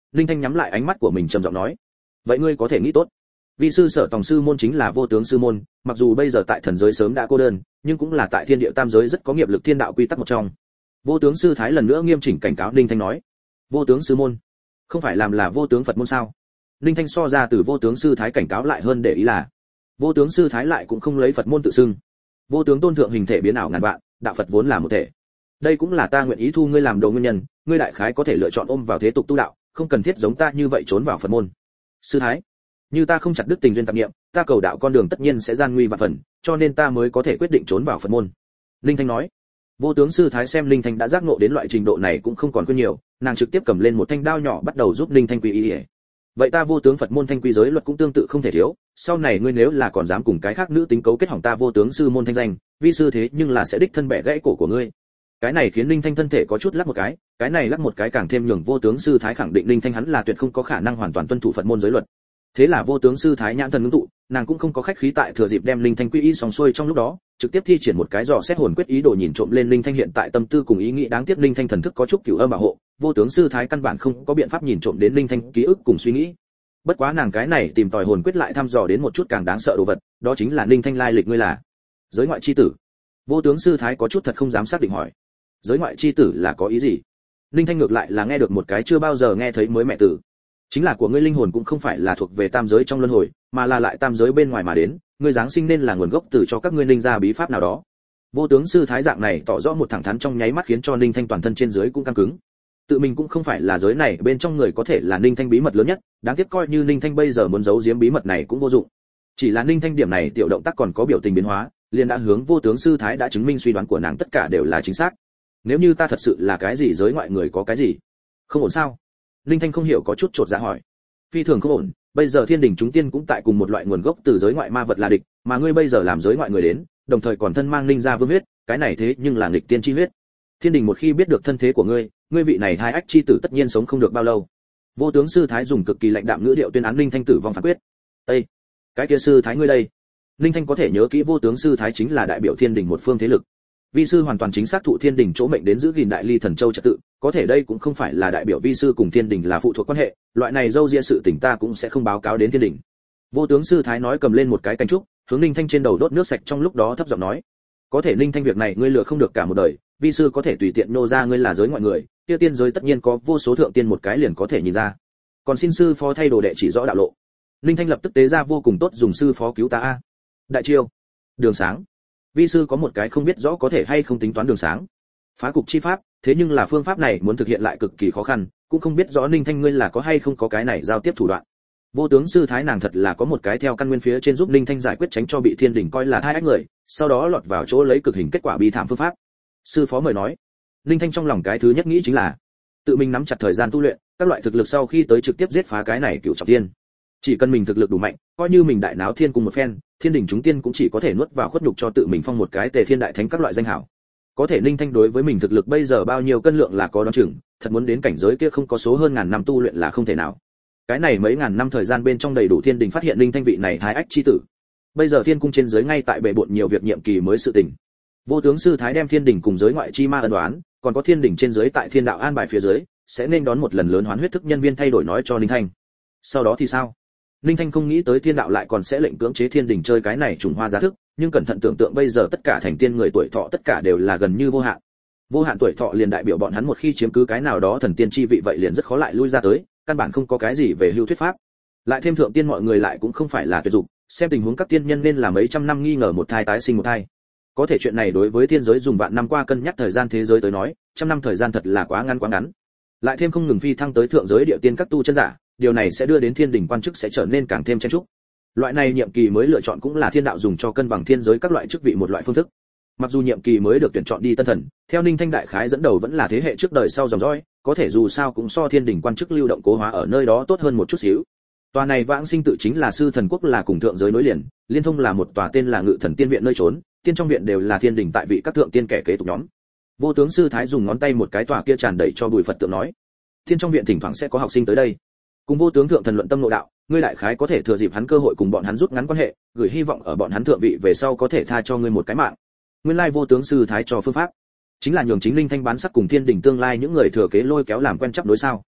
S1: Linh Thanh nhắm lại ánh mắt của mình trầm giọng nói, vậy ngươi có thể nghĩ tốt. Vi sư Sở Tòng sư môn chính là vô tướng sư môn, mặc dù bây giờ tại thần giới sớm đã cô đơn, nhưng cũng là tại thiên địa tam giới rất có nghiệp lực thiên đạo quy tắc một trong. Vô tướng sư thái lần nữa nghiêm chỉnh cảnh cáo Linh Thanh nói, vô tướng sư môn, không phải làm là vô tướng Phật môn sao? Linh Thanh so ra từ vô tướng sư thái cảnh cáo lại hơn để ý là, vô tướng sư thái lại cũng không lấy Phật môn tự xưng. Vô tướng tôn thượng hình thể biến ảo ngàn vạn, đạo Phật vốn là một thể. Đây cũng là ta nguyện ý thu ngươi làm đồ nguyên nhân, ngươi đại khái có thể lựa chọn ôm vào thế tục tu đạo, không cần thiết giống ta như vậy trốn vào Phật môn. Sư thái, như ta không chặt đứt tình duyên tạp niệm, ta cầu đạo con đường tất nhiên sẽ gian nguy vạn phần, cho nên ta mới có thể quyết định trốn vào Phật môn. Linh Thanh nói. Vô tướng sư thái xem Linh Thanh đã giác ngộ đến loại trình độ này cũng không còn quên nhiều, nàng trực tiếp cầm lên một thanh đao nhỏ bắt đầu giúp Linh Thanh quy y. Vậy ta vô tướng Phật môn thanh quy giới luật cũng tương tự không thể thiếu, sau này ngươi nếu là còn dám cùng cái khác nữ tính cấu kết hỏng ta vô tướng sư môn thanh danh, vi sư thế nhưng là sẽ đích thân bẻ gãy cổ của ngươi. Cái này khiến Linh Thanh thân thể có chút lắc một cái, cái này lắc một cái càng thêm nhường vô tướng sư thái khẳng định Linh Thanh hắn là tuyệt không có khả năng hoàn toàn tuân thủ Phật môn giới luật. Thế là vô tướng sư thái nhãn thần ngưng tụ, nàng cũng không có khách khí tại thừa dịp đem Linh Thanh quy y xong xuôi trong lúc đó, trực tiếp thi triển một cái dò xét hồn quyết ý đồ nhìn trộm lên Linh Thanh hiện tại tâm tư cùng ý nghĩ, đáng tiếc Linh Thanh thần thức có chút cửu âm bảo hộ, vô tướng sư thái căn bản không có biện pháp nhìn trộm đến Linh Thanh ký ức cùng suy nghĩ. Bất quá nàng cái này tìm tòi hồn quyết lại thăm dò đến một chút càng đáng sợ đồ vật, đó chính là Linh Thanh lai lịch ngươi là giới ngoại chi tử. Vô tướng sư thái có chút thật không dám xác định hỏi, giới ngoại chi tử là có ý gì? Linh Thanh ngược lại là nghe được một cái chưa bao giờ nghe thấy mới mẹ tử. Chính là của ngươi linh hồn cũng không phải là thuộc về tam giới trong luân hồi, mà là lại tam giới bên ngoài mà đến, ngươi giáng sinh nên là nguồn gốc từ cho các ngươi linh ra bí pháp nào đó. Vô tướng sư thái dạng này tỏ rõ một thẳng thắn trong nháy mắt khiến cho Linh Thanh toàn thân trên dưới cũng căng cứng. Tự mình cũng không phải là giới này bên trong người có thể là Linh Thanh bí mật lớn nhất, đáng tiếc coi như Linh Thanh bây giờ muốn giấu giếm bí mật này cũng vô dụng. Chỉ là Linh Thanh điểm này tiểu động tác còn có biểu tình biến hóa, liền đã hướng vô tướng sư thái đã chứng minh suy đoán của nàng tất cả đều là chính xác. Nếu như ta thật sự là cái gì giới ngoại người có cái gì không ổn sao? Linh Thanh không hiểu có chút chột dạ hỏi. Phi thường không ổn, bây giờ thiên đình chúng tiên cũng tại cùng một loại nguồn gốc từ giới ngoại ma vật là địch, mà ngươi bây giờ làm giới ngoại người đến, đồng thời còn thân mang linh gia vương huyết, cái này thế nhưng là nghịch tiên chi huyết. Thiên đình một khi biết được thân thế của ngươi, ngươi vị này hai ách chi tử tất nhiên sống không được bao lâu. Vô tướng sư thái dùng cực kỳ lạnh đạm ngữ điệu tuyên án Linh Thanh tử vong phán quyết. Ê, cái kia sư thái ngươi đây? Linh Thanh có thể nhớ kỹ vô tướng sư thái chính là đại biểu thiên đình một phương thế lực. Vi sư hoàn toàn chính xác thụ thiên đình chỗ mệnh đến giữ gìn đại ly thần châu trật tự, có thể đây cũng không phải là đại biểu vi sư cùng thiên đình là phụ thuộc quan hệ, loại này dâu ria sự tình ta cũng sẽ không báo cáo đến thiên đình. Vô tướng sư thái nói cầm lên một cái cánh trúc, hướng Linh Thanh trên đầu đốt nước sạch trong lúc đó thấp giọng nói, có thể Linh Thanh việc này ngươi lừa không được cả một đời, vi sư có thể tùy tiện nô ra ngươi là giới ngoại người, kia tiên giới tất nhiên có vô số thượng tiên một cái liền có thể nhìn ra. Còn xin sư phó thay đồ đệ chỉ rõ đạo lộ. Linh Thanh lập tức tế ra vô cùng tốt dùng sư phó cứu ta a. Đại chiêu, đường sáng. Vi sư có một cái không biết rõ có thể hay không tính toán đường sáng. Phá cục chi pháp, thế nhưng là phương pháp này muốn thực hiện lại cực kỳ khó khăn, cũng không biết rõ Linh Thanh ngươi là có hay không có cái này giao tiếp thủ đoạn. Vô tướng sư thái nàng thật là có một cái theo căn nguyên phía trên giúp Linh Thanh giải quyết tránh cho bị thiên đình coi là hai ách người, sau đó lọt vào chỗ lấy cực hình kết quả bi thảm phương pháp. Sư phó mời nói. Linh Thanh trong lòng cái thứ nhất nghĩ chính là tự mình nắm chặt thời gian tu luyện, các loại thực lực sau khi tới trực tiếp giết phá cái này cửu trọng thiên. Chỉ cần mình thực lực đủ mạnh, coi như mình đại náo thiên cùng một phen, thiên đình chúng tiên cũng chỉ có thể nuốt vào khuất nhục cho tự mình phong một cái tề thiên đại thánh các loại danh hảo. Có thể Linh Thanh đối với mình thực lực bây giờ bao nhiêu cân lượng là có đoán chừng, thật muốn đến cảnh giới kia không có số hơn ngàn năm tu luyện là không thể nào. Cái này mấy ngàn năm thời gian bên trong đầy đủ thiên đình phát hiện Linh Thanh vị này thái ách chi tử. Bây giờ thiên cung trên giới ngay tại bệ bội nhiều việc nhiệm kỳ mới sự tình. Vô tướng sư thái đem thiên đình cùng giới ngoại chi ma ân đoán, còn có thiên đình trên giới tại thiên đạo an bài phía dưới, sẽ nên đón một lần lớn hoán huyết thức nhân viên thay đổi nói cho Linh Thanh. Sau đó thì sao? Linh Thanh không nghĩ tới thiên đạo lại còn sẽ lệnh cưỡng chế thiên đình chơi cái này trùng hoa giá thức, nhưng cẩn thận tưởng tượng bây giờ tất cả thành tiên người tuổi thọ tất cả đều là gần như vô hạn. Vô hạn tuổi thọ liền đại biểu bọn hắn một khi chiếm cứ cái nào đó thần tiên chi vị vậy liền rất khó lại lui ra tới, căn bản không có cái gì về hưu thuyết pháp. Lại thêm thượng tiên mọi người lại cũng không phải là tuyệt dục, xem tình huống các tiên nhân nên là mấy trăm năm nghi ngờ một thai tái sinh một thai. Có thể chuyện này đối với thiên giới dùng vạn năm qua cân nhắc thời gian thế giới tới nói, trăm năm thời gian thật là quá ngắn quá ngắn. Lại thêm không ngừng phi thăng tới thượng giới địa tiên các tu chân giả, điều này sẽ đưa đến thiên đình quan chức sẽ trở nên càng thêm chen chúc. Loại này nhiệm kỳ mới lựa chọn cũng là thiên đạo dùng cho cân bằng thiên giới các loại chức vị một loại phương thức. Mặc dù nhiệm kỳ mới được tuyển chọn đi tân thần, theo Ninh Thanh đại khái dẫn đầu vẫn là thế hệ trước đời sau dòng dõi, có thể dù sao cũng so thiên đình quan chức lưu động cố hóa ở nơi đó tốt hơn một chút xíu. Tòa này vãng sinh tự chính là sư thần quốc là cùng thượng giới nối liền, liên thông là một tòa tên là Ngự Thần Tiên viện nơi trốn, tiên trong viện đều là thiên đình tại vị các thượng tiên kẻ kế tục nhóm. Vô tướng sư thái dùng ngón tay một cái tòa kia tràn đầy cho bùi Phật tượng nói, thiên trong viện thỉnh thoảng sẽ có học sinh tới đây. Cùng vô tướng thượng thần luận tâm nội đạo, ngươi đại khái có thể thừa dịp hắn cơ hội cùng bọn hắn rút ngắn quan hệ, gửi hy vọng ở bọn hắn thượng vị về sau có thể tha cho ngươi một cái mạng. Nguyên lai vô tướng sư thái cho phương pháp, chính là nhường chính linh thanh bán sắc cùng thiên đình tương lai những người thừa kế lôi kéo làm quen chấp đối sao?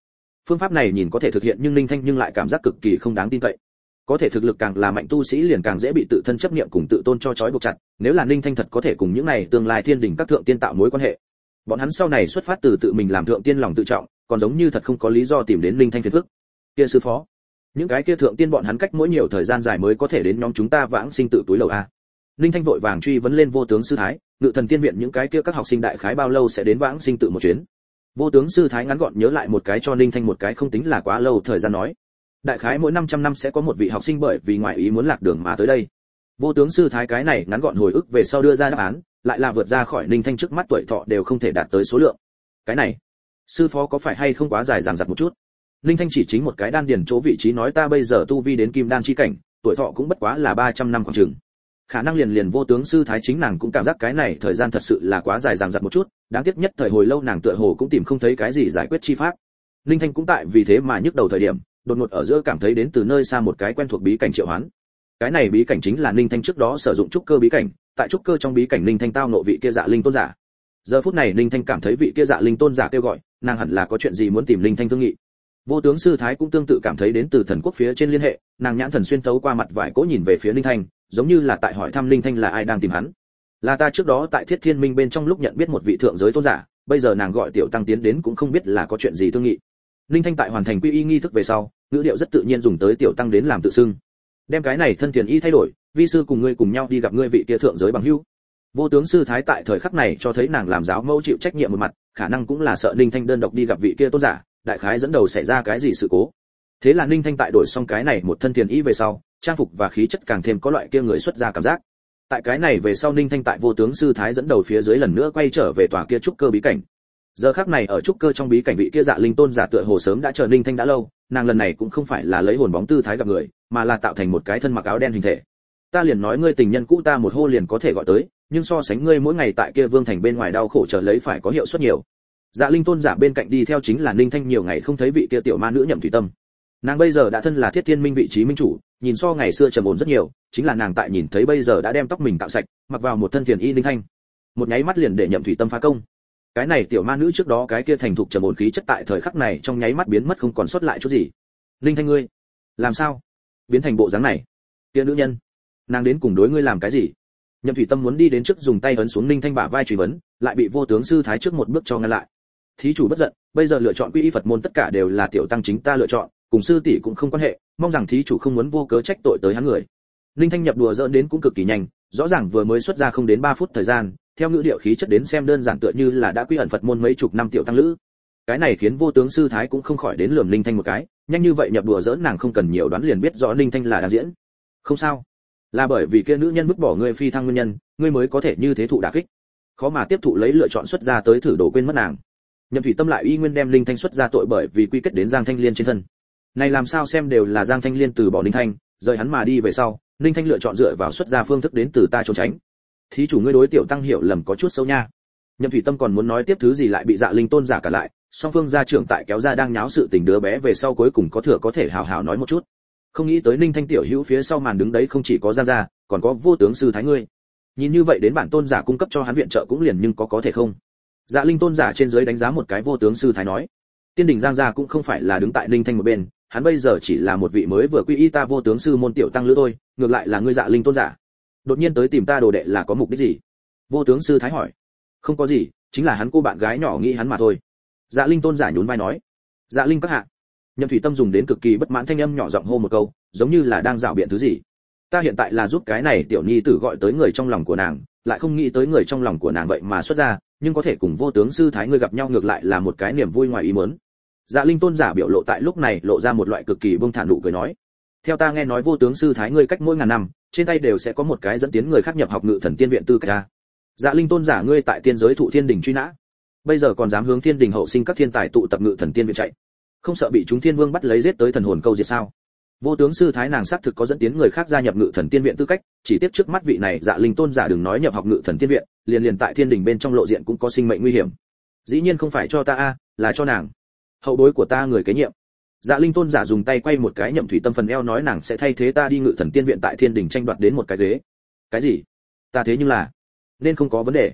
S1: Phương pháp này nhìn có thể thực hiện nhưng Ninh Thanh nhưng lại cảm giác cực kỳ không đáng tin cậy. Có thể thực lực càng là mạnh tu sĩ liền càng dễ bị tự thân chấp niệm cùng tự tôn cho trói buộc chặt, nếu là Ninh Thanh thật có thể cùng những này tương lai thiên đỉnh các thượng tiên tạo mối quan hệ, bọn hắn sau này xuất phát từ tự mình làm thượng tiên lòng tự trọng, còn giống như thật không có lý do tìm đến Ninh Thanh phiền phức. Kia sư phó, những cái kia thượng tiên bọn hắn cách mỗi nhiều thời gian dài mới có thể đến nhóm chúng ta vãng sinh tự túi lầu a. Ninh Thanh vội vàng truy vấn lên vô tướng sư thái, ngự thần tiên viện những cái kia các học sinh đại khái bao lâu sẽ đến vãng sinh tự một chuyến. Vô tướng sư thái ngắn gọn nhớ lại một cái cho Ninh Thanh một cái không tính là quá lâu thời gian nói, đại khái mỗi năm trăm năm sẽ có một vị học sinh bởi vì ngoại ý muốn lạc đường mà tới đây. Vô tướng sư thái cái này ngắn gọn hồi ức về sau đưa ra đáp án, lại là vượt ra khỏi Ninh Thanh trước mắt tuổi thọ đều không thể đạt tới số lượng. Cái này, sư phó có phải hay không quá dài dằng dặc một chút? Ninh Thanh chỉ chính một cái đan điền chỗ vị trí nói ta bây giờ tu vi đến kim đan chi cảnh, tuổi thọ cũng bất quá là ba trăm năm khoảng chừng. Khả năng liền liền vô tướng sư thái chính nàng cũng cảm giác cái này thời gian thật sự là quá dài dằng dặc một chút, đáng tiếc nhất thời hồi lâu nàng tựa hồ cũng tìm không thấy cái gì giải quyết chi pháp. Ninh Thanh cũng tại vì thế mà nhức đầu thời điểm, đột ngột ở giữa cảm thấy đến từ nơi xa một cái quen thuộc bí cảnh triệu hoán. Cái này bí cảnh chính là Ninh Thanh trước đó sử dụng trúc cơ bí cảnh, tại trúc cơ trong bí cảnh Ninh Thanh tao ngộ vị kia Dạ Linh tôn giả. Giờ phút này Ninh Thanh cảm thấy vị kia Dạ Linh tôn giả kêu gọi, nàng hẳn là có chuyện gì muốn tìm Ninh Thanh thương nghị. Vô tướng sư thái cũng tương tự cảm thấy đến từ thần quốc phía trên liên hệ, nàng nhãn thần xuyên thấu qua mặt vải cố nhìn về phía Ninh Thanh, giống như là tại hỏi thăm Ninh Thanh là ai đang tìm hắn. Là ta trước đó tại Thiết Thiên Minh bên trong lúc nhận biết một vị thượng giới tôn giả, bây giờ nàng gọi tiểu tăng tiến đến cũng không biết là có chuyện gì thương nghị. Ninh Thanh tại hoàn thành quy y nghi thức về sau, ngữ điệu rất tự nhiên dùng tới tiểu tăng đến làm tự xưng. Đem cái này thân tiền y thay đổi, vi sư cùng ngươi cùng nhau đi gặp ngươi vị kia thượng giới bằng hữu. Vô tướng sư thái tại thời khắc này cho thấy nàng làm giáo mẫu chịu trách nhiệm một mặt, khả năng cũng là sợ Ninh Thanh đơn độc đi gặp vị kia tôn giả, đại khái dẫn đầu xảy ra cái gì sự cố. Thế là Ninh Thanh tại đổi xong cái này một thân tiền y về sau, trang phục và khí chất càng thêm có loại kia người xuất gia cảm giác. Tại cái này về sau Ninh Thanh tại vô tướng sư thái dẫn đầu phía dưới lần nữa quay trở về tòa kia trúc cơ bí cảnh. Giờ khắc này ở trúc cơ trong bí cảnh vị kia Dạ Linh tôn giả tựa hồ sớm đã chờ Ninh Thanh đã lâu, nàng lần này cũng không phải là lấy hồn bóng tư thái gặp người, mà là tạo thành một cái thân mặc áo đen hình thể. Ta liền nói ngươi tình nhân cũ ta một hô liền có thể gọi tới, nhưng so sánh ngươi mỗi ngày tại kia vương thành bên ngoài đau khổ chờ lấy phải có hiệu suất nhiều. Dạ Linh tôn giả bên cạnh đi theo chính là Ninh Thanh nhiều ngày không thấy vị kia tiểu ma nữ Nhậm Thủy Tâm. Nàng bây giờ đã thân là Thiết Thiên Minh vị trí minh chủ, nhìn so ngày xưa trầm ổn rất nhiều, chính là nàng tại nhìn thấy bây giờ đã đem tóc mình cạo sạch, mặc vào một thân phiền y Ninh Thanh, một nháy mắt liền để Nhậm Thủy Tâm phá công. Cái này tiểu ma nữ trước đó cái kia thành thục trầm ổn khí chất tại thời khắc này trong nháy mắt biến mất không còn sót lại chút gì. Ninh Thanh ngươi, làm sao biến thành bộ dáng này? Kia nữ nhân, nàng đến cùng đối ngươi làm cái gì? Nhậm Thủy Tâm muốn đi đến trước dùng tay ấn xuống Ninh Thanh bả vai truy vấn, lại bị vô tướng sư thái trước một bước cho ngăn lại. Thí chủ bất giận, bây giờ lựa chọn quy y Phật môn tất cả đều là tiểu tăng chính ta lựa chọn, cùng sư tỷ cũng không quan hệ, mong rằng thí chủ không muốn vô cớ trách tội tới hắn người. Ninh Thanh nhập đùa giỡn đến cũng cực kỳ nhanh, rõ ràng vừa mới xuất ra không đến ba phút thời gian, theo ngữ điệu khí chất đến xem đơn giản tựa như là đã quy ẩn Phật môn mấy chục năm tiểu tăng lữ. Cái này khiến vô tướng sư thái cũng không khỏi đến lườm Ninh Thanh một cái, nhanh như vậy nhập đùa giỡn nàng không cần nhiều đoán liền biết rõ Ninh Thanh là đang diễn. Không sao, là bởi vì kia nữ nhân vứt bỏ ngươi phi thăng nguyên nhân, ngươi mới có thể như thế thụ đả kích. Khó mà tiếp thụ lấy lựa chọn xuất ra tới thử đổ quên mất nàng. Nhậm Thủy Tâm lại y nguyên đem Ninh Thanh xuất ra tội bởi vì quy kết đến Giang Thanh Liên trên thân. Này làm sao xem đều là Giang Thanh Liên từ bỏ Ninh Thanh, rời hắn mà đi về sau, Ninh Thanh lựa chọn dựa vào xuất ra phương thức đến từ ta trốn tránh. Thí chủ ngươi đối tiểu tăng hiểu lầm có chút sâu nha. Nhậm Thủy Tâm còn muốn nói tiếp thứ gì lại bị Dạ Linh tôn giả cả lại, song phương gia trưởng tại kéo ra đang nháo sự tình đứa bé về sau cuối cùng có thừa có thể hào hào nói một chút. Không nghĩ tới Ninh Thanh tiểu hữu phía sau màn đứng đấy không chỉ có Giang gia, còn có vô tướng sư thái ngươi. Nhìn như vậy đến bản tôn giả cung cấp cho hắn viện trợ cũng liền nhưng có có thể không? Dạ Linh tôn giả trên dưới đánh giá một cái vô tướng sư thái nói, tiên đình Giang gia cũng không phải là đứng tại Ninh Thanh một bên, hắn bây giờ chỉ là một vị mới vừa quy y ta vô tướng sư môn tiểu tăng lữ thôi, ngược lại là ngươi Dạ Linh tôn giả đột nhiên tới tìm ta đồ đệ là có mục đích gì? Vô tướng sư thái hỏi. Không có gì, chính là hắn cô bạn gái nhỏ nghĩ hắn mà thôi. Dạ Linh tôn giả nhún vai nói. Dạ Linh các hạ. Nhậm Thủy Tâm dùng đến cực kỳ bất mãn thanh âm nhỏ giọng hô một câu, giống như là đang dạo biện thứ gì. Ta hiện tại là giúp cái này tiểu nhi tử gọi tới người trong lòng của nàng, lại không nghĩ tới người trong lòng của nàng vậy mà xuất ra, nhưng có thể cùng vô tướng sư thái ngươi gặp nhau ngược lại là một cái niềm vui ngoài ý muốn. Dạ Linh tôn giả biểu lộ tại lúc này lộ ra một loại cực kỳ bông thản nụ cười nói, theo ta nghe nói vô tướng sư thái ngươi cách mỗi ngàn năm trên tay đều sẽ có một cái dẫn tiến người khác nhập học ngự thần tiên viện tư cách ta. Dạ Linh tôn giả ngươi tại tiên giới thụ thiên đình truy nã, bây giờ còn dám hướng thiên đình hậu sinh các thiên tài tụ tập ngự thần tiên viện chạy, không sợ bị chúng thiên vương bắt lấy giết tới thần hồn câu diệt sao? Vô tướng sư thái nàng xác thực có dẫn tiến người khác gia nhập ngự thần tiên viện tư cách, chỉ tiếc trước mắt vị này Dạ Linh tôn giả đừng nói nhập học ngự thần tiên viện, liền liền tại thiên đình bên trong lộ diện cũng có sinh mệnh nguy hiểm. Dĩ nhiên không phải cho ta a, là cho nàng, hậu bối của ta người kế nhiệm. Dạ Linh tôn giả dùng tay quay một cái Nhậm Thủy Tâm phần eo nói nàng sẽ thay thế ta đi ngự thần tiên viện tại thiên đình tranh đoạt đến một cái ghế. Cái gì? Ta thế nhưng là nên không có vấn đề.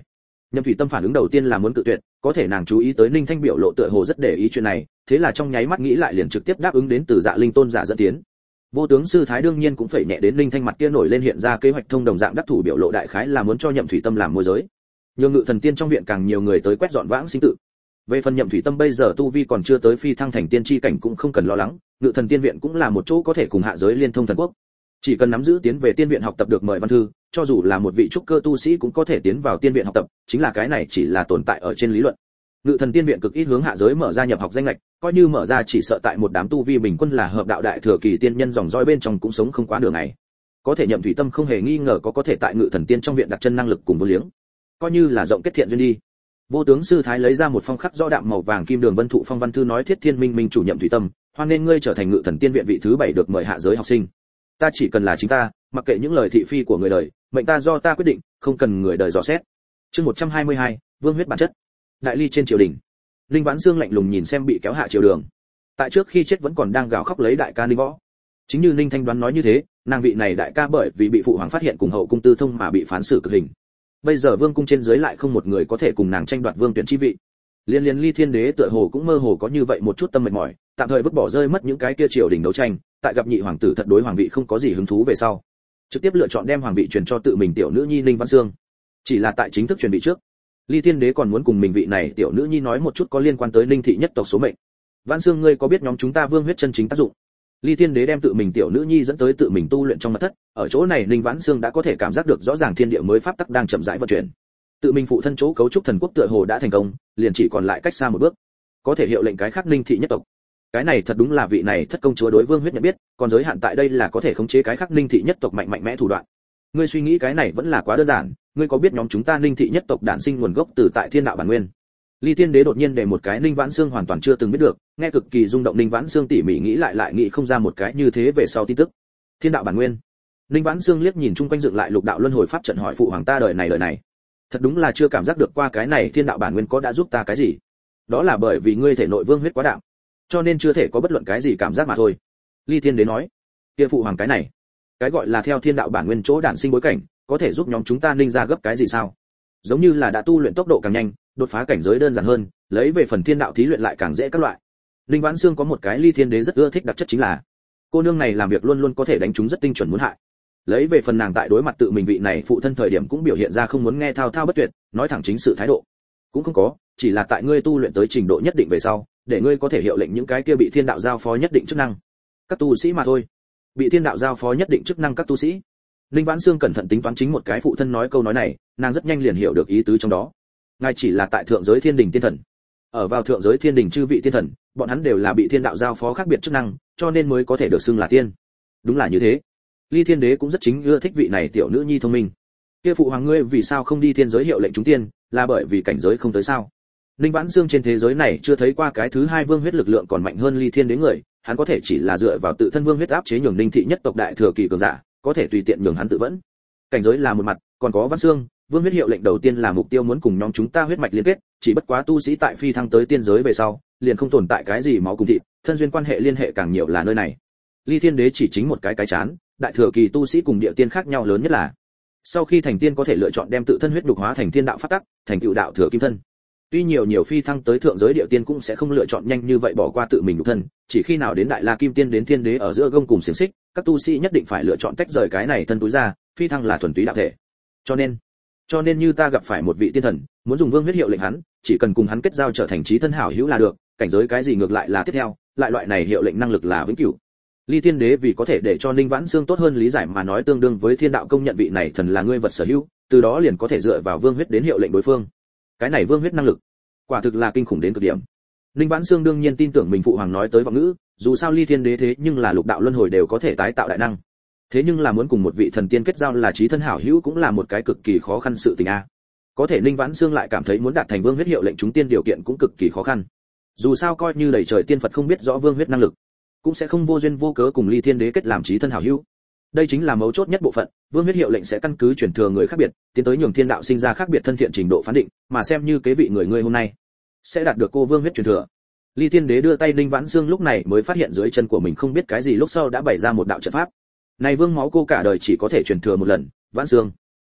S1: Nhậm Thủy Tâm phản ứng đầu tiên là muốn cự tuyệt, có thể nàng chú ý tới Ninh Thanh biểu lộ tựa hồ rất để ý chuyện này, thế là trong nháy mắt nghĩ lại liền trực tiếp đáp ứng đến từ Dạ Linh tôn giả dẫn tiến. Vô tướng sư thái đương nhiên cũng phẩy nhẹ đến Ninh Thanh mặt kia nổi lên hiện ra kế hoạch thông đồng dạng đắc thủ biểu lộ đại khái là muốn cho Nhậm Thủy Tâm làm môi giới. Nhường Ngự Thần Tiên trong viện càng nhiều người tới quét dọn vãng sinh tự. Về phần Nhậm Thủy Tâm bây giờ tu vi còn chưa tới phi thăng thành tiên chi cảnh cũng không cần lo lắng, Ngự Thần Tiên viện cũng là một chỗ có thể cùng hạ giới liên thông thần quốc. Chỉ cần nắm giữ tiến về tiên viện học tập được mời văn thư, cho dù là một vị trúc cơ tu sĩ cũng có thể tiến vào tiên viện học tập, chính là cái này chỉ là tồn tại ở trên lý luận. Ngự Thần Tiên viện cực ít hướng hạ giới mở ra nhập học danh lệch, coi như mở ra chỉ sợ tại một đám tu vi bình quân là hợp đạo đại thừa kỳ tiên nhân dòng dõi bên trong cũng sống không quá nửa ngày. Có thể Nhậm Thủy Tâm không hề nghi ngờ có có thể tại Ngự Thần Tiên trong viện đặt chân năng lực cùng vô liếng, coi như là rộng kết thiện duyên đi. Vô tướng sư thái lấy ra một phong khắc rõ đạm màu vàng kim đường vân thụ phong văn thư nói Thiết Thiên Minh Minh chủ Nhậm Thủy Tâm, hoan nên ngươi trở thành Ngự Thần Tiên viện vị thứ bảy được mời hạ giới học sinh. Ta chỉ cần là chính ta, mặc kệ những lời thị phi của người đời, mệnh ta do ta quyết định, không cần người đời dò xét. Chương một trăm hai mươi hai, Vương huyết bản chất. Đại ly trên triều đình. Linh Vãn Dương lạnh lùng nhìn xem bị kéo hạ triều đường. Tại trước khi chết vẫn còn đang gào khóc lấy đại ca Ninh Võ. Chính như Ninh Thanh đoán nói như thế, nàng vị này đại ca bởi vì bị phụ hoàng phát hiện cùng hậu cung tư thông mà bị phán xử cực hình. Bây giờ vương cung trên dưới lại không một người có thể cùng nàng tranh đoạt vương tuyển chi vị. Liên liên Ly Thiên Đế tựa hồ cũng mơ hồ có như vậy một chút tâm mệt mỏi, tạm thời vứt bỏ rơi mất những cái kia triều đình đấu tranh, tại gặp nhị hoàng tử thật đối hoàng vị không có gì hứng thú về sau, trực tiếp lựa chọn đem hoàng vị truyền cho tự mình tiểu nữ nhi Ninh Vãn Dương. Chỉ là tại chính thức truyền vị trước, Ly Thiên Đế còn muốn cùng mình vị này tiểu nữ nhi nói một chút có liên quan tới Ninh thị nhất tộc số mệnh. Vãn Dương ngươi có biết nhóm chúng ta vương huyết chân chính tác dụng? Ly Thiên Đế đem tự mình tiểu nữ nhi dẫn tới tự mình tu luyện trong mật thất, ở chỗ này Ninh Vãn Dương đã có thể cảm giác được rõ ràng thiên địa mới pháp tắc đang chậm rãi vận chuyển. Tự mình phụ thân chỗ cấu trúc thần quốc tựa hồ đã thành công, liền chỉ còn lại cách xa một bước, có thể hiệu lệnh cái khác Ninh thị nhất tộc. Cái này thật đúng là vị này thất công chúa đối vương huyết nhận biết, còn giới hạn tại đây là có thể khống chế cái khác Ninh thị nhất tộc mạnh mạnh mẽ thủ đoạn. Ngươi suy nghĩ cái này vẫn là quá đơn giản, ngươi có biết nhóm chúng ta Ninh thị nhất tộc đản sinh nguồn gốc từ tại thiên đạo bản nguyên? Ly Thiên Đế đột nhiên để một cái Ninh Vãn Xương hoàn toàn chưa từng biết được, nghe cực kỳ rung động. Ninh Vãn Xương tỉ mỉ nghĩ lại lại nghĩ không ra một cái như thế về sau tin tức. Thiên đạo bản nguyên. Ninh Vãn Xương liếc nhìn chung quanh dựng lại lục đạo luân hồi pháp trận hỏi phụ hoàng ta đời này đời này, thật đúng là chưa cảm giác được qua cái này thiên đạo bản nguyên có đã giúp ta cái gì. Đó là bởi vì ngươi thể nội vương huyết quá đạm, cho nên chưa thể có bất luận cái gì cảm giác mà thôi. Ly Thiên Đế nói, kia phụ hoàng cái này, cái gọi là theo thiên đạo bản nguyên chỗ đản sinh bối cảnh, có thể giúp nhóm chúng ta Ninh ra gấp cái gì sao? Giống như là đã tu luyện tốc độ càng nhanh, đột phá cảnh giới đơn giản hơn, lấy về phần thiên đạo thí luyện lại càng dễ các loại. Linh Vãn Xương có một cái Ly Thiên Đế rất ưa thích đặc chất chính là, cô nương này làm việc luôn luôn có thể đánh trúng rất tinh chuẩn muốn hại. Lấy về phần nàng tại đối mặt tự mình vị này phụ thân thời điểm cũng biểu hiện ra không muốn nghe thao thao bất tuyệt, nói thẳng chính sự thái độ. Cũng không có, chỉ là tại ngươi tu luyện tới trình độ nhất định về sau, để ngươi có thể hiệu lệnh những cái kia bị thiên đạo giao phó nhất định chức năng. Các tu sĩ mà thôi. Bị thiên đạo giao phó nhất định chức năng các tu sĩ. Linh Vãn Xương cẩn thận tính toán chính một cái phụ thân nói câu nói này, nàng rất nhanh liền hiểu được ý tứ trong đó. Ngài chỉ là tại thượng giới thiên đình tiên thần. Ở vào thượng giới thiên đình chư vị tiên thần, bọn hắn đều là bị thiên đạo giao phó khác biệt chức năng, cho nên mới có thể được xưng là tiên. Đúng là như thế. Ly Thiên Đế cũng rất chính ưa thích vị này tiểu nữ nhi thông minh. Kia phụ hoàng ngươi vì sao không đi thiên giới hiệu lệnh chúng tiên, là bởi vì cảnh giới không tới sao? Linh Vãn Xương trên thế giới này chưa thấy qua cái thứ hai vương huyết lực lượng còn mạnh hơn Ly Thiên Đế người, hắn có thể chỉ là dựa vào tự thân vương huyết áp chế nhường Ninh thị nhất tộc đại thừa kỳ cường giả, có thể tùy tiện nhường hắn tự vẫn. Cảnh giới là một mặt, còn có Vãn Xương, vương huyết hiệu lệnh đầu tiên là mục tiêu muốn cùng nhóm chúng ta huyết mạch liên kết, chỉ bất quá tu sĩ tại phi thăng tới tiên giới về sau, liền không tồn tại cái gì máu cùng thịt, thân duyên quan hệ liên hệ càng nhiều là nơi này. Ly Thiên Đế chỉ chính một cái cái chán, đại thừa kỳ tu sĩ cùng địa tiên khác nhau lớn nhất là, sau khi thành tiên có thể lựa chọn đem tự thân huyết đục hóa thành thiên đạo pháp tắc, thành tựu đạo thừa kim thân. Tuy nhiều nhiều phi thăng tới thượng giới địa tiên cũng sẽ không lựa chọn nhanh như vậy bỏ qua tự mình nhục thân, chỉ khi nào đến đại la kim tiên đến thiên đế ở giữa gông cùng xiềng xích, các tu sĩ nhất định phải lựa chọn tách rời cái này thân túi ra, phi thăng là thuần túy đạo thể. Cho nên, cho nên như ta gặp phải một vị tiên thần, muốn dùng vương huyết hiệu lệnh hắn, chỉ cần cùng hắn kết giao trở thành chí thân hảo hữu là được, cảnh giới cái gì ngược lại là tiếp theo, lại loại này hiệu lệnh năng lực là vĩnh cửu. Ly Thiên Đế vì có thể để cho Ninh Vãn Xương tốt hơn lý giải mà nói tương đương với thiên đạo công nhận vị này thần là ngươi vật sở hữu, từ đó liền có thể dựa vào vương huyết đến hiệu lệnh đối phương. Cái này vương huyết năng lực, quả thực là kinh khủng đến cực điểm. Ninh Vãn Xương đương nhiên tin tưởng mình phụ hoàng nói tới vọng ngữ, dù sao Ly Thiên Đế thế nhưng là lục đạo luân hồi đều có thể tái tạo đại năng. Thế nhưng là muốn cùng một vị thần tiên kết giao là chí thân hảo hữu cũng là một cái cực kỳ khó khăn sự tình a. Có thể Ninh Vãn Xương lại cảm thấy muốn đạt thành vương huyết hiệu lệnh chúng tiên điều kiện cũng cực kỳ khó khăn. Dù sao coi như đầy trời tiên Phật không biết rõ vương huyết năng lực, cũng sẽ không vô duyên vô cớ cùng Ly Thiên Đế kết làm chí thân hảo hữu. Đây chính là mấu chốt nhất bộ phận, vương huyết hiệu lệnh sẽ căn cứ truyền thừa người khác biệt, tiến tới nhường thiên đạo sinh ra khác biệt thân thiện trình độ phán định, mà xem như kế vị người ngươi hôm nay sẽ đạt được cô vương huyết truyền thừa. Ly Thiên Đế đưa tay Ninh Vãn Xương lúc này mới phát hiện dưới chân của mình không biết cái gì lúc sau đã bày ra một đạo trận pháp. Này vương máu cô cả đời chỉ có thể truyền thừa một lần, Vãn Xương.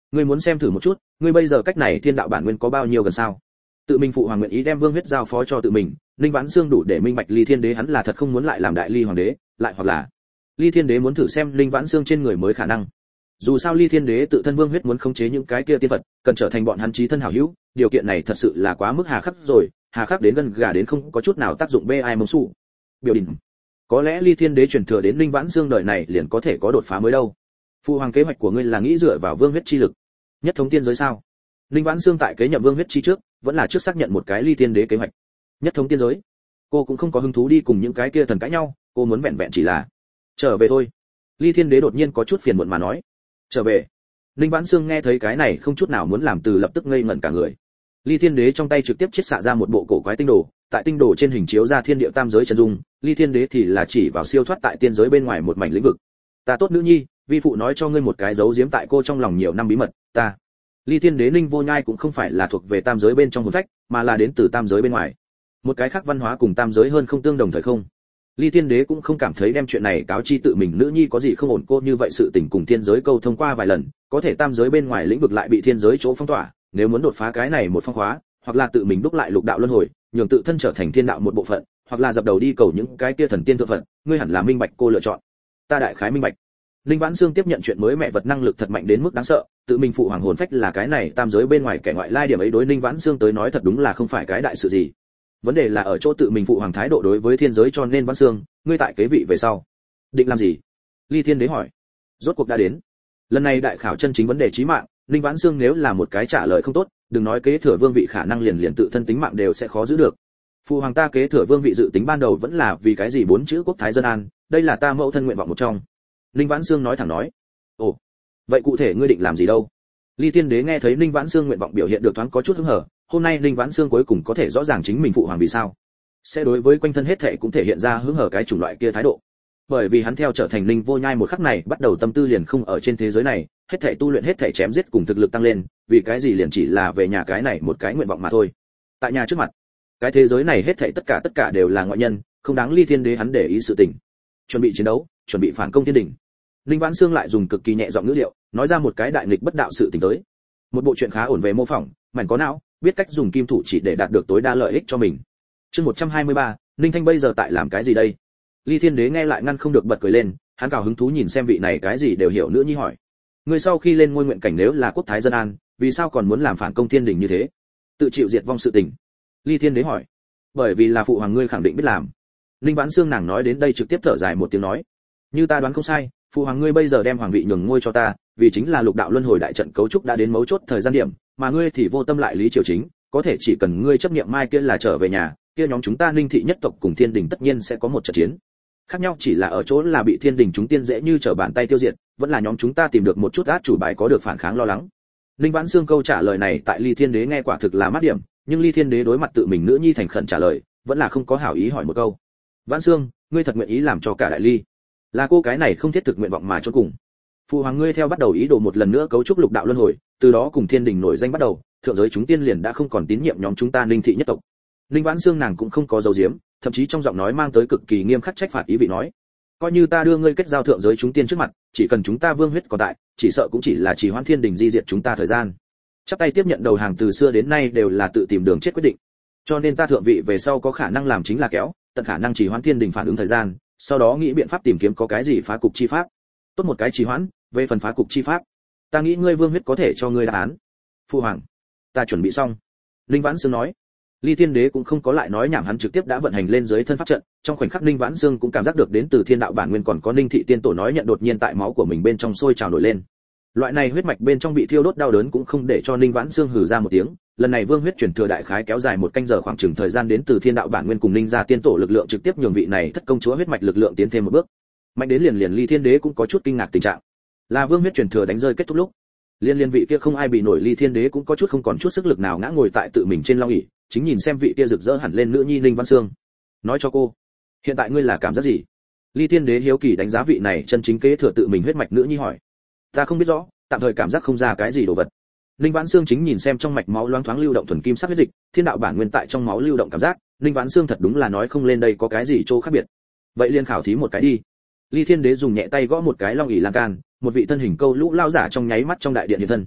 S1: Ngươi muốn xem thử một chút, ngươi bây giờ cách này thiên đạo bản nguyên có bao nhiêu gần sao? Tự mình phụ hoàng nguyện ý đem vương huyết giao phó cho tự mình, Linh Vãn Xương đủ để minh bạch Ly Thiên Đế hắn là thật không muốn lại làm đại ly hoàng đế, lại hoặc là Ly Thiên Đế muốn thử xem Linh Vãn Xương trên người mới khả năng. Dù sao Ly Thiên Đế tự thân vương huyết muốn khống chế những cái kia tiên vật, cần trở thành bọn hắn chí thân hảo hữu, điều kiện này thật sự là quá mức hà khắc rồi, hà khắc đến gần gà đến không có chút nào tác dụng bê ai mông sụ. Biểu đình. Có lẽ Ly Thiên Đế truyền thừa đến Linh Vãn Xương đời này liền có thể có đột phá mới đâu. Phụ hoàng kế hoạch của ngươi là nghĩ dựa vào vương huyết chi lực, nhất thống tiên giới sao? Linh Vãn Xương tại kế nhậm vương huyết chi trước, vẫn là trước xác nhận một cái Ly Thiên Đế kế hoạch. Nhất thống tiên giới. Cô cũng không có hứng thú đi cùng những cái kia thần cãi nhau, cô muốn vẹn vẹn chỉ là trở về thôi. Ly Thiên Đế đột nhiên có chút phiền muộn mà nói. Trở về. Linh Vãn Xương nghe thấy cái này không chút nào muốn làm từ lập tức ngây ngẩn cả người. Ly Thiên Đế trong tay trực tiếp chiết xạ ra một bộ cổ quái tinh đồ, tại tinh đồ trên hình chiếu ra thiên địa tam giới chân dung, Ly Thiên Đế thì là chỉ vào siêu thoát tại tiên giới bên ngoài một mảnh lĩnh vực. Ta tốt nữ nhi, vi phụ nói cho ngươi một cái giấu giếm tại cô trong lòng nhiều năm bí mật, ta. Ly Thiên Đế Ninh Vô Nhai cũng không phải là thuộc về tam giới bên trong hồn phách, mà là đến từ tam giới bên ngoài. Một cái khác văn hóa cùng tam giới hơn không tương đồng thời không. Ly Thiên Đế cũng không cảm thấy đem chuyện này cáo chi tự mình nữ nhi có gì không ổn, cô như vậy sự tình cùng thiên giới câu thông qua vài lần, có thể tam giới bên ngoài lĩnh vực lại bị thiên giới chỗ phong tỏa, nếu muốn đột phá cái này một phong khóa, hoặc là tự mình đúc lại lục đạo luân hồi, nhường tự thân trở thành thiên đạo một bộ phận, hoặc là dập đầu đi cầu những cái kia thần tiên thượng phận, ngươi hẳn là minh bạch cô lựa chọn. Ta đại khái minh bạch. Linh Vãn Xương tiếp nhận chuyện mới mẹ vật năng lực thật mạnh đến mức đáng sợ, tự mình phụ hoàng hồn phách là cái này tam giới bên ngoài kẻ ngoại lai điểm ấy đối Linh Vãn Xương tới nói thật đúng là không phải cái đại sự gì. Vấn đề là ở chỗ tự mình phụ hoàng thái độ đối với thiên giới, cho nên Vãn Xương, ngươi tại kế vị về sau, định làm gì? Ly Thiên Đế hỏi. Rốt cuộc đã đến. Lần này đại khảo chân chính vấn đề chí mạng, Linh Vãn Xương nếu là một cái trả lời không tốt, đừng nói kế thừa vương vị khả năng liền liền tự thân tính mạng đều sẽ khó giữ được. Phụ hoàng ta kế thừa vương vị dự tính ban đầu vẫn là vì cái gì bốn chữ quốc thái dân an, đây là ta mẫu thân nguyện vọng một trong. Linh Vãn Xương nói thẳng nói. Ồ, vậy cụ thể ngươi định làm gì đâu? Ly Thiên Đế nghe thấy Linh Vãn Xương nguyện vọng biểu hiện được thoáng có chút hứng hở, hôm nay Linh Vãn Xương cuối cùng có thể rõ ràng chính mình phụ hoàng vì sao sẽ đối với quanh thân hết thảy cũng thể hiện ra hứng hở cái chủng loại kia thái độ. Bởi vì hắn theo trở thành Linh Vô Nhai một khắc này bắt đầu tâm tư liền không ở trên thế giới này, hết thảy tu luyện hết thảy chém giết cùng thực lực tăng lên, vì cái gì liền chỉ là về nhà cái này một cái nguyện vọng mà thôi. Tại nhà trước mặt, cái thế giới này hết thảy tất cả tất cả đều là ngoại nhân, không đáng Ly Thiên Đế hắn để ý sự tình. Chuẩn bị chiến đấu, chuẩn bị phản công thiên đỉnh. Linh Vãn Xương lại dùng cực kỳ nhẹ giọng ngữ điệu, nói ra một cái đại nghịch bất đạo sự tình tới. Một bộ chuyện khá ổn về mô phỏng, mảnh có não, biết cách dùng kim thủ chỉ để đạt được tối đa lợi ích cho mình. Chương một trăm hai mươi ba, Linh Thanh bây giờ tại làm cái gì đây? Ly Thiên Đế nghe lại ngăn không được bật cười lên, hắn cào hứng thú nhìn xem vị này cái gì đều hiểu nữ nhi hỏi. Người sau khi lên ngôi nguyện cảnh nếu là quốc thái dân an, vì sao còn muốn làm phản công thiên đình như thế? Tự chịu diệt vong sự tình. Ly Thiên Đế hỏi. Bởi vì là phụ hoàng ngươi khẳng định biết làm. Linh Vãn Xương nàng nói đến đây trực tiếp thở dài một tiếng nói. Như ta đoán không sai, phụ hoàng ngươi bây giờ đem hoàng vị nhường ngôi cho ta, vì chính là lục đạo luân hồi đại trận cấu trúc đã đến mấu chốt thời gian điểm, mà ngươi thì vô tâm lại lý triều chính, có thể chỉ cần ngươi chấp niệm mai kia là trở về nhà, kia nhóm chúng ta Linh thị nhất tộc cùng thiên đình tất nhiên sẽ có một trận chiến. Khác nhau chỉ là ở chỗ là bị thiên đình chúng tiên dễ như trở bàn tay tiêu diệt, vẫn là nhóm chúng ta tìm được một chút át chủ bài có được phản kháng lo lắng. Linh Vãn Xương câu trả lời này tại Ly Thiên Đế nghe quả thực là mát điểm, nhưng Ly Thiên Đế đối mặt tự mình nữ nhi thành khẩn trả lời, vẫn là không có hảo ý hỏi một câu. Vãn Xương, ngươi thật nguyện ý làm cho cả đại ly? Là cô cái này không thiết thực nguyện vọng mà cho cùng. Phụ hoàng ngươi theo bắt đầu ý đồ một lần nữa cấu trúc lục đạo luân hồi, từ đó cùng thiên đình nổi danh bắt đầu, thượng giới chúng tiên liền đã không còn tín nhiệm nhóm chúng ta Linh thị nhất tộc. Linh Vãn Xương nàng cũng không có dấu diếm, thậm chí trong giọng nói mang tới cực kỳ nghiêm khắc trách phạt ý vị nói. Coi như ta đưa ngươi kết giao thượng giới chúng tiên trước mặt, chỉ cần chúng ta vương huyết còn tại, chỉ sợ cũng chỉ là chỉ hoãn thiên đình di diệt chúng ta thời gian. Chắp tay tiếp nhận đầu hàng từ xưa đến nay đều là tự tìm đường chết quyết định. Cho nên ta thượng vị về sau có khả năng làm chính là kéo, tận khả năng chỉ hoãn thiên đình phản ứng thời gian, sau đó nghĩ biện pháp tìm kiếm có cái gì phá cục chi pháp. Tốt một cái trì hoãn, về phần phá cục chi pháp, ta nghĩ ngươi vương huyết có thể cho ngươi đáp án. Phu hoàng, ta chuẩn bị xong. Linh Vãn Xương nói. Ly Thiên Đế cũng không có lại nói nhảm, hắn trực tiếp đã vận hành lên dưới thân pháp trận, trong khoảnh khắc Linh Vãn Xương cũng cảm giác được đến từ thiên đạo bản nguyên còn có Linh thị tiên tổ nói nhận đột nhiên tại máu của mình bên trong sôi trào nổi lên. Loại này huyết mạch bên trong bị thiêu đốt đau đớn cũng không để cho Linh Vãn Xương hừ ra một tiếng, lần này vương huyết chuyển thừa đại khái kéo dài một canh giờ khoảng chừng thời gian đến từ thiên đạo bản nguyên cùng Linh gia tiên tổ lực lượng trực tiếp nhường vị này thất công chúa huyết mạch lực lượng tiến thêm một bước. Mạnh đến liền liền Ly Thiên Đế cũng có chút kinh ngạc tình trạng. Là vương huyết chuyển thừa đánh rơi kết thúc lúc, liên liên vị kia không ai bị nổi Ly Thiên Đế cũng có chút không còn chút sức lực nào ngã ngồi tại tự mình trên long ỷ, chính nhìn xem vị kia rực rỡ hẳn lên nữ nhi Linh Vãn Xương. Nói cho cô, hiện tại ngươi là cảm giác gì? Ly Thiên Đế hiếu kỳ đánh giá vị này chân chính kế thừa tự mình huyết mạch nữ nhi hỏi. Ta không biết rõ, tạm thời cảm giác không ra cái gì đồ vật. Linh Vãn Xương chính nhìn xem trong mạch máu loáng thoáng lưu động thuần kim sắc huyết dịch, thiên đạo bản nguyên tại trong máu lưu động cảm giác, Linh Vãn Xương thật đúng là nói không lên đây có cái gì chỗ khác biệt. Vậy liên khảo thí một cái đi. Ly Thiên Đế dùng nhẹ tay gõ một cái long ỷ lan can, một vị thân hình câu lũ lao giả trong nháy mắt trong đại điện hiện thân.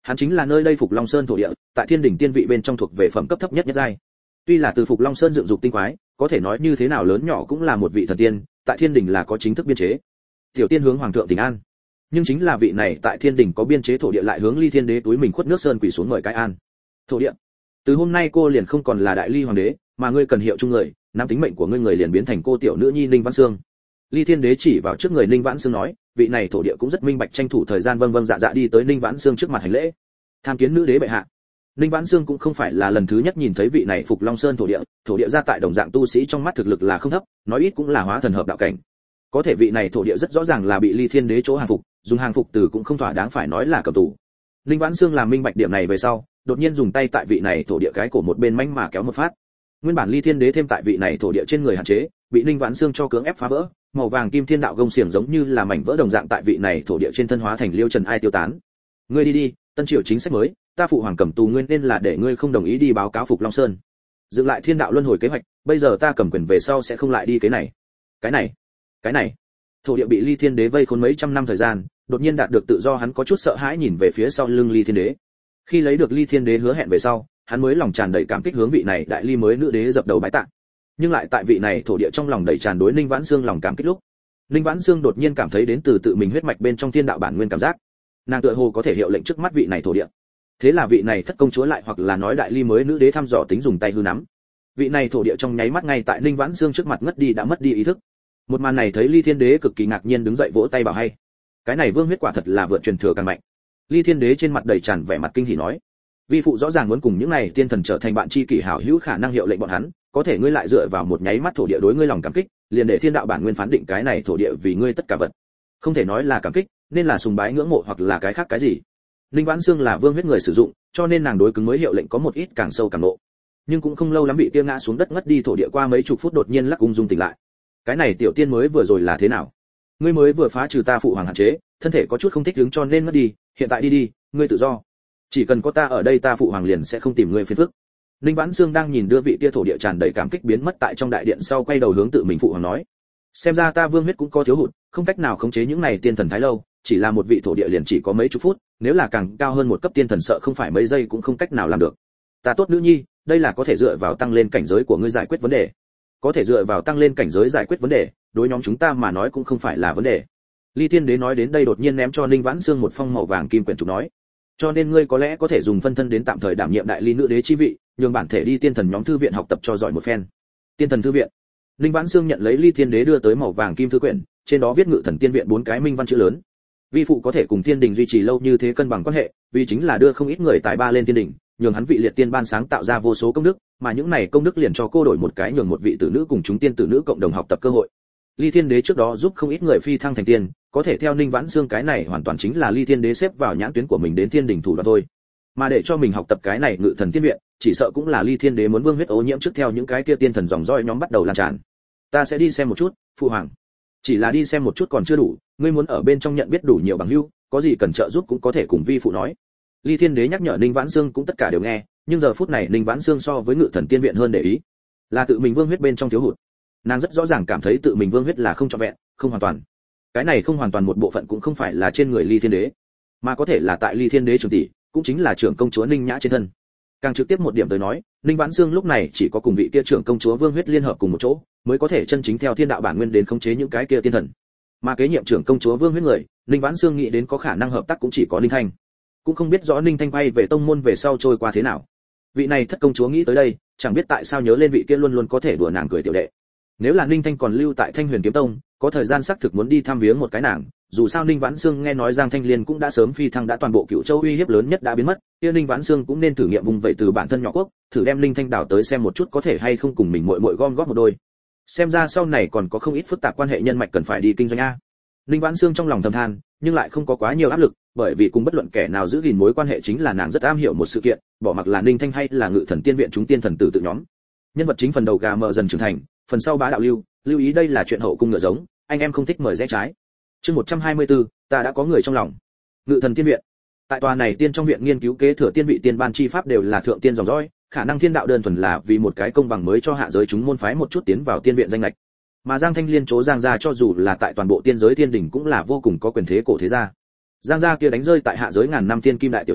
S1: Hắn chính là nơi đây Phục Long Sơn thổ địa, tại Thiên Đình tiên vị bên trong thuộc về phẩm cấp thấp nhất nhất giai. Tuy là từ Phục Long Sơn dựng dục tinh quái, có thể nói như thế nào lớn nhỏ cũng là một vị thần tiên, tại Thiên Đình là có chính thức biên chế. Tiểu tiên hướng hoàng thượng Tỉnh an. Nhưng chính là vị này tại Thiên Đình có biên chế thổ địa lại hướng Ly Thiên Đế túi mình khuất nước sơn quỳ xuống mời cái an. Thổ địa, từ hôm nay cô liền không còn là đại ly hoàng đế, mà ngươi cần hiệu chung người, nắm tính mệnh của ngươi người liền biến thành cô tiểu nữ nhi Ninh Vãn Xương. Ly Thiên Đế chỉ vào trước người Ninh Vãn Xương nói, vị này thổ địa cũng rất minh bạch tranh thủ thời gian vâng vâng dạ dạ đi tới Ninh Vãn Xương trước mặt hành lễ. Tham kiến nữ đế bệ hạ. Ninh Vãn Xương cũng không phải là lần thứ nhất nhìn thấy vị này Phục Long Sơn thổ địa, thổ địa ra tại đồng dạng tu sĩ trong mắt thực lực là không thấp, nói ít cũng là hóa thần hợp đạo cảnh. Có thể vị này thổ địa rất rõ ràng là bị Ly Thiên Đế chỗ hàng phục, dùng hàng phục từ cũng không thỏa đáng phải nói là cầm tù. Ninh Vãn Xương làm minh bạch điểm này về sau, đột nhiên dùng tay tại vị này thổ địa cái cổ một bên manh mà kéo một phát. Nguyên bản Ly Thiên Đế thêm tại vị này thổ địa trên người hạn chế, bị Ninh Vãn Xương cho cưỡng ép phá vỡ, màu vàng kim thiên đạo gông xiềng giống như là mảnh vỡ đồng dạng tại vị này thổ địa trên thân hóa thành liêu trần ai tiêu tán. Ngươi đi đi, tân triều chính sách mới, ta phụ hoàng cầm tù ngươi nên là để ngươi không đồng ý đi báo cáo Phục Long Sơn. Dựng lại thiên đạo luân hồi kế hoạch, bây giờ ta cầm quyền về sau sẽ không lại đi cái này. Cái này, cái này. Thổ địa bị Ly Thiên Đế vây khốn mấy trăm năm thời gian, đột nhiên đạt được tự do hắn có chút sợ hãi nhìn về phía sau lưng Ly Thiên Đế. Khi lấy được Ly Thiên Đế hứa hẹn về sau, hắn mới lòng tràn đầy cảm kích hướng vị này đại ly mới nữ đế dập đầu bái tạ. Nhưng lại tại vị này thổ địa trong lòng đầy tràn đối Ninh Vãn Xương lòng cảm kích lúc, Ninh Vãn Xương đột nhiên cảm thấy đến từ tự mình huyết mạch bên trong thiên đạo bản nguyên cảm giác. Nàng tựa hồ có thể hiệu lệnh trước mắt vị này thổ địa. Thế là vị này thất công chúa lại hoặc là nói đại ly mới nữ đế thăm dò tính dùng tay hư nắm. Vị này thổ địa trong nháy mắt ngay tại Ninh Vãn Xương trước mặt ngất đi đã mất đi ý thức. Một màn này thấy Ly Thiên Đế cực kỳ ngạc nhiên đứng dậy vỗ tay bảo hay. Cái này vương huyết quả thật là vượt truyền thừa càng mạnh. Ly Thiên Đế trên mặt đầy tràn vẻ mặt kinh hỉ nói, vi phụ rõ ràng muốn cùng những này tiên thần trở thành bạn tri kỷ hảo hữu khả năng hiệu lệnh bọn hắn, có thể ngươi lại dựa vào một nháy mắt thổ địa đối ngươi lòng cảm kích, liền để thiên đạo bản nguyên phán định cái này thổ địa vì ngươi tất cả vật. Không thể nói là cảm kích, nên là sùng bái ngưỡng mộ hoặc là cái khác cái gì. Linh Vãn Xương là vương huyết người sử dụng, cho nên nàng đối cứng mới hiệu lệnh có một ít càng sâu càng nộ. Nhưng cũng không lâu lắm bị kia ngã xuống đất ngất đi thổ địa qua mấy chục phút đột nhiên lắc ung dung tỉnh lại. Cái này tiểu tiên mới vừa rồi là thế nào? Ngươi mới vừa phá trừ ta phụ hoàng hạn chế, thân thể có chút không thích ứng cho nên ngất đi, hiện tại đi đi, ngươi tự do. Chỉ cần có ta ở đây ta phụ hoàng liền sẽ không tìm ngươi phiền phức. Ninh Vãn Xương đang nhìn đưa vị tia thổ địa tràn đầy cảm kích biến mất tại trong đại điện sau quay đầu hướng tự mình phụ hoàng nói, xem ra ta vương huyết cũng có thiếu hụt, không cách nào khống chế những này tiên thần thái lâu, chỉ là một vị thổ địa liền chỉ có mấy chục phút, nếu là càng cao hơn một cấp tiên thần sợ không phải mấy giây cũng không cách nào làm được. Ta tốt nữ nhi, đây là có thể dựa vào tăng lên cảnh giới của ngươi giải quyết vấn đề. Có thể dựa vào tăng lên cảnh giới giải quyết vấn đề, đối nhóm chúng ta mà nói cũng không phải là vấn đề. Ly Thiên Đế nói đến đây đột nhiên ném cho Ninh Vãn Xương một phong màu vàng kim quyển trục nói, cho nên ngươi có lẽ có thể dùng phân thân đến tạm thời đảm nhiệm đại ly nữ đế chi vị, nhường bản thể đi tiên thần nhóm thư viện học tập cho giỏi một phen. Tiên thần thư viện. Ninh Vãn Xương nhận lấy Ly Thiên Đế đưa tới màu vàng kim thư quyển, trên đó viết Ngự Thần Tiên viện bốn cái minh văn chữ lớn. Vi phụ có thể cùng Thiên Đình duy trì lâu như thế cân bằng quan hệ, vì chính là đưa không ít người tài ba lên Thiên Đình, nhường hắn vị liệt tiên ban sáng tạo ra vô số công đức, mà những này công đức liền cho cô đổi một cái nhường một vị tử nữ cùng chúng tiên tử nữ cộng đồng học tập cơ hội. Ly Thiên Đế trước đó giúp không ít người phi thăng thành tiên, có thể theo Ninh Vãn Xương cái này hoàn toàn chính là Ly Thiên Đế xếp vào nhãn tuyến của mình đến Thiên Đình thủ đoạn thôi. Mà để cho mình học tập cái này Ngự Thần Tiên viện, chỉ sợ cũng là Ly Thiên Đế muốn vương huyết ô nhiễm trước theo những cái kia tiên thần dòng roi nhóm bắt đầu lan tràn. Ta sẽ đi xem một chút, phụ hoàng. Chỉ là đi xem một chút còn chưa đủ, ngươi muốn ở bên trong nhận biết đủ nhiều bằng hữu, có gì cần trợ giúp cũng có thể cùng vi phụ nói. Ly Thiên Đế nhắc nhở Ninh Vãn Xương cũng tất cả đều nghe, nhưng giờ phút này Ninh Vãn Xương so với Ngự Thần Tiên viện hơn để ý, là tự mình vương huyết bên trong thiếu hụt. Nàng rất rõ ràng cảm thấy tự mình vương huyết là không trọn vẹn, không hoàn toàn. Cái này không hoàn toàn một bộ phận cũng không phải là trên người Ly Thiên Đế, mà có thể là tại Ly Thiên Đế trưởng tỷ, cũng chính là trưởng công chúa Ninh Nhã trên thân. Càng trực tiếp một điểm tới nói, Ninh Vãn Xương lúc này chỉ có cùng vị kia trưởng công chúa vương huyết liên hợp cùng một chỗ, mới có thể chân chính theo thiên đạo bản nguyên đến khống chế những cái kia tiên thần. Mà kế nhiệm trưởng công chúa vương huyết người, Ninh Vãn Xương nghĩ đến có khả năng hợp tác cũng chỉ có Ninh Thanh. Cũng không biết rõ Ninh Thanh quay về tông môn về sau trôi qua thế nào. Vị này thất công chúa nghĩ tới đây, chẳng biết tại sao nhớ lên vị kia luôn luôn có thể đùa nàng cười tiểu đệ. Nếu là Ninh Thanh còn lưu tại Thanh Huyền Kiếm Tông, có thời gian xác thực muốn đi thăm viếng một cái nàng, dù sao Ninh Vãn Xương nghe nói Giang Thanh Liên cũng đã sớm phi thăng đã toàn bộ Cửu Châu uy hiếp lớn nhất đã biến mất, kia Ninh Vãn Xương cũng nên thử nghiệm vùng vậy từ bản thân nhỏ quốc, thử đem Ninh Thanh đào tới xem một chút có thể hay không cùng mình muội muội gom góp một đôi. Xem ra sau này còn có không ít phức tạp quan hệ nhân mạch cần phải đi kinh doanh a. Ninh Vãn Xương trong lòng thầm than, nhưng lại không có quá nhiều áp lực, bởi vì cùng bất luận kẻ nào giữ gìn mối quan hệ chính là nàng rất am hiểu một sự kiện, bỏ mặc là Ninh Thanh hay là Ngự Thần Tiên viện chúng tiên thần tử tự nhóm. Nhân vật chính phần đầu gà mờ dần trưởng thành, phần sau bá đạo lưu, lưu ý đây là chuyện hậu cung ngựa giống, anh em không thích mời rẽ trái. Chương một trăm hai mươi tư, ta đã có người trong lòng. Ngự Thần Tiên viện. Tại tòa này tiên trong viện nghiên cứu kế thừa tiên vị tiên ban chi pháp đều là thượng tiên dòng dõi, khả năng thiên đạo đơn thuần là vì một cái công bằng mới cho hạ giới chúng môn phái một chút tiến vào tiên viện danh lệch. Mà Giang Thanh Liên chố Giang gia cho dù là tại toàn bộ tiên giới thiên đỉnh cũng là vô cùng có quyền thế cổ thế gia. Giang gia kia đánh rơi tại hạ giới ngàn năm tiên kim đại tiểu thư,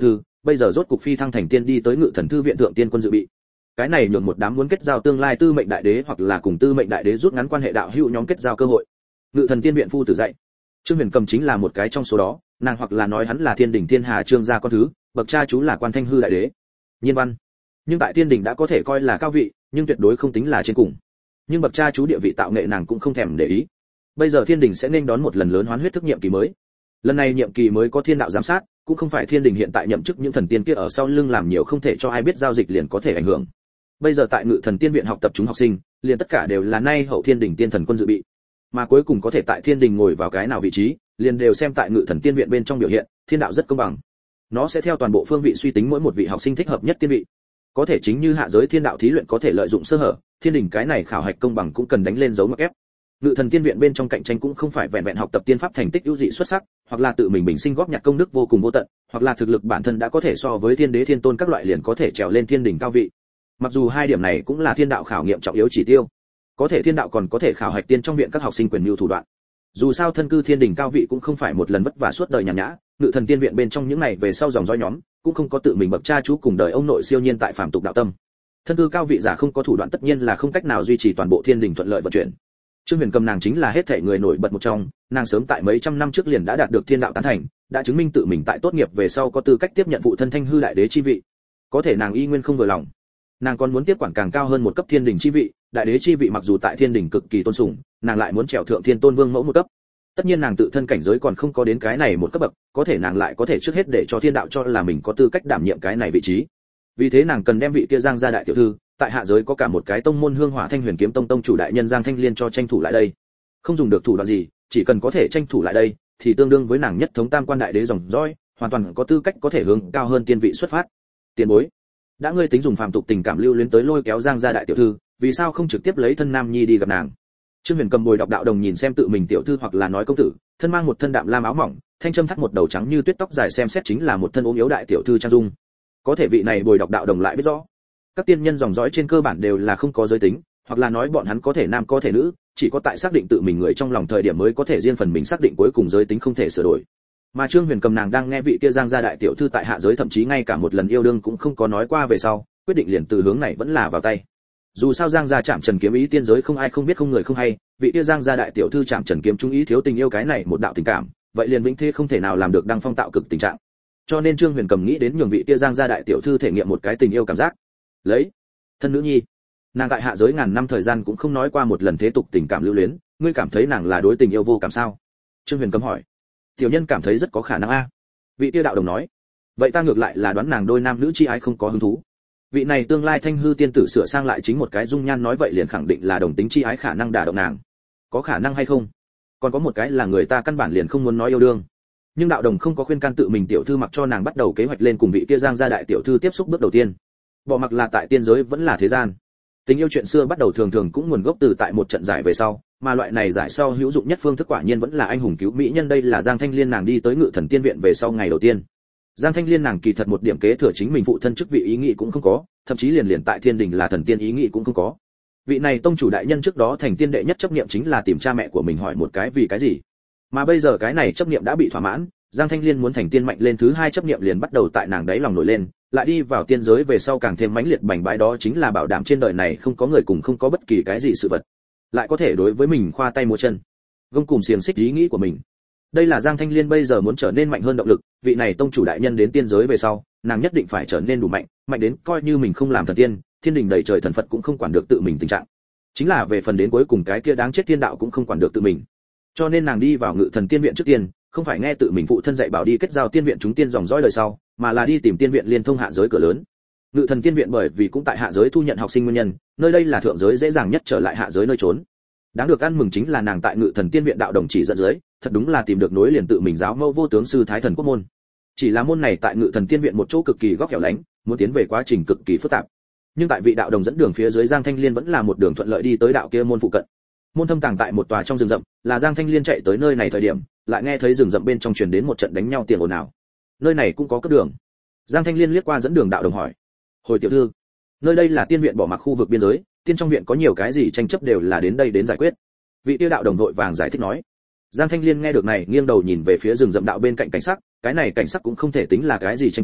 S1: bây giờ rốt cục phi thăng thành tiên đi tới Ngự Thần thư viện thượng tiên quân dự bị. Cái này nhường một đám muốn kết giao tương lai tư mệnh đại đế hoặc là cùng tư mệnh đại đế rút ngắn quan hệ đạo hữu nhóm kết giao cơ hội. Ngự Thần tiên viện phu tử dạy. Trương Huyền Cầm chính là một cái trong số đó, nàng hoặc là nói hắn là Thiên Đình Thiên Hà Trương gia con thứ, bậc cha chú là Quan Thanh Hư đại đế. Nhiên văn. Nhưng tại Thiên Đình đã có thể coi là cao vị, nhưng tuyệt đối không tính là trên cùng. Nhưng bậc cha chú địa vị tạo nghệ nàng cũng không thèm để ý. Bây giờ Thiên Đình sẽ nên đón một lần lớn hoán huyết thức nhiệm kỳ mới. Lần này nhiệm kỳ mới có thiên đạo giám sát, cũng không phải Thiên Đình hiện tại nhậm chức những thần tiên kia ở sau lưng làm nhiều không thể cho ai biết giao dịch liền có thể ảnh hưởng. Bây giờ tại Ngự Thần tiên viện học tập chúng học sinh, liền tất cả đều là nay hậu Thiên Đình tiên thần quân dự bị. Mà cuối cùng có thể tại Thiên Đình ngồi vào cái nào vị trí, liền đều xem tại Ngự Thần tiên viện bên trong biểu hiện, thiên đạo rất công bằng. Nó sẽ theo toàn bộ phương vị suy tính mỗi một vị học sinh thích hợp nhất tiên vị. Có thể chính như hạ giới thiên đạo thí luyện có thể lợi dụng sơ hở, Thiên Đình cái này khảo hạch công bằng cũng cần đánh lên dấu ngoặc ép. Ngự Thần tiên viện bên trong cạnh tranh cũng không phải vẹn vẹn học tập tiên pháp thành tích ưu dị xuất sắc, hoặc là tự mình bình sinh góp nhặt công đức vô cùng vô tận, hoặc là thực lực bản thân đã có thể so với thiên đế thiên tôn các loại liền có thể trèo lên Thiên Đình cao vị. Mặc dù hai điểm này cũng là thiên đạo khảo nghiệm trọng yếu chỉ tiêu, có thể thiên đạo còn có thể khảo hạch tiên trong viện các học sinh quyền mưu thủ đoạn. Dù sao thân cư Thiên Đình cao vị cũng không phải một lần vất vả suốt đời nhàn nhã, Ngự Thần tiên viện bên trong những này về sau dòng dõi nhóm, cũng không có tự mình bậc cha chú cùng đời ông nội siêu nhiên tại phàm tục đạo tâm. Thân cư cao vị giả không có thủ đoạn tất nhiên là không cách nào duy trì toàn bộ Thiên Đình thuận lợi vận chuyển. Trương Huyền Cầm nàng chính là hết thảy người nổi bật một trong, nàng sớm tại mấy trăm năm trước liền đã đạt được thiên đạo tán thành, đã chứng minh tự mình tại tốt nghiệp về sau có tư cách tiếp nhận phụ thân Thanh Hư đại đế chi vị. Có thể nàng y nguyên không vừa lòng. Nàng còn muốn tiếp quản càng cao hơn một cấp Thiên Đình chi vị, đại đế chi vị mặc dù tại Thiên Đình cực kỳ tôn sùng, nàng lại muốn trèo thượng Thiên Tôn Vương mẫu một cấp. Tất nhiên nàng tự thân cảnh giới còn không có đến cái này một cấp bậc, có thể nàng lại có thể trước hết để cho thiên đạo cho là mình có tư cách đảm nhiệm cái này vị trí. Vì thế nàng cần đem vị kia Giang gia đại tiểu thư, tại hạ giới có cả một cái tông môn Hương Hỏa Thanh Huyền Kiếm Tông tông chủ đại nhân Giang Thanh Liên cho tranh thủ lại đây. Không dùng được thủ đoạn gì, chỉ cần có thể tranh thủ lại đây, thì tương đương với nàng nhất thống tam quan đại đế dòng dõi, hoàn toàn có tư cách có thể hướng cao hơn tiên vị xuất phát. Tiền bối, đã ngươi tính dùng phàm tục tình cảm lưu luyến tới lôi kéo Giang gia đại tiểu thư, vì sao không trực tiếp lấy thân nam nhi đi gặp nàng? Trương Huyền Cầm bồi đọc đạo đồng nhìn xem tự mình tiểu thư hoặc là nói công tử, thân mang một thân đạm lam áo mỏng, thanh châm thắt một đầu trắng như tuyết tóc dài xem xét chính là một thân ốm yếu đại tiểu thư trang dung. Có thể vị này bồi đọc đạo đồng lại biết rõ, các tiên nhân dòng dõi trên cơ bản đều là không có giới tính, hoặc là nói bọn hắn có thể nam có thể nữ, chỉ có tại xác định tự mình người trong lòng thời điểm mới có thể riêng phần mình xác định cuối cùng giới tính không thể sửa đổi. Mà Trương Huyền Cầm nàng đang nghe vị kia Giang gia đại tiểu thư tại hạ giới thậm chí ngay cả một lần yêu đương cũng không có nói qua về sau, quyết định liền từ hướng này vẫn là vào tay. Dù sao Giang gia chạm trần kiếm ý tiên giới không ai không biết không người không hay, vị kia Giang gia đại tiểu thư chạm trần kiếm trung ý thiếu tình yêu cái này một đạo tình cảm, vậy liền vĩnh thế không thể nào làm được đăng phong tạo cực tình trạng. Cho nên Trương Huyền Cầm nghĩ đến nhường vị kia Giang gia đại tiểu thư thể nghiệm một cái tình yêu cảm giác. Lấy thân nữ nhi, nàng tại hạ giới ngàn năm thời gian cũng không nói qua một lần thế tục tình cảm lưu luyến, ngươi cảm thấy nàng là đối tình yêu vô cảm sao? Trương Huyền Cầm hỏi. Tiểu nhân cảm thấy rất có khả năng a. Vị kia đạo đồng nói. Vậy ta ngược lại là đoán nàng đôi nam nữ chi ái không có hứng thú. Vị này tương lai Thanh Hư tiên tử sửa sang lại chính một cái dung nhan nói vậy liền khẳng định là đồng tính chi ái khả năng đả động nàng. Có khả năng hay không? Còn có một cái là người ta căn bản liền không muốn nói yêu đương. Nhưng đạo đồng không có khuyên can tự mình tiểu thư mặc cho nàng bắt đầu kế hoạch lên cùng vị kia Giang gia đại tiểu thư tiếp xúc bước đầu tiên. Bỏ mặc là tại tiên giới vẫn là thế gian. Tình yêu chuyện xưa bắt đầu thường thường cũng nguồn gốc từ tại một trận giải về sau, mà loại này giải sau hữu dụng nhất phương thức quả nhiên vẫn là anh hùng cứu mỹ nhân, đây là Giang Thanh Liên nàng đi tới Ngự Thần tiên viện về sau ngày đầu tiên. Giang Thanh Liên nàng kỳ thật một điểm kế thừa chính mình phụ thân chức vị ý nghĩ cũng không có, thậm chí liền liền tại Thiên Đình là thần tiên ý nghĩ cũng không có. Vị này tông chủ đại nhân trước đó thành tiên đệ nhất chấp niệm chính là tìm cha mẹ của mình hỏi một cái vì cái gì. Mà bây giờ cái này chấp niệm đã bị thỏa mãn, Giang Thanh Liên muốn thành tiên mạnh lên thứ hai chấp niệm liền bắt đầu tại nàng đáy lòng nổi lên, lại đi vào tiên giới về sau càng thêm mãnh liệt bành bái, đó chính là bảo đảm trên đời này không có người cùng không có bất kỳ cái gì sự vật lại có thể đối với mình khoa tay múa chân, gông cùng xiềng xích ý nghĩ của mình. Đây là Giang Thanh Liên bây giờ muốn trở nên mạnh hơn động lực, vị này tông chủ đại nhân đến tiên giới về sau, nàng nhất định phải trở nên đủ mạnh, mạnh đến coi như mình không làm thần tiên, Thiên Đình đầy trời thần Phật cũng không quản được tự mình tình trạng. Chính là về phần đến cuối cùng cái kia đáng chết thiên đạo cũng không quản được tự mình. Cho nên nàng đi vào Ngự Thần tiên viện trước tiên, không phải nghe tự mình phụ thân dạy bảo đi kết giao tiên viện chúng tiên dòng dõi đời sau, mà là đi tìm tiên viện liên thông hạ giới cửa lớn. Ngự Thần tiên viện bởi vì cũng tại hạ giới thu nhận học sinh nguyên nhân, nơi đây là thượng giới dễ dàng nhất trở lại hạ giới nơi trốn. Đáng được ăn mừng chính là nàng tại Ngự Thần tiên viện đạo đồng chỉ dẫn dưới, thật đúng là tìm được nối liền tự mình giáo mẫu vô tướng sư Thái Thần Quốc môn. Chỉ là môn này tại Ngự Thần tiên viện một chỗ cực kỳ góc hẻo lánh, muốn tiến về quá trình cực kỳ phức tạp. Nhưng tại vị đạo đồng dẫn đường phía dưới, Giang Thanh Liên vẫn là một đường thuận lợi đi tới đạo kia môn phụ cận. Môn thâm tàng tại một tòa trong rừng rậm, là Giang Thanh Liên chạy tới nơi này thời điểm, lại nghe thấy rừng rậm bên trong truyền đến một trận đánh nhau tiếng ồn ào. Nơi này cũng có cấp đường. Giang Thanh Liên liếc qua dẫn đường đạo đồng hỏi: "Hồi tiểu thư, nơi đây là tiên viện bỏ mặc khu vực biên giới, tiên trong viện có nhiều cái gì tranh chấp đều là đến đây đến giải quyết." Vị tiêu đạo đồng vội vàng giải thích nói. Giang Thanh Liên nghe được này, nghiêng đầu nhìn về phía rừng rậm đạo bên cạnh cảnh sắc, cái này cảnh sắc cũng không thể tính là cái gì tranh chấp,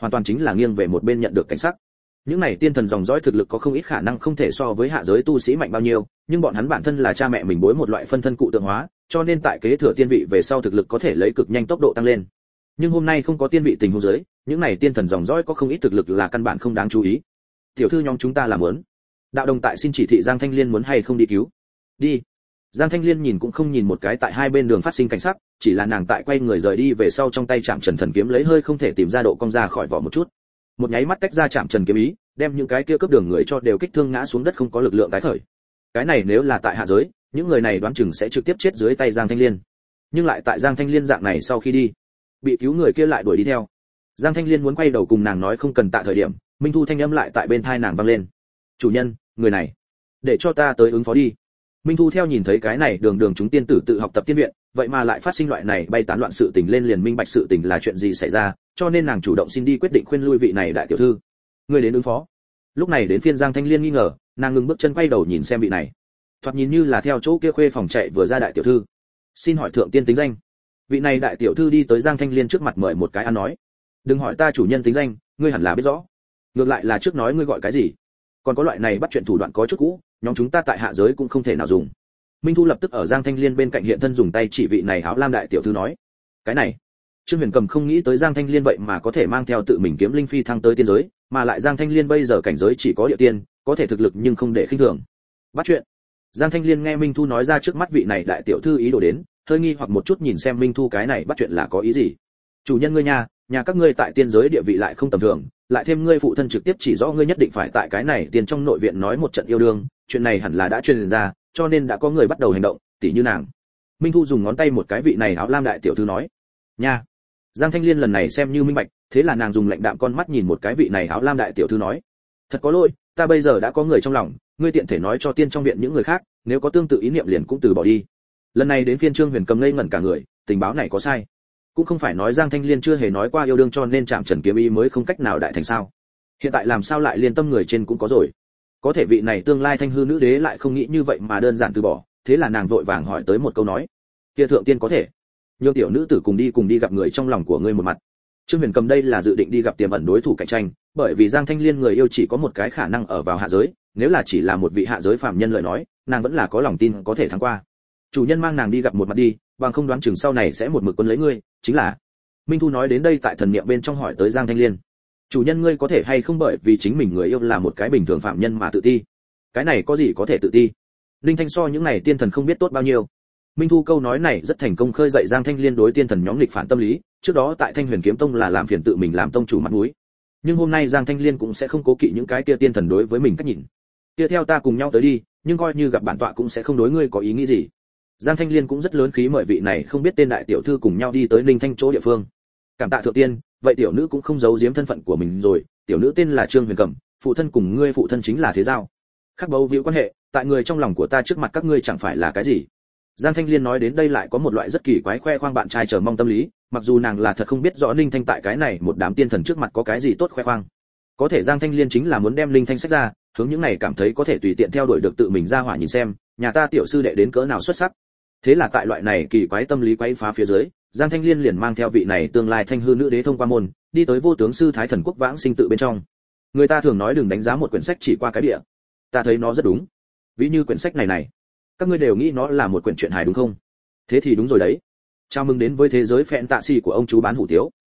S1: hoàn toàn chính là nghiêng về một bên nhận được cảnh sắc. Những này tiên thần dòng dõi thực lực có không ít khả năng không thể so với hạ giới tu sĩ mạnh bao nhiêu, nhưng bọn hắn bản thân là cha mẹ mình bối một loại phân thân cụ tượng hóa, cho nên tại kế thừa tiên vị về sau thực lực có thể lấy cực nhanh tốc độ tăng lên. Nhưng hôm nay không có tiên vị tình huống dưới, những này tiên thần dòng dõi có không ít thực lực là căn bản không đáng chú ý. Tiểu thư nhóm chúng ta làm muốn. Đạo đồng tại xin chỉ thị Giang Thanh Liên muốn hay không đi cứu. Đi. Giang Thanh Liên nhìn cũng không nhìn một cái tại hai bên đường phát sinh cảnh sắc, chỉ là nàng tại quay người rời đi về sau trong tay chạm trần thần kiếm lấy hơi không thể tìm ra độ cong ra khỏi vỏ một chút. Một nháy mắt tách ra chạm trần kiếm ý, đem những cái kia cướp đường người cho đều kích thương ngã xuống đất không có lực lượng tái khởi. Cái này nếu là tại hạ giới, những người này đoán chừng sẽ trực tiếp chết dưới tay Giang Thanh Liên. Nhưng lại tại Giang Thanh Liên dạng này sau khi đi, bị cứu người kia lại đuổi đi theo. Giang Thanh Liên muốn quay đầu cùng nàng nói không cần tạ thời điểm, Minh Thu thanh âm lại tại bên tai nàng vang lên. "Chủ nhân, người này, để cho ta tới ứng phó đi." Minh Thu theo nhìn thấy cái này đường đường chúng tiên tử tự học tập tiên viện, vậy mà lại phát sinh loại này bay tán loạn sự tình lên liền minh bạch sự tình là chuyện gì xảy ra, cho nên nàng chủ động xin đi quyết định khuyên lui vị này đại tiểu thư. Người đến ứng phó. Lúc này đến phiên Giang Thanh Liên nghi ngờ, nàng ngừng bước chân quay đầu nhìn xem vị này. Thoạt nhìn như là theo chỗ kia khuê phòng chạy vừa ra đại tiểu thư. Xin hỏi thượng tiên tính danh. Vị này đại tiểu thư đi tới Giang Thanh Liên trước mặt mời một cái ăn nói. Đừng hỏi ta chủ nhân tính danh, ngươi hẳn là biết rõ. Ngược lại là trước nói ngươi gọi cái gì. Còn có loại này bắt chuyện thủ đoạn có chút cũ, nhóm chúng ta tại hạ giới cũng không thể nào dùng. Minh Thu lập tức ở Giang Thanh Liên bên cạnh hiện thân dùng tay chỉ vị này áo lam đại tiểu thư nói. Cái này, Trương Huyền Cầm không nghĩ tới Giang Thanh Liên vậy mà có thể mang theo tự mình kiếm linh phi thăng tới tiên giới, mà lại Giang Thanh Liên bây giờ cảnh giới chỉ có địa tiên, có thể thực lực nhưng không để khinh thường. Bắt chuyện. Giang Thanh Liên nghe Minh Thu nói ra trước mắt vị này đại tiểu thư ý đồ đến, hơi nghi hoặc một chút nhìn xem Minh Thu cái này bắt chuyện là có ý gì. Chủ nhân ngươi nhà, nhà các ngươi tại tiên giới địa vị lại không tầm thường, lại thêm ngươi phụ thân trực tiếp chỉ rõ ngươi nhất định phải tại cái này tiên trong nội viện nói một trận yêu đương, chuyện này hẳn là đã truyền ra, cho nên đã có người bắt đầu hành động, tỉ như nàng. Minh Thu dùng ngón tay một cái vị này áo lam đại tiểu thư nói. Nha. Giang Thanh Liên lần này xem như minh bạch, thế là nàng dùng lạnh đạm con mắt nhìn một cái vị này áo lam đại tiểu thư nói. Thật có lỗi, ta bây giờ đã có người trong lòng, ngươi tiện thể nói cho tiên trong viện những người khác, nếu có tương tự ý niệm liền cũng từ bỏ đi. Lần này đến phiên Trương Huyền Cầm ngây ngẩn cả người, tình báo này có sai. Cũng không phải nói Giang Thanh Liên chưa hề nói qua yêu đương cho nên chạm trần kiếm ý mới không cách nào đại thành sao? Hiện tại làm sao lại liên tâm người trên cũng có rồi? Có thể vị này tương lai thanh hư nữ đế lại không nghĩ như vậy mà đơn giản từ bỏ, thế là nàng vội vàng hỏi tới một câu nói. Kia thượng tiên có thể nhường tiểu nữ tử cùng đi cùng đi gặp người trong lòng của ngươi một mặt. Trương Huyền Cầm đây là dự định đi gặp tiềm ẩn đối thủ cạnh tranh, bởi vì Giang Thanh Liên người yêu chỉ có một cái khả năng ở vào hạ giới, nếu là chỉ là một vị hạ giới phàm nhân lời nói, nàng vẫn là có lòng tin có thể thắng qua. Chủ nhân mang nàng đi gặp một mặt đi, bằng không đoán chừng sau này sẽ một mực quân lấy ngươi, chính là. Minh Thu nói đến đây tại thần niệm bên trong hỏi tới Giang Thanh Liên. Chủ nhân ngươi có thể hay không bởi vì chính mình người yêu là một cái bình thường phạm nhân mà tự ti? Cái này có gì có thể tự ti? Linh Thanh so những này tiên thần không biết tốt bao nhiêu. Minh Thu câu nói này rất thành công khơi dậy Giang Thanh Liên đối tiên thần nhóm nghịch phản tâm lý, trước đó tại Thanh Huyền Kiếm Tông là làm phiền tự mình làm tông chủ mặt mũi. Nhưng hôm nay Giang Thanh Liên cũng sẽ không cố kỵ những cái kia tiên thần đối với mình cách nhìn. Kia theo ta cùng nhau tới đi, nhưng coi như gặp bản tọa cũng sẽ không đối ngươi có ý nghĩ gì. Giang Thanh Liên cũng rất lớn khí mời vị này không biết tên đại tiểu thư cùng nhau đi tới Linh Thanh chỗ địa phương. Cảm tạ thượng tiên, vậy tiểu nữ cũng không giấu giếm thân phận của mình rồi, tiểu nữ tên là Trương Huyền Cẩm, phụ thân cùng ngươi phụ thân chính là thế giao. Khắc bấu víu quan hệ, tại người trong lòng của ta trước mặt các ngươi chẳng phải là cái gì. Giang Thanh Liên nói đến đây lại có một loại rất kỳ quái khoe khoang bạn trai chờ mong tâm lý, mặc dù nàng là thật không biết rõ Linh Thanh tại cái này một đám tiên thần trước mặt có cái gì tốt khoe khoang. Có thể Giang Thanh Liên chính là muốn đem Linh Thanh sách ra, hướng những này cảm thấy có thể tùy tiện theo đuổi được tự mình ra hỏa nhìn xem, nhà ta tiểu sư đệ đến cỡ nào xuất sắc. Thế là tại loại này kỳ quái tâm lý quấy phá phía dưới, Giang Thanh Liên liền mang theo vị này tương lai thanh hư nữ đế thông qua môn, đi tới vô tướng sư Thái Thần Quốc vãng sinh tự bên trong. Người ta thường nói đừng đánh giá một quyển sách chỉ qua cái địa. Ta thấy nó rất đúng. Ví như quyển sách này này, các ngươi đều nghĩ nó là một quyển truyện hài đúng không? Thế thì đúng rồi đấy. Chào mừng đến với thế giới phẹn tạ xì của ông chú bán hủ tiếu,